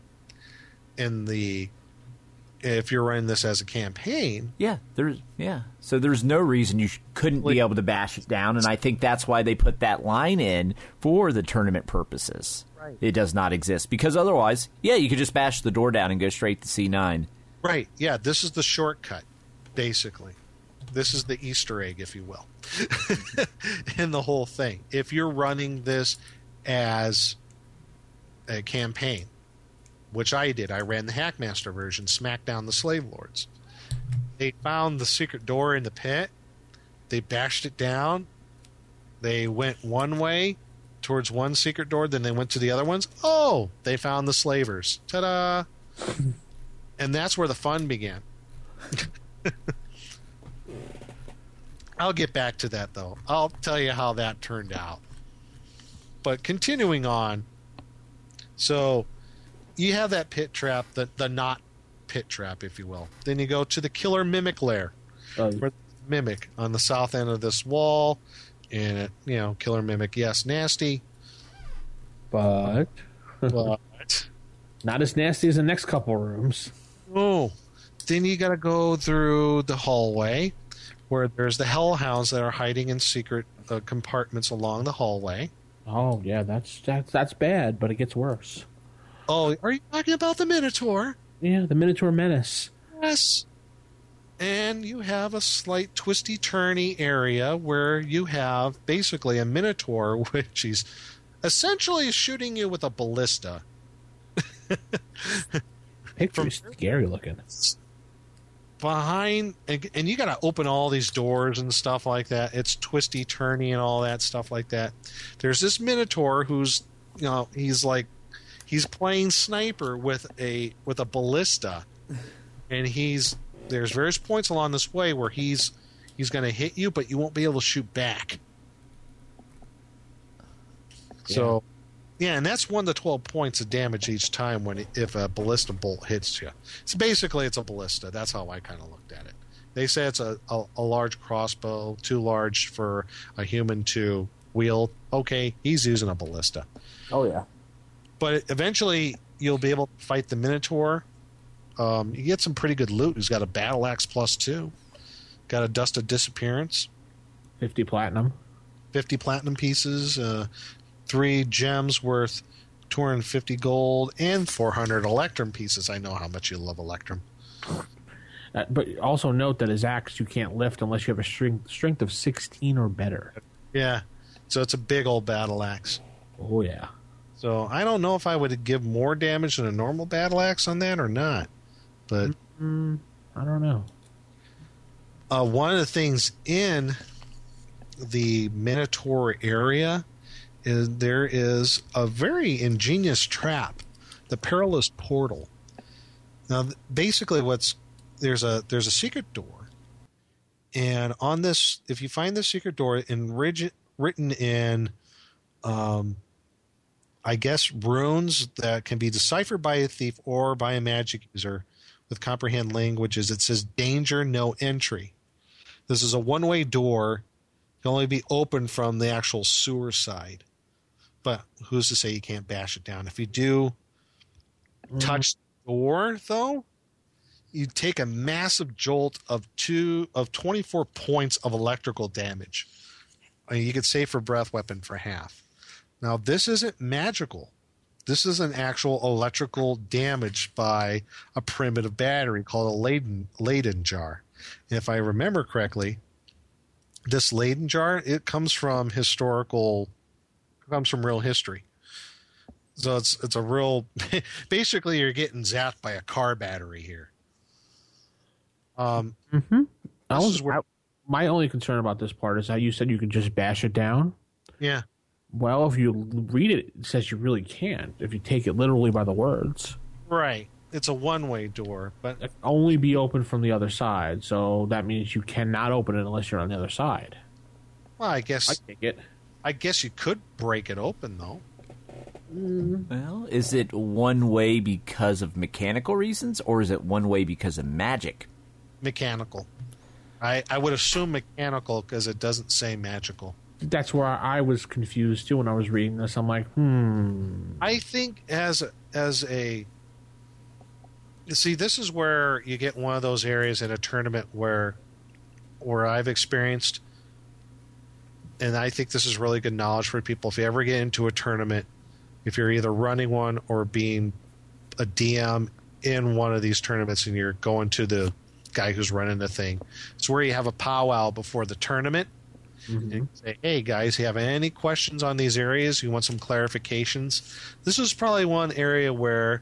If you're running this as a campaign, so there's no reason you couldn't be able to bash it down, and I think that's why they put that line in for the tournament purposes. Right. It does not exist because otherwise, you could just bash the door down and go straight to C9. Right. Yeah, this is the shortcut, basically. This is the Easter egg, if you will, in the whole thing. If you're running this as a campaign, which I did, I ran the Hackmaster version, smacked down the slave lords. They found the secret door in the pit. They bashed it down. They went one way towards one secret door, then they went to the other ones. Oh, they found the slavers. Ta-da! And that's where the fun began. I'll get back to that, though. I'll tell you how that turned out. But continuing on, so you have that pit trap, the not pit trap, if you will. Then you go to the killer mimic lair. Where mimic on the south end of this wall. And, killer mimic, yes, nasty. But not as nasty as the next couple rooms. Oh. Then you got to go through the hallway where there's the hellhounds that are hiding in secret compartments along the hallway. Oh, yeah, that's bad, but it gets worse. Oh, are you talking about the Minotaur? Yeah, the Minotaur Menace. Yes. And you have a slight twisty-turny area where you have basically a Minotaur, which he's essentially shooting you with a ballista. Picture is scary looking. Behind, and you got to open all these doors and stuff like that. It's twisty-turny and all that stuff like that. There's this Minotaur who's, he's playing sniper with a ballista, and there's various points along this way where he's going to hit you, but you won't be able to shoot back. Yeah. So, and that's 1 to 12 points of damage each time if a ballista bolt hits you. So basically, it's a ballista. That's how I kind of looked at it. They say it's a large crossbow, too large for a human to wield. Okay, he's using a ballista. Oh yeah. But eventually, you'll be able to fight the Minotaur. You get some pretty good loot. He's got a battle axe +2. Got a dust of disappearance. 50 platinum. 50 platinum pieces. 3 gems worth 250 gold. And 400 electrum pieces. I know how much you love electrum. But also note that his axe you can't lift unless you have a strength of 16 or better. Yeah. So it's a big old battle axe. Oh, yeah. So I don't know if I would give more damage than a normal battle axe on that or not. But I don't know. one of the things in the Minotaur area is there is a very ingenious trap, the Perilous Portal. Now, basically, there's a secret door, and on this, if you find the secret door written in, I guess, runes that can be deciphered by a thief or by a magic user with comprehend languages, it says "Danger, no entry." This is a one-way door; it can only be opened from the actual sewer side. But who's to say you can't bash it down? If you do touch the door, though, you take a massive jolt of 24 points of electrical damage. I mean, you could save for breath weapon for half. Now, this isn't magical. This is an actual electrical damage by a primitive battery called a Leyden jar. And if I remember correctly, this Leyden jar, it comes from real history. So it's a real basically you're getting zapped by a car battery here. My only concern about this part is how you said you could just bash it down. Yeah. Well, if you read it, it says you really can't. If you take it literally by the words. Right. It's a one-way door, but it can only be open from the other side. So that means you cannot open it unless you're on the other side. Well, I guess I take it. I guess you could break it open, though. Well, is it one way because of mechanical reasons, or is it one way because of magic? Mechanical. I would assume mechanical because it doesn't say magical. That's where I was confused too when I was reading this. I'm like, I think as a you see, this is where you get one of those areas in a tournament where I've experienced, and I think this is really good knowledge for people. If you ever get into a tournament, if you're either running one or being a DM in one of these tournaments and you're going to the guy who's running the thing, it's where you have a powwow before the tournament. Mm-hmm. And say, hey guys, you have any questions on these areas? You want some clarifications? This is probably one area where,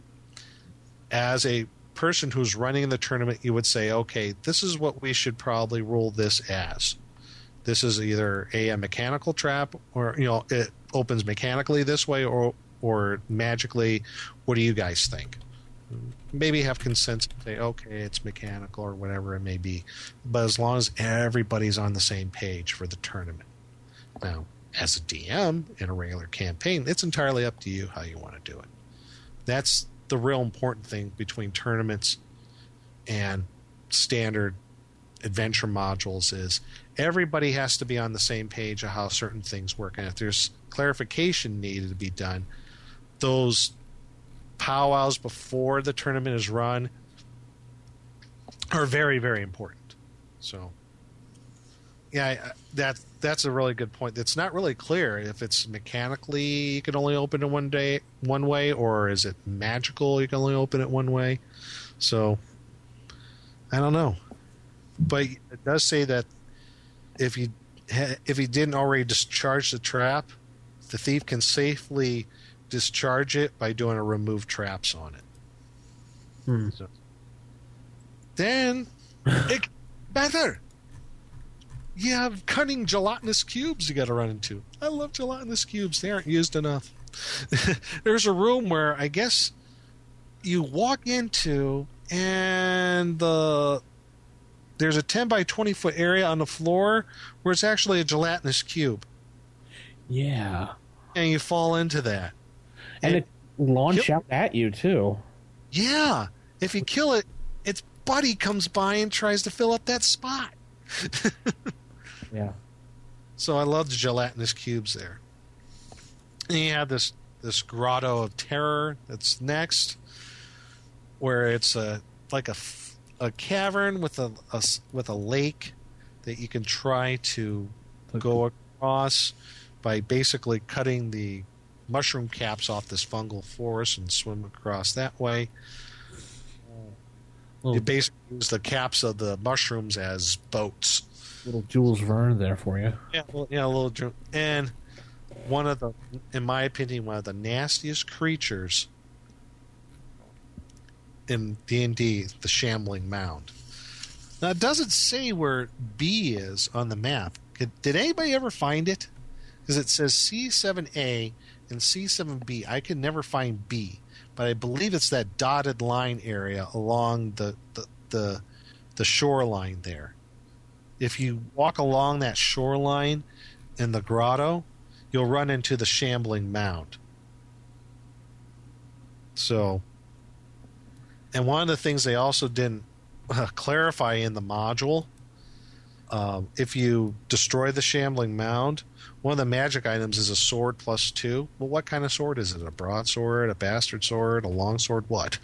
as a person who's running the tournament, you would say, okay, this is what we should probably rule this as. This is either a mechanical trap, or it opens mechanically this way, or magically. What do you guys think? Maybe have consensus, say, okay, it's mechanical or whatever it may be. But as long as everybody's on the same page for the tournament. Now, as a DM in a regular campaign, it's entirely up to you how you want to do it. That's the real important thing between tournaments and standard adventure modules is everybody has to be on the same page of how certain things work. And if there's clarification needed to be done, those powwows before the tournament is run are very, very important. So, yeah, that's a really good point. It's not really clear if it's mechanically you can only open it one way, or is it magical you can only open it one way. So, I don't know. But it does say that if you didn't already discharge the trap, the thief can safely discharge it by doing a remove traps on it. So, then it better. You have cunning gelatinous cubes you got to run into. I love gelatinous cubes. They aren't used enough. There's a room where I guess you walk into and there's a 10 by 20 foot area on the floor where it's actually a gelatinous cube. Yeah. And you fall into that. And it launch out at you, too. Yeah. If you kill it, its buddy comes by and tries to fill up that spot. Yeah. So I love the gelatinous cubes there. And you have this grotto of terror that's next, where it's like a cavern with a lake that you can try to go across by basically cutting the mushroom caps off this fungal forest and swim across that way. You basically use the caps of the mushrooms as boats. Little Jules Verne there for you. Yeah, well, a little. And one of the, in my opinion, one of the nastiest creatures in D&D, the Shambling Mound. Now, it doesn't say where B is on the map. Did anybody ever find it? Because it says C7A and C7B. I can never find B, but I believe it's that dotted line area along the shoreline there. If you walk along that shoreline in the grotto, you'll run into the Shambling Mound. So, and one of the things they also didn't clarify in the module, if you destroy the Shambling Mound, one of the magic items is a sword +2. Well, what kind of sword is it? A broadsword, a bastard sword, a longsword, what?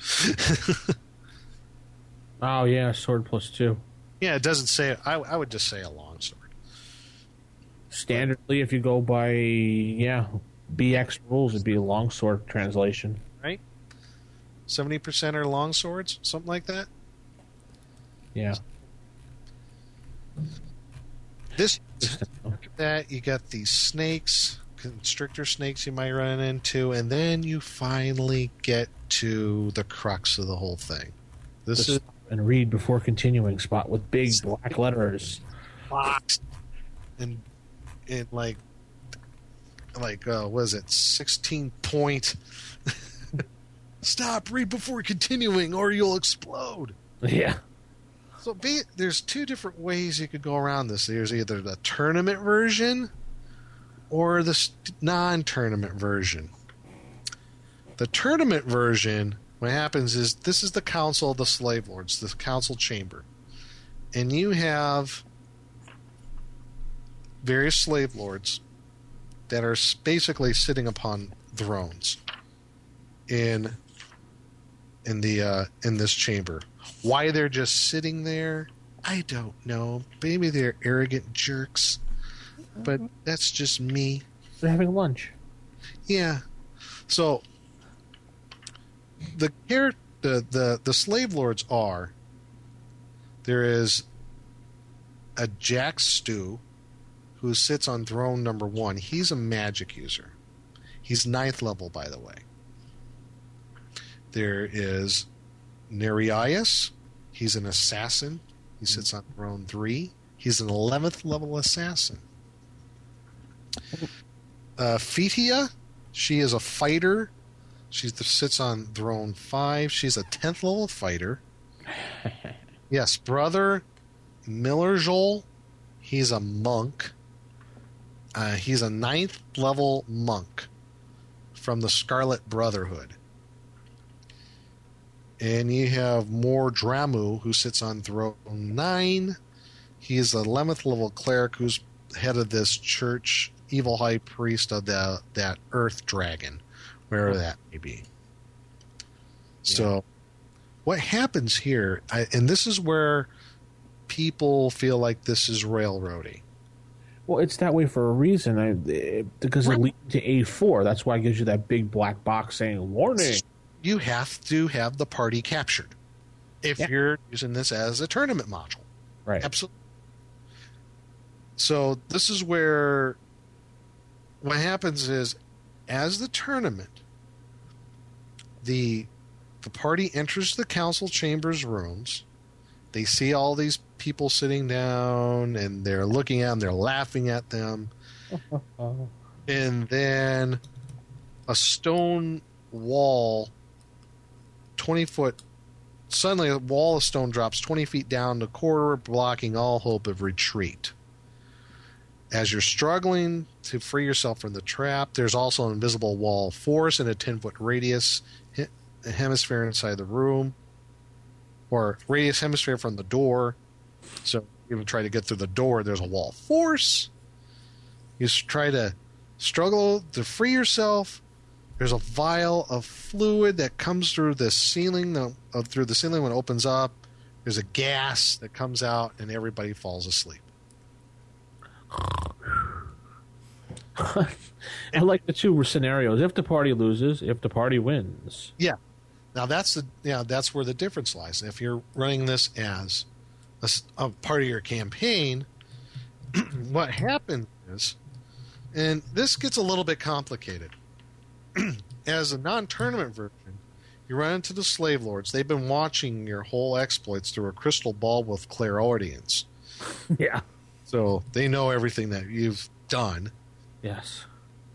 Oh, yeah, sword +2. Yeah, it doesn't say. I would just say a longsword. Standardly, if you go by, BX rules, it'd be a longsword translation. Right? 70% are longswords, something like that. Yeah. This that you got these snakes, constrictor snakes you might run into, and then you finally get to the crux of the whole thing. This is and read before continuing spot with big black letters. box and like what is it, 16 point stop, read before continuing or you'll explode. Yeah. So there's two different ways you could go around this. There's either the tournament version or the non-tournament version. The tournament version, what happens is, this is the Council of the Slave Lords, the council chamber. And you have various slave lords that are basically sitting upon thrones in this chamber. Why they're just sitting there, I don't know. Maybe they're arrogant jerks, but that's just me. They're having lunch. Yeah. So the slave lords are, there is a Jack Stew who sits on throne number 1. He's a magic user. He's 9th level, by the way. There is Nereias. He's an assassin. He sits on throne 3. He's an 11th level assassin. Phetia, she is a fighter. She sits on throne 5. She's a 10th level fighter. Yes, brother Millerjol, he's a monk. He's a 9th level monk from the Scarlet Brotherhood. And you have Mordramu, who sits on throne 9. He is the 11th level cleric who's head of this church, evil high priest of that earth dragon, wherever that may be. Yeah. So what happens here, and this is where people feel like this is railroading. Well, it's that way for a reason, because it leads to A4. That's why it gives you that big black box saying, warning. You have to have the party captured if you're using this as a tournament module. Right. Absolutely. So this is where what happens is, as the tournament, the party enters the council chambers rooms. They see all these people sitting down, and they're looking at them, they're laughing at them. And then a stone wall, 20-foot, suddenly a wall of stone drops 20 feet down the corridor, blocking all hope of retreat. As you're struggling to free yourself from the trap, there's also an invisible wall of force in a 10-foot radius, a hemisphere inside the room, or radius hemisphere from the door. So you try to get through the door, there's a wall of force. You try to struggle to free yourself. There's a vial of fluid that comes through the ceiling. Through the ceiling, when it opens up, there's a gas that comes out, and everybody falls asleep. I like the two scenarios. If the party loses, if the party wins. Yeah. Now that's where the difference lies. If you're running this as a part of your campaign, what happens is, and this gets a little bit complicated. As a non-tournament version, you run into the slave lords. They've been watching your whole exploits through a crystal ball with clairaudience. Yeah. So they know everything that you've done. Yes.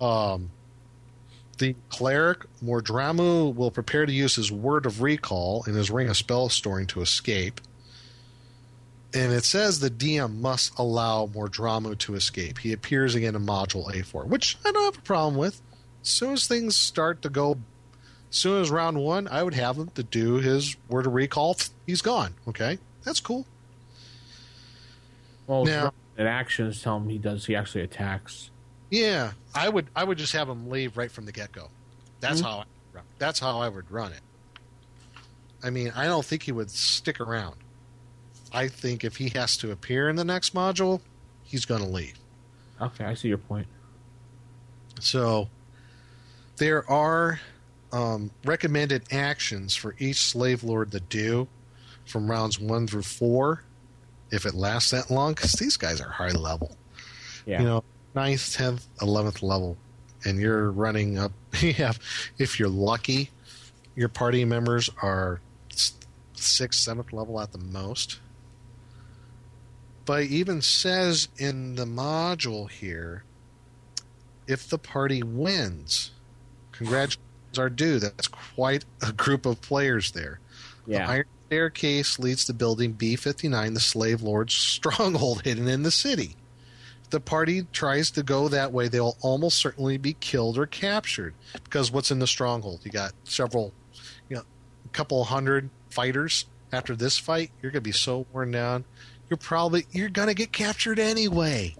The cleric, Mordramu, will prepare to use his Word of Recall and his Ring of Spell Storing to escape. And it says the DM must allow Mordramu to escape. He appears again in Module A4, which I don't have a problem with. As soon as things start to go, as soon as round 1, I would have him to do his Word of Recall. He's gone. Okay? That's cool. Well, now, in actions tell him he actually attacks. Yeah, I would just have him leave right from the get-go. That's how I would run it. I mean, I don't think he would stick around. I think if he has to appear in the next module, he's going to leave. Okay, I see your point. So there are recommended actions for each slave lord to do from rounds 1 through 4, if it lasts that long, because these guys are high level. Yeah. You know, 9th, 10th, 11th level, and you're running up. If you're lucky, your party members are 6th, 7th level at the most. But it even says in the module here, if the party wins, congratulations are due. That's quite a group of players there. Yeah. The Iron Staircase leads to building B-59, the slave lord's stronghold hidden in the city. If the party tries to go that way, they'll almost certainly be killed or captured. Because what's in the stronghold? You got a couple hundred fighters. After this fight, you're going to be so worn down. You're going to get captured anyway.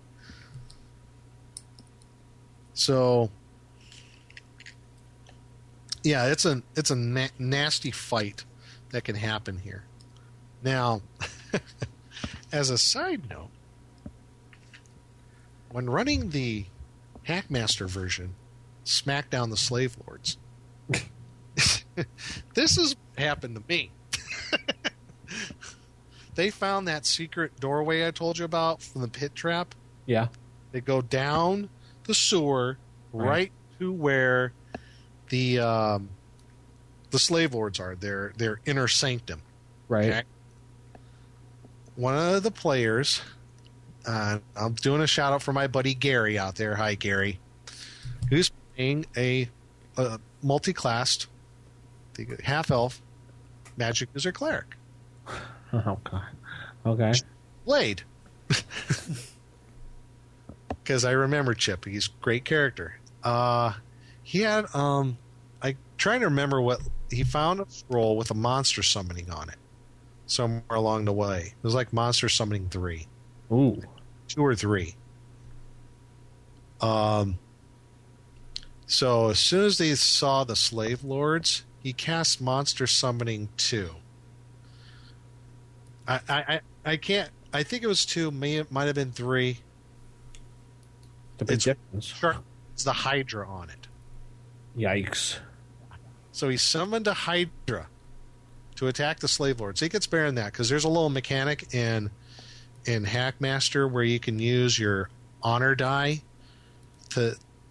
So, yeah, it's a nasty fight that can happen here. Now, as a side note, when running the Hackmaster version, Smackdown the Slave Lords, this is what happened to me. They found that secret doorway I told you about from the pit trap. Yeah. They go down the sewer right to where the slave lords are. Their inner sanctum. Right. Okay? One of the players, I'm doing a shout out for my buddy Gary out there. Hi, Gary. Who's playing a multi-classed, half elf magic user cleric. Oh God. Okay. Blade. Because I remember Chip. He's a great character. He had I trying to remember what he found, a scroll with a monster summoning on it somewhere along the way. It was like Monster Summoning 3. Ooh. 2 or 3. So as soon as they saw the slave lords, he cast Monster Summoning 2. I can't. I think it was 2. Might have been 3. It's the Hydra on it. Yikes. So he summoned a Hydra to attack the slave lords. He gets better than that because there's a little mechanic in Hackmaster where you can use your honor die to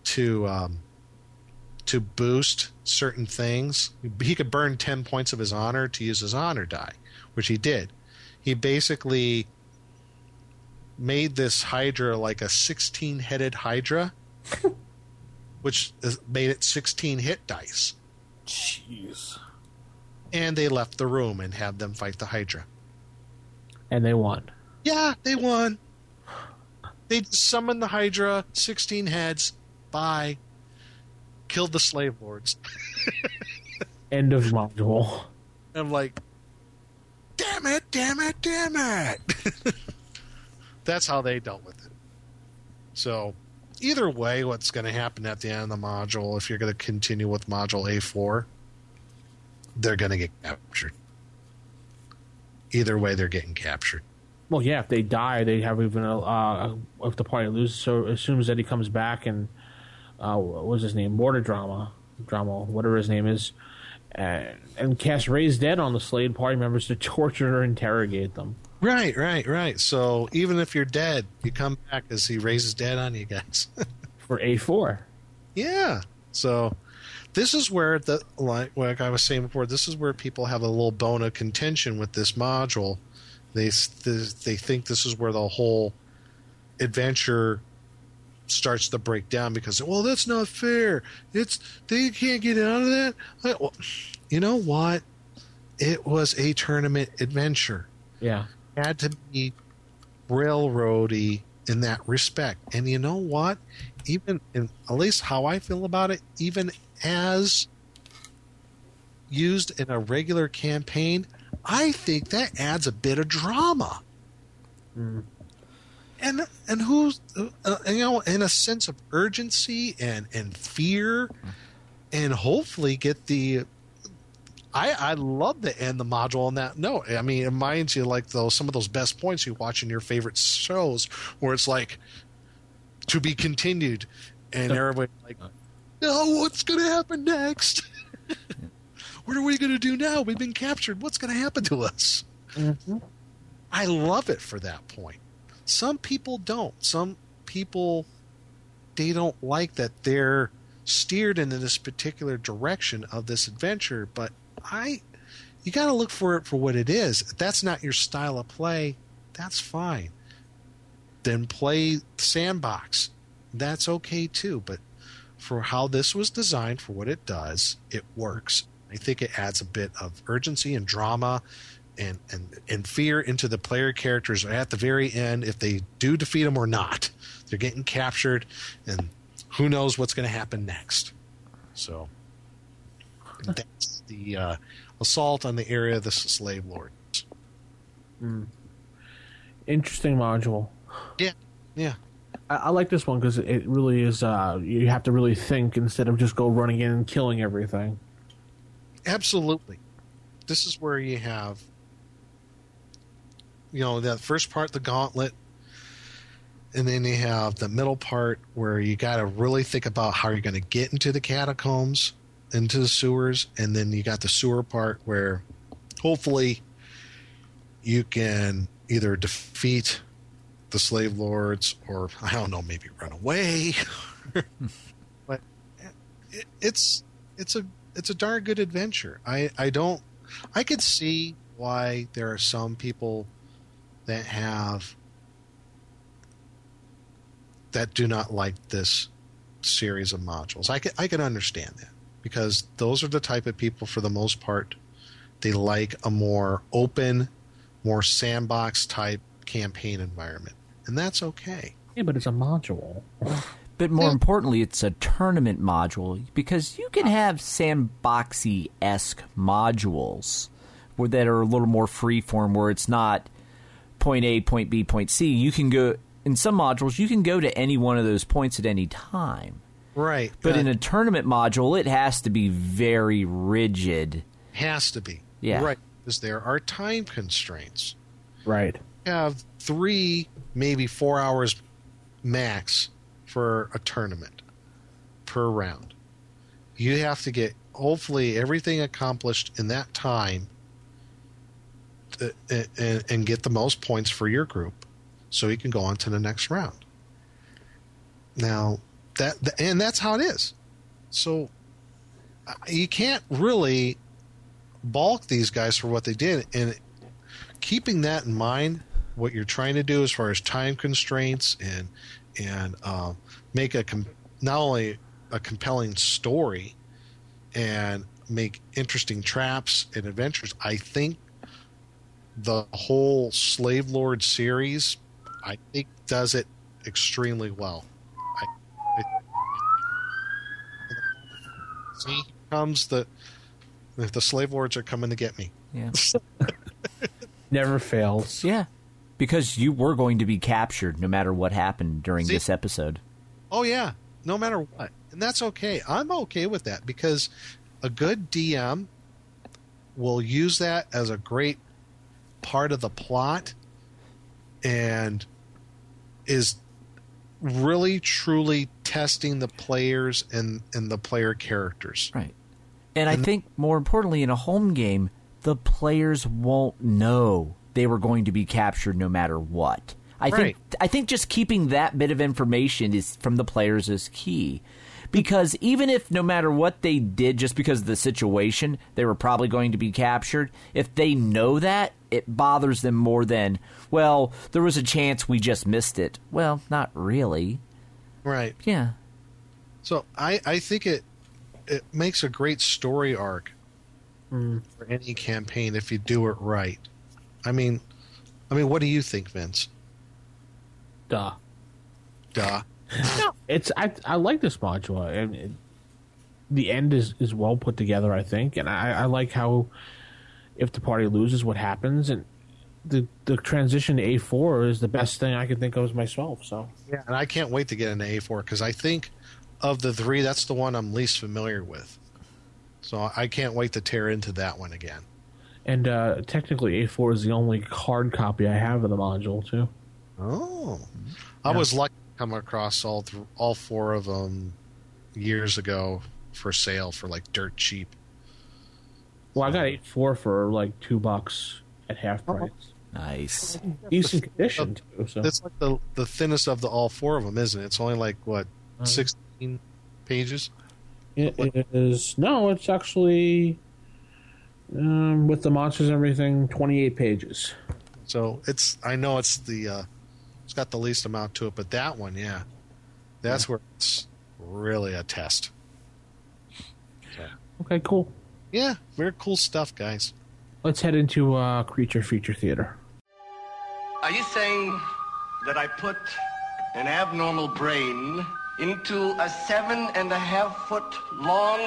boost certain things. He could burn 10 points of his honor to use his honor die, which he did. He basically made this Hydra like a 16-headed Hydra, which made it 16 hit dice. Jeez. And they left the room and had them fight the Hydra. And they won. Yeah, they won. They summoned the Hydra, 16 heads, bye. Killed the slave lords. End of module. I'm like, damn it. That's how they dealt with it. So, either way, what's going to happen at the end of the module, if you're going to continue with module A4, they're going to get captured. Either way, they're getting captured. Well, yeah, if they die, they have even if the party loses. So as soon as Eddie comes back and what's his name, Mordramu, whatever his name is, and cast Raise Dead on the Slade party members to torture or interrogate them. Right. So even if you're dead, you come back as he raises dead on you guys. For A4. Yeah. So this is where, like I was saying before, this is where people have a little bone of contention with this module. They think this is where the whole adventure starts to break down because, well, that's not fair. They can't get out of that. Well, you know what? It was a tournament adventure. Yeah. It had to be railroady in that respect. And you know what? Even in, at least how I feel about it, even as used in a regular campaign, I think that adds a bit of drama. Mm. And who's and a sense of urgency and fear, and hopefully get the. I love to end the module on that note. I mean, it reminds you like some of those best points you watch in your favorite shows, where it's like to be continued, and everybody like, no, what's going to happen next? What are we going to do now? We've been captured. What's going to happen to us? Mm-hmm. I love it for that point. Some people don't. Some people, they don't like that they're steered into this particular direction of this adventure. But you got to look for it for what it is. If that's not your style of play, that's fine. Then play Sandbox. That's okay too. But for how this was designed, for what it does, it works. I think it adds a bit of urgency and drama and fear into the player characters at the very end. If they do defeat them or not, they're getting captured, and who knows what's going to happen next. So that's the assault on the area of the slave lords. Interesting module. Yeah. I like this one because it really is. You have to really think instead of just go running in and killing everything. Absolutely. This is where you have, that first part, the gauntlet, and then you have the middle part where you got to really think about how you're going to get into the catacombs, into the sewers, and then you got the sewer part where hopefully you can either defeat the slave lords or, I don't know, maybe run away. But it's a darn good adventure. I could see why there are some people that do not like this series of modules. I can understand that, because those are the type of people, for the most part, they like a more open, more sandbox type campaign environment, and that's okay. Yeah, but it's a module. But more importantly, it's a tournament module, because you can have sandboxy-esque modules that are a little more freeform, where it's not point A, point B, point C. You can go, in some modules, you can go to any one of those points at any time. Right. But in a tournament module, it has to be very rigid. Has to be. Yeah. Right. Because there are time constraints. Right. You have 3, maybe 4 hours max for a tournament per round. You have to get, hopefully, everything accomplished in that time and get the most points for your group so you can go on to the next round. Now, that's how it is. So you can't really balk these guys for what they did. And keeping that in mind, what you're trying to do as far as time constraints and make not only a compelling story and make interesting traps and adventures, I think the whole Slave Lord series, I think, does it extremely well. See, comes the Slave Lords are coming to get me. Yeah. Never fails. Yeah. Because you were going to be captured no matter what happened during this episode. Oh, yeah. No matter what. And that's okay. I'm okay with that, because a good DM will use that as a great part of the plot and is really, truly testing the players and the player characters. Right. And I think, more importantly, in a home game, the players won't know they were going to be captured no matter what. I think just keeping that bit of information is from the players is key. Because even if no matter what they did, just because of the situation, they were probably going to be captured, if they know that, it bothers them more than, well, there was a chance we just missed it. Well, not really. Right. Yeah. So I think it makes a great story arc for any campaign if you do it right. I mean, what do you think, Vince? Duh. No, I like this module. And the end is well put together, I think, and I like how if the party loses, what happens, and the transition to A4 is the best thing I can think of myself. So yeah, and I can't wait to get into A4 because I think of the three, that's the one I'm least familiar with. So I can't wait to tear into that one again. And technically, A4 is the only hard copy I have of the module too. Oh, I was lucky to come across all four of them years ago for sale for like dirt cheap. Well, I got A4 for like $2 at half price. Nice, decent condition too. So it's like the thinnest of the all four of them, isn't it? It's only like what 16 pages. It is no, it's actually with the monsters and everything, 28 pages. So I know it's it's got the least amount to it, but that one, yeah, that's where it's really a test. So. Okay, cool. Yeah, very cool stuff, guys. Let's head into Creature Feature Theater. Are you saying that I put an abnormal brain into a 7.5-foot long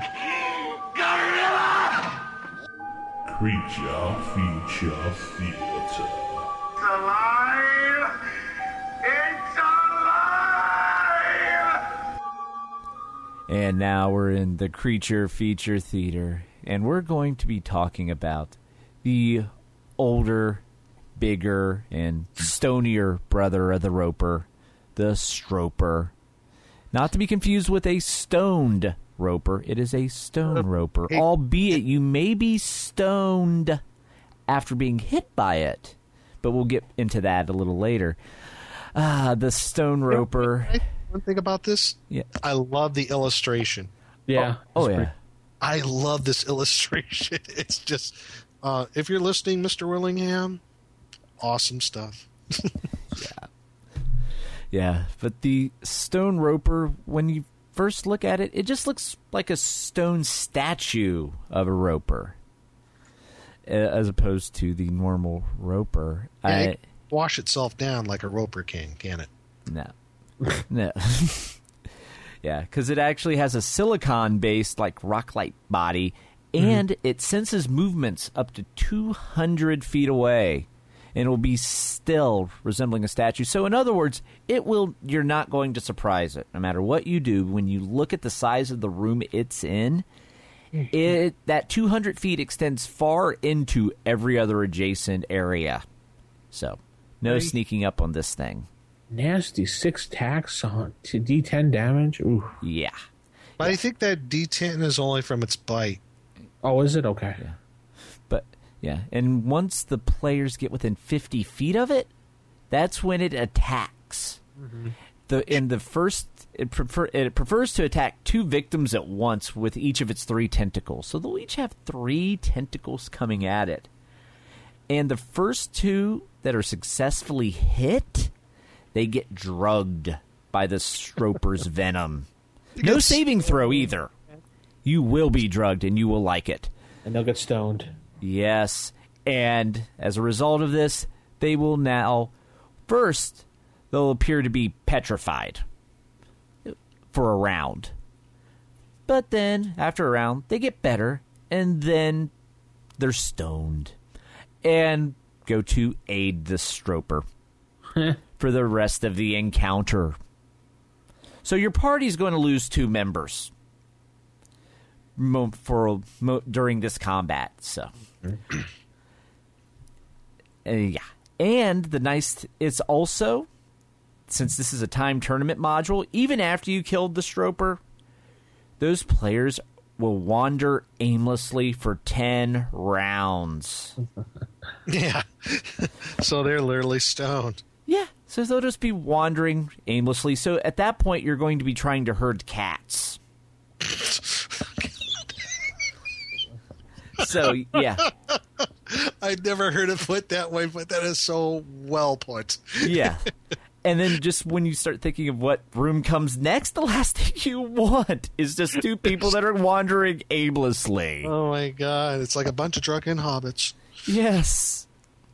gorilla? Creature Feature Theater. It's alive! It's alive! And now we're in the Creature Feature Theater, and we're going to be talking about the older, bigger, and stonier brother of the Roper, the Stroper. Not to be confused with a stoned Roper. It is a stone Roper, albeit you may be stoned after being hit by it. But we'll get into that a little later. The stone Roper. One thing about this, yeah, I love the illustration. Yeah. Oh yeah. I love this illustration. It's just, if you're listening, Mr. Willingham, awesome stuff. Yeah, but the stone Roper, when you first look at it, it just looks like a stone statue of a Roper, as opposed to the normal Roper. It wash itself down like a Roper can it? No. No. Yeah, because it actually has a silicon-based, like, rock-like body, and it senses movements up to 200 feet away, and it will be still resembling a statue. So, in other words, you're not going to surprise it. No matter what you do, when you look at the size of the room it's in, that 200 feet extends far into every other adjacent area. So, no sneaking up on this thing. Nasty 6 attacks to D10 damage. Ooh. Yeah. But I think that D10 is only from its bite. Oh, is it? Okay. Yeah. But, yeah. And once the players get within 50 feet of it, that's when it attacks. Mm-hmm. It prefers to attack 2 victims at once with each of its 3 tentacles. So they'll each have 3 tentacles coming at it. And the first 2 that are successfully hit, they get drugged by the Stroper's venom. No saving throw either. You will be drugged, and you will like it. And they'll get stoned. Yes. And as a result of this, they will now... First, they'll appear to be petrified for a round. But then, after a round, they get better, and then they're stoned. And go to aid the Stroper for the rest of the encounter. So your party's going to lose 2 members during this combat. So, yeah. And it's also, since this is a time tournament module, even after you killed the Stroper, those players will wander aimlessly for 10 rounds. Yeah. So they're literally stoned. Yeah, so they'll just be wandering aimlessly. So at that point, you're going to be trying to herd cats. So, yeah. I'd never heard it put that way, but that is so well put. Yeah. And then just when you start thinking of what room comes next, the last thing you want is just two people that are wandering aimlessly. Oh, my God. It's like a bunch of drunken hobbits. Yes.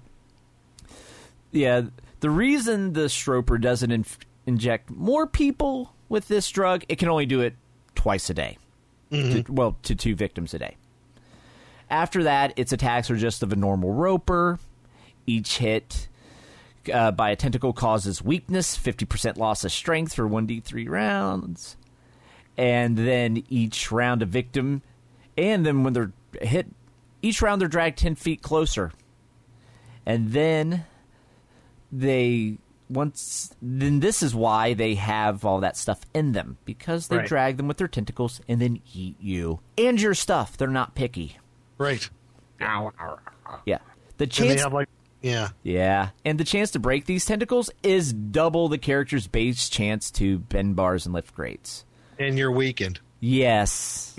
Yeah, the reason the Stroper doesn't inject more people with this drug, it can only do it twice a day. To 2 victims a day. After that, its attacks are just of a normal Roper. Each hit by a tentacle causes weakness, 50% loss of strength for 1d3 rounds. And then each round a victim, and then when they're hit, each round they're dragged 10 feet closer. And then then this is why they have all that stuff in them, because they drag them with their tentacles and then eat you and your stuff. They're not picky. Right. Yeah. The chance Yeah. And the chance to break these tentacles is double the character's base chance to bend bars and lift grates. And you're weakened. Yes.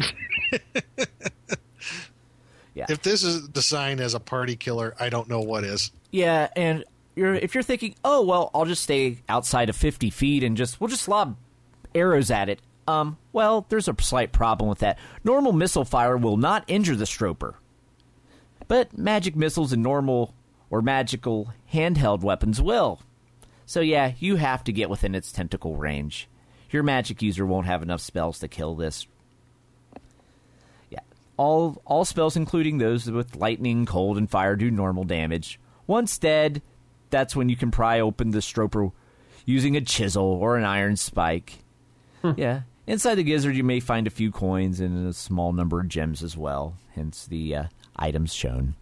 Yeah. If this is designed as a party killer, I don't know what is. Yeah, and if you're thinking, oh, well, I'll just stay outside of 50 feet and we'll just lob arrows at it. Well, there's a slight problem with that. Normal missile fire will not injure the Stroper. But magic missiles and normal or magical handheld weapons will. So yeah, you have to get within its tentacle range. Your magic user won't have enough spells to kill this. Yeah. All spells, including those with lightning, cold, and fire, do normal damage. Once dead, that's when you can pry open the Stroper using a chisel or an iron spike. Yeah. Inside the gizzard, you may find a few coins and a small number of gems as well, hence the items shown.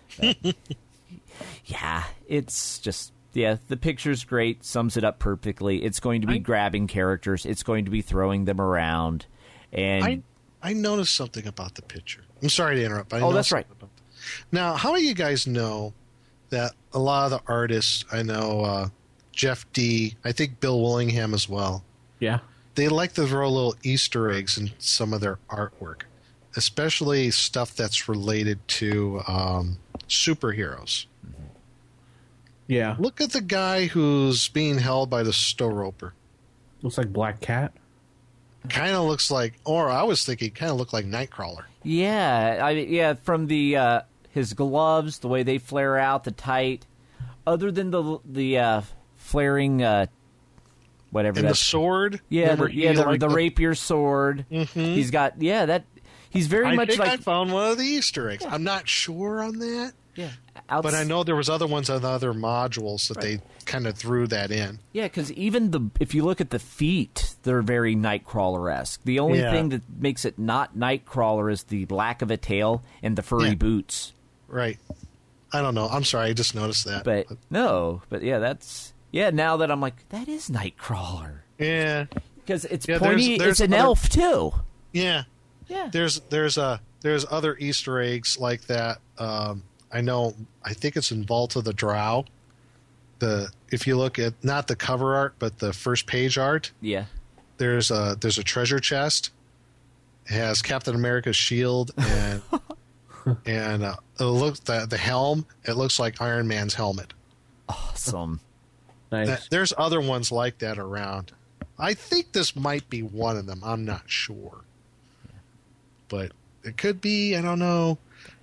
Yeah, it's just, the picture's great, sums it up perfectly. It's going to be grabbing characters. It's going to be throwing them around. And I noticed something about the picture. I'm sorry to interrupt. But that's right. Now, how do you guys know that a lot of the artists, I know Jeff D., I think Bill Willingham as well. Yeah. They like to throw little Easter eggs in some of their artwork, especially stuff that's related to superheroes. Yeah. Look at the guy who's being held by the Storoper. Looks like Black Cat. Kind of looks like, or I was thinking, kind of looked like Nightcrawler. Yeah, from the his gloves, the way they flare out, the tight. Other than the flaring, whatever. And the sword. Yeah, the rapier sword. Mm-hmm. He's got he's very much like. I found one of the Easter eggs. I'm not sure on that. Yeah, but I know there was other ones on the other modules that they kind of threw that in. Yeah, because even if you look at the feet, they're very Nightcrawler-esque. The only thing that makes it not Nightcrawler is the lack of a tail and the furry boots. Right. I don't know. I'm sorry. I just noticed that. But that's now that I'm like, that is Nightcrawler. Yeah. Because it's pointy. It's an elf too. Yeah. Yeah. There's other Easter eggs like that. I think it's in Vault of the Drow. If you look at not the cover art but the first page art, there's a treasure chest. It has Captain America's shield and and it looks the helm. It looks like Iron Man's helmet. Awesome. Nice. There's other ones like that around. I think this might be one of them. I'm not sure, but it could be. I don't know.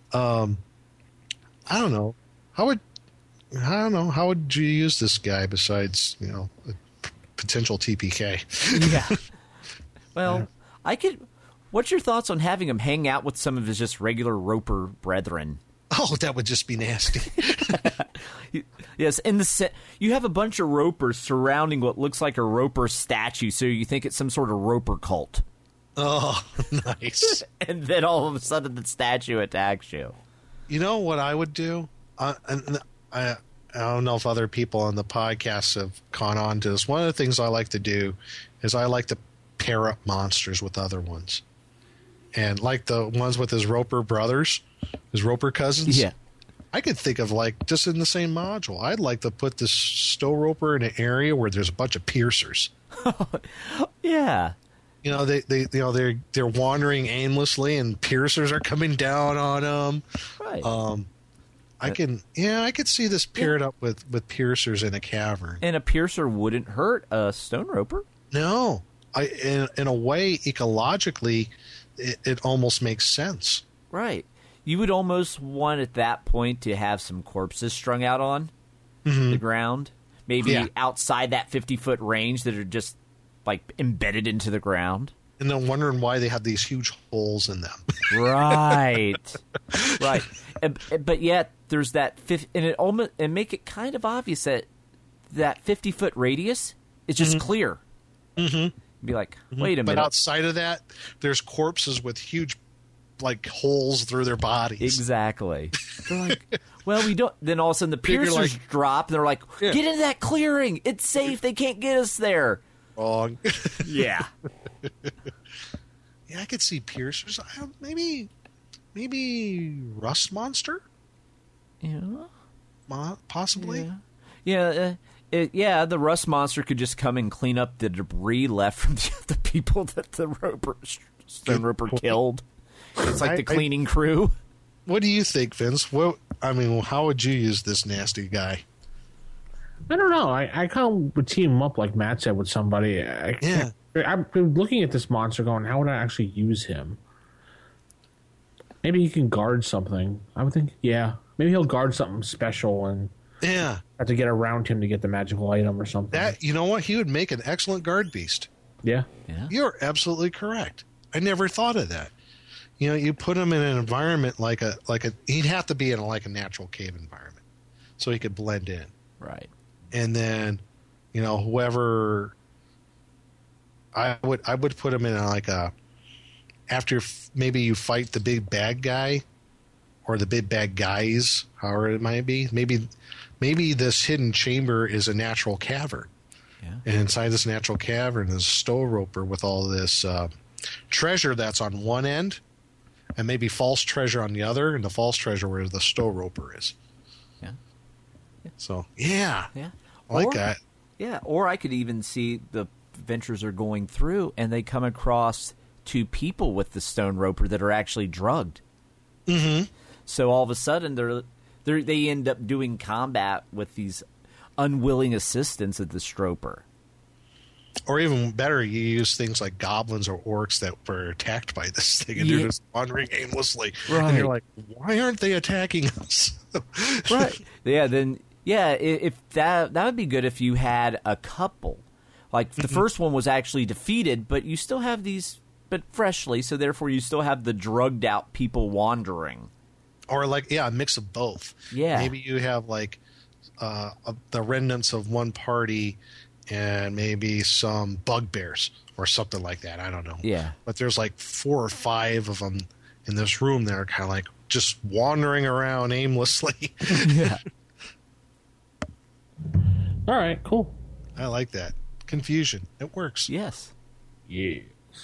I don't know. How would you use this guy besides, a potential TPK? Yeah. Well, I could. What's your thoughts on having him hang out with some of his just regular Roper brethren? Oh, that would just be nasty. Yes, you have a bunch of Ropers surrounding what looks like a Roper statue, so you think it's some sort of Roper cult. Oh, nice. And then all of a sudden the statue attacks you. You know what I would do? I don't know if other people on the podcast have gone on to this. One of the things I like to do is I like to pair up monsters with other ones. and like the ones with his Roper brothers, his Roper cousins. Yeah. I could think of like just in the same module. I'd like to put this Stow Roper in an area where there's a bunch of piercers. Yeah. You know, they're wandering aimlessly, and piercers are coming down on them. Right. I could see this paired up with piercers in a cavern. And a piercer wouldn't hurt a Stone Roper. No, in a way, ecologically, it almost makes sense. Right. You would almost want at that point to have some corpses strung out on the ground, maybe outside that 50-foot range that are just like embedded into the ground. And then wondering why they have these huge holes in them. Right. Right. But yet there's that and make it kind of obvious that 50-foot radius is just clear. Mm-hmm. Be like, wait a minute. But outside of that, there's corpses with huge like holes through their bodies. Exactly. They're like, well, we don't. Then all of a sudden the piercers drop, and they're like, get into that clearing. It's safe. They can't get us there. Wrong. Yeah. Yeah, I could see piercers. Maybe Rust Monster. Yeah. Possibly. Yeah. The Rust Monster could just come and clean up the debris left from the people that the Stone Roper killed. It's like the cleaning crew. What do you think, Vince? How would you use this nasty guy? I don't know. I kind of would team him up like Matt said with somebody. I've been looking at this monster going, how would I actually use him? Maybe he can guard something. I would think, maybe he'll guard something special and have to get around him to get the magical item or something. You know what? He would make an excellent guard beast. Yeah. You're absolutely correct. I never thought of that. You know, you put him in an environment he'd have to be in a natural cave environment so he could blend in. Right. And then, whoever I would put him in after maybe you fight the big bad guy or the big bad guys, however it might be. Maybe this hidden chamber is a natural cavern. Yeah. And inside this natural cavern is a Stow Roper with all this treasure that's on one end, and maybe false treasure on the other, and the false treasure where the Stow Roper is. Yeah. So, Yeah. I like that. Yeah, or I could even see the adventurers are going through, and they come across two people with the Stone Roper that are actually drugged. Mm-hmm. So all of a sudden, they end up doing combat with these unwilling assistants of the Stroper. Or even better, you use things like goblins or orcs that were attacked by this thing, and they're just wandering aimlessly. Right. And you're like, why aren't they attacking us? Right. If that would be good if you had a couple. Like, the first one was actually defeated, but you still have these, but freshly, so therefore you still have the drugged out people wandering. Or a mix of both. Yeah. Maybe you have the remnants of one party and maybe some bugbears or something like that. I don't know. Yeah. But there's 4 or 5 of them in this room that are kind of just wandering around aimlessly. Yeah. All right, cool. I like that. Confusion. It works. Yes. Yes.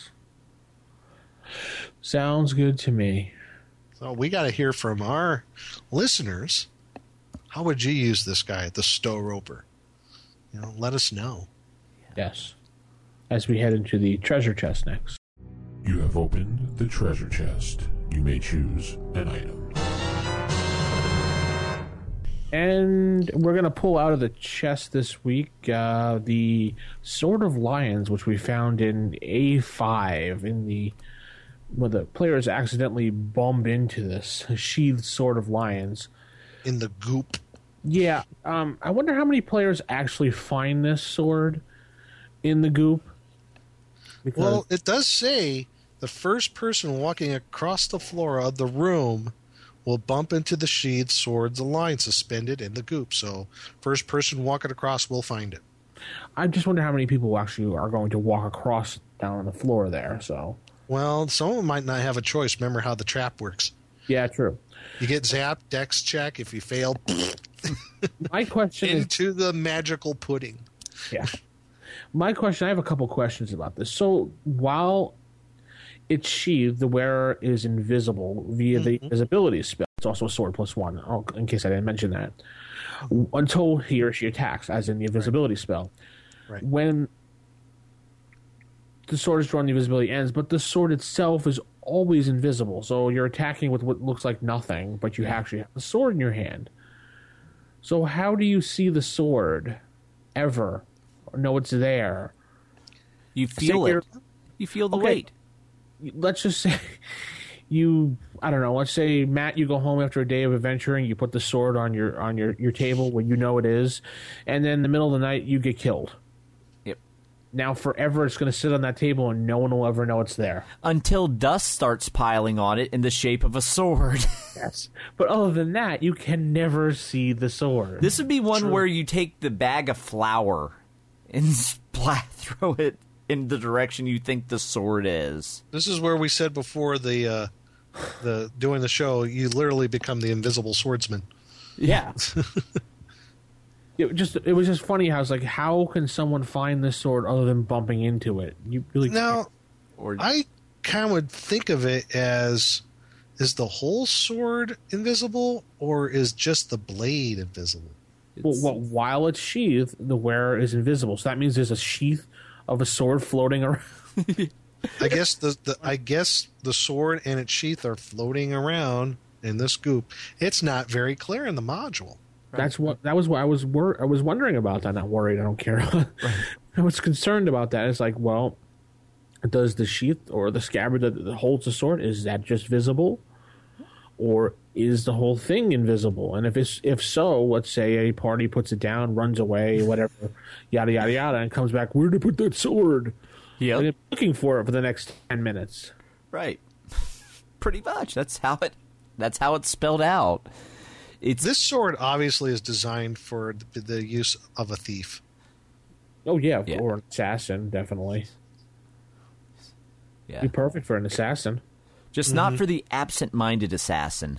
Sounds good to me. So we got to hear from our listeners. How would you use this guy, the Stow Roper? Let us know. Yes. As we head into the treasure chest next. You have opened the treasure chest. You may choose an item. And we're going to pull out of the chest this week the Sword of Lions, which we found in A5 where the players accidentally bump into this sheathed Sword of Lions. In the goop. Yeah. I wonder how many players actually find this sword in the goop. Well, it does say the first person walking across the floor of the room will bump into the sheathed Swords of Lion suspended in the goop. So first person walking across will find it. I just wonder how many people actually are going to walk across down on the floor there. So, well, some of them might not have a choice. Remember how the trap works. Yeah, true. You get zapped, dex check. If you fail, my question into the magical pudding. Yeah. My question, I have a couple questions about this. So its sheath, the wearer is invisible via the invisibility spell. It's also a sword +1, in case I didn't mention that. Until he or she attacks, as in the invisibility spell. Right. When the sword is drawn, the invisibility ends, but the sword itself is always invisible. So you're attacking with what looks like nothing, but you actually have the sword in your hand. So how do you see the sword ever? Or know it's there? You feel it. You feel the weight. Let's just say I don't know, let's say, Matt, you go home after a day of adventuring, you put the sword on your table where you know it is, and then in the middle of the night you get killed. Yep. Now forever it's going to sit on that table and no one will ever know it's there. Until dust starts piling on it in the shape of a sword. Yes. But other than that, you can never see the sword. This would be one where you take the bag of flour and throw it in the direction you think the sword is. This is where we said before the doing the show, you literally become the invisible swordsman. Yeah. It was just funny how it's like, how can someone find this sword other than bumping into it? You really now, or I kind of would think of it as, is the whole sword invisible, or is just the blade invisible? Well, while it's sheathed, the wearer is invisible. So that means there's a sheath of a sword floating around. I guess the sword and its sheath are floating around in this goop. It's not very clear in the module. That was what I was wondering about that. Not worried, I don't care. I was concerned about that. It's like, well, does the sheath or the scabbard that holds the sword, is that just visible, or is the whole thing invisible? And if so, let's say a party puts it down, runs away, whatever, yada yada yada, and comes back, where'd I put that sword? Yeah, and they're looking for it for the next 10 minutes. Right. Pretty much. That's how it's spelled out. This sword obviously is designed for the use of a thief. Oh yeah, or an assassin, definitely. Yeah, be perfect for an assassin. Just not for the absent-minded assassin.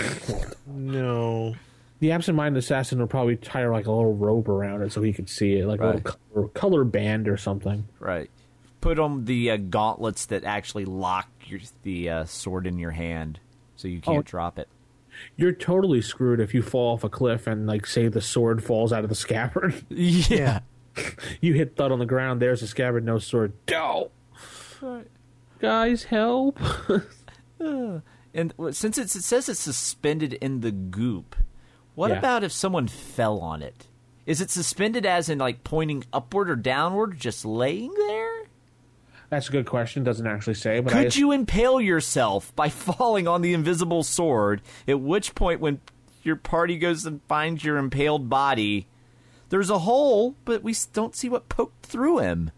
No. The absent-minded assassin would probably tie like a little rope around it so he could see it, like a little color band or something. Right. Put on the gauntlets that actually lock the sword in your hand, so you can't drop it. You're totally screwed if you fall off a cliff and, like, say the sword falls out of the scabbard. Yeah. You hit thud on the ground, there's the scabbard, no sword. No! Right. Guys, help! And since it says it's suspended in the goop, what about if someone fell on it? Is it suspended as in, like, pointing upward or downward, just laying there? That's a good question. Doesn't actually say. But Could you impale yourself by falling on the invisible sword, at which point when your party goes and finds your impaled body, there's a hole, but we don't see what poked through him?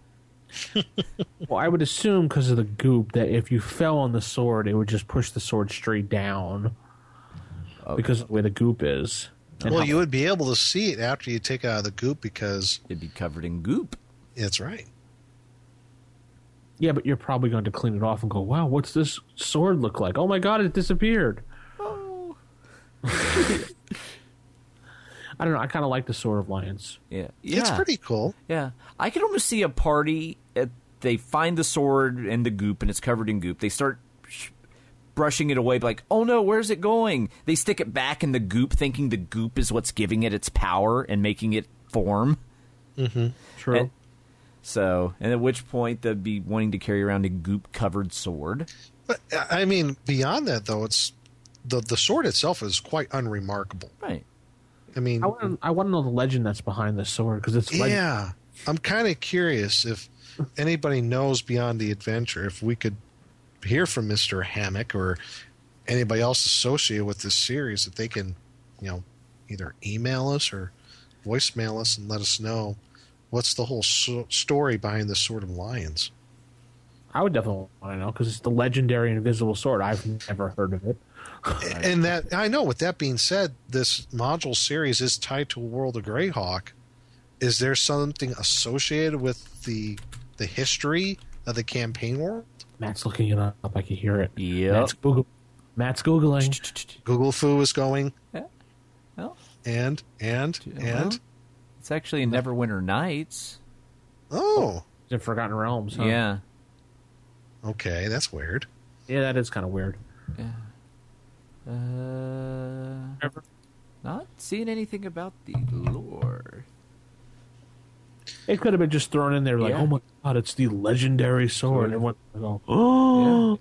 Well, I would assume because of the goop that if you fell on the sword, it would just push the sword straight down because of the way the goop is. Well, you would be able to see it after you take it out of the goop because it'd be covered in goop. That's right. Yeah, but you're probably going to clean it off and go, wow, what's this sword look like? Oh my god, it disappeared. Oh. I don't know. I kind of like the Sword of Lions. Yeah. It's pretty cool. Yeah. I can almost see a party, they find the sword in the goop and it's covered in goop. They start brushing it away, like, oh no, where's it going? They stick it back in the goop thinking the goop is what's giving it its power and making it form. Mm-hmm. True. And at which point they'd be wanting to carry around a goop-covered sword. But, I mean, beyond that, though, it's the sword itself is quite unremarkable. Right. I mean... I want to know the legend that's behind this sword, because it's... Yeah. I'm kind of curious if anybody knows beyond the adventure, if we could hear from Mr. Hammock or anybody else associated with this series, that they can, either email us or voicemail us and let us know what's the whole story behind the Sword of Lions. I would definitely want to know, because it's the legendary invisible sword. I've never heard of it. And that, I know, with that being said, this module series is tied to World of Greyhawk. Is there something associated with the history of the campaign world? Matt's looking it up. I can hear it. Yeah. Matt's Googling. Google Foo is going. Yeah. Well, and. It's actually in Neverwinter Nights. Oh. It's in Forgotten Realms, huh? Yeah. Okay, that's weird. Yeah, that is kind of weird. Not seeing anything about the lore. It could have been just thrown in there like, Yeah. oh my god, it's the legendary sword. And everyone would go, oh.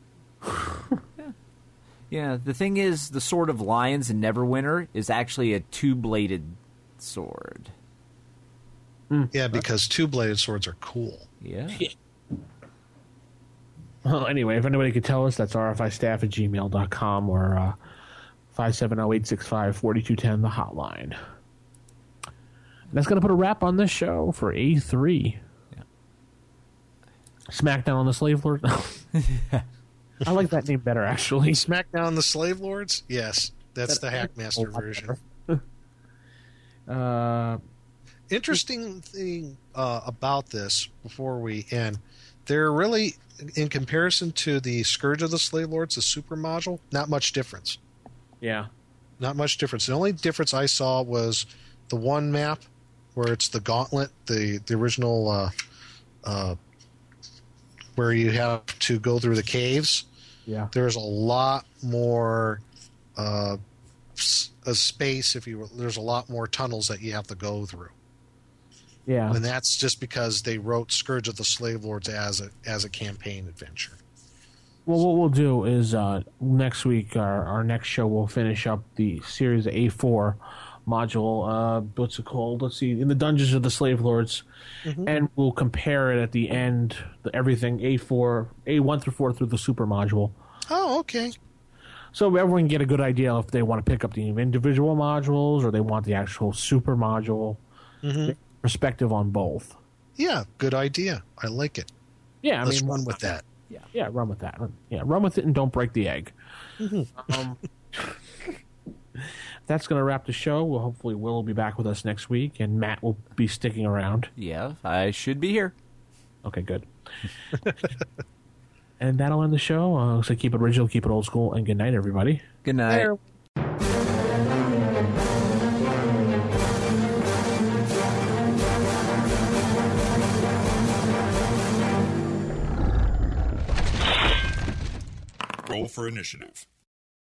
Yeah, the thing is, the Sword of Lions in Neverwinter is actually a two-bladed sword. Yeah, because two-bladed swords are cool. Yeah. Well, anyway, if anybody could tell us, that's rfistaff@gmail.com or 570-865-4210, the hotline. And that's going to put a wrap on this show for A3. Yeah. SmackDown on the Slave Lord. I like that name better, actually. SmackDown the Slave Lords? Yes, that's the Hackmaster version. Interesting thing about this, before we end, they're really, in comparison to the Scourge of the Slave Lords, the Super module, not much difference. Yeah. Not much difference. The only difference I saw was the one map where it's the Gauntlet, the original where you have to go through the caves. Yeah. There's a lot more space, if you will. There's a lot more tunnels that you have to go through. Yeah. And that's just because they wrote Scourge of the Slave Lords as a campaign adventure. Well, what we'll do is next week, our next show, we'll finish up the series A4 module. What's it called? Let's see. In the Dungeons of the Slave Lords. Mm-hmm. And we'll compare it at the end, everything A4, A1 through 4 through the Super module. Oh, okay. So everyone can get a good idea if they want to pick up the individual modules or they want the actual Super module. Mm-hmm. Perspective on both. Yeah, good idea. I like it. Yeah, Let's run with that. Yeah, run with that. Yeah, run with it and don't break the egg. Mm-hmm. That's going to wrap the show. Well, hopefully Will will be back with us next week, and Matt will be sticking around. Yeah, I should be here. Okay, good. And that'll end the show. So keep it original, keep it old school, and good night, everybody. Good night. Roll for initiative.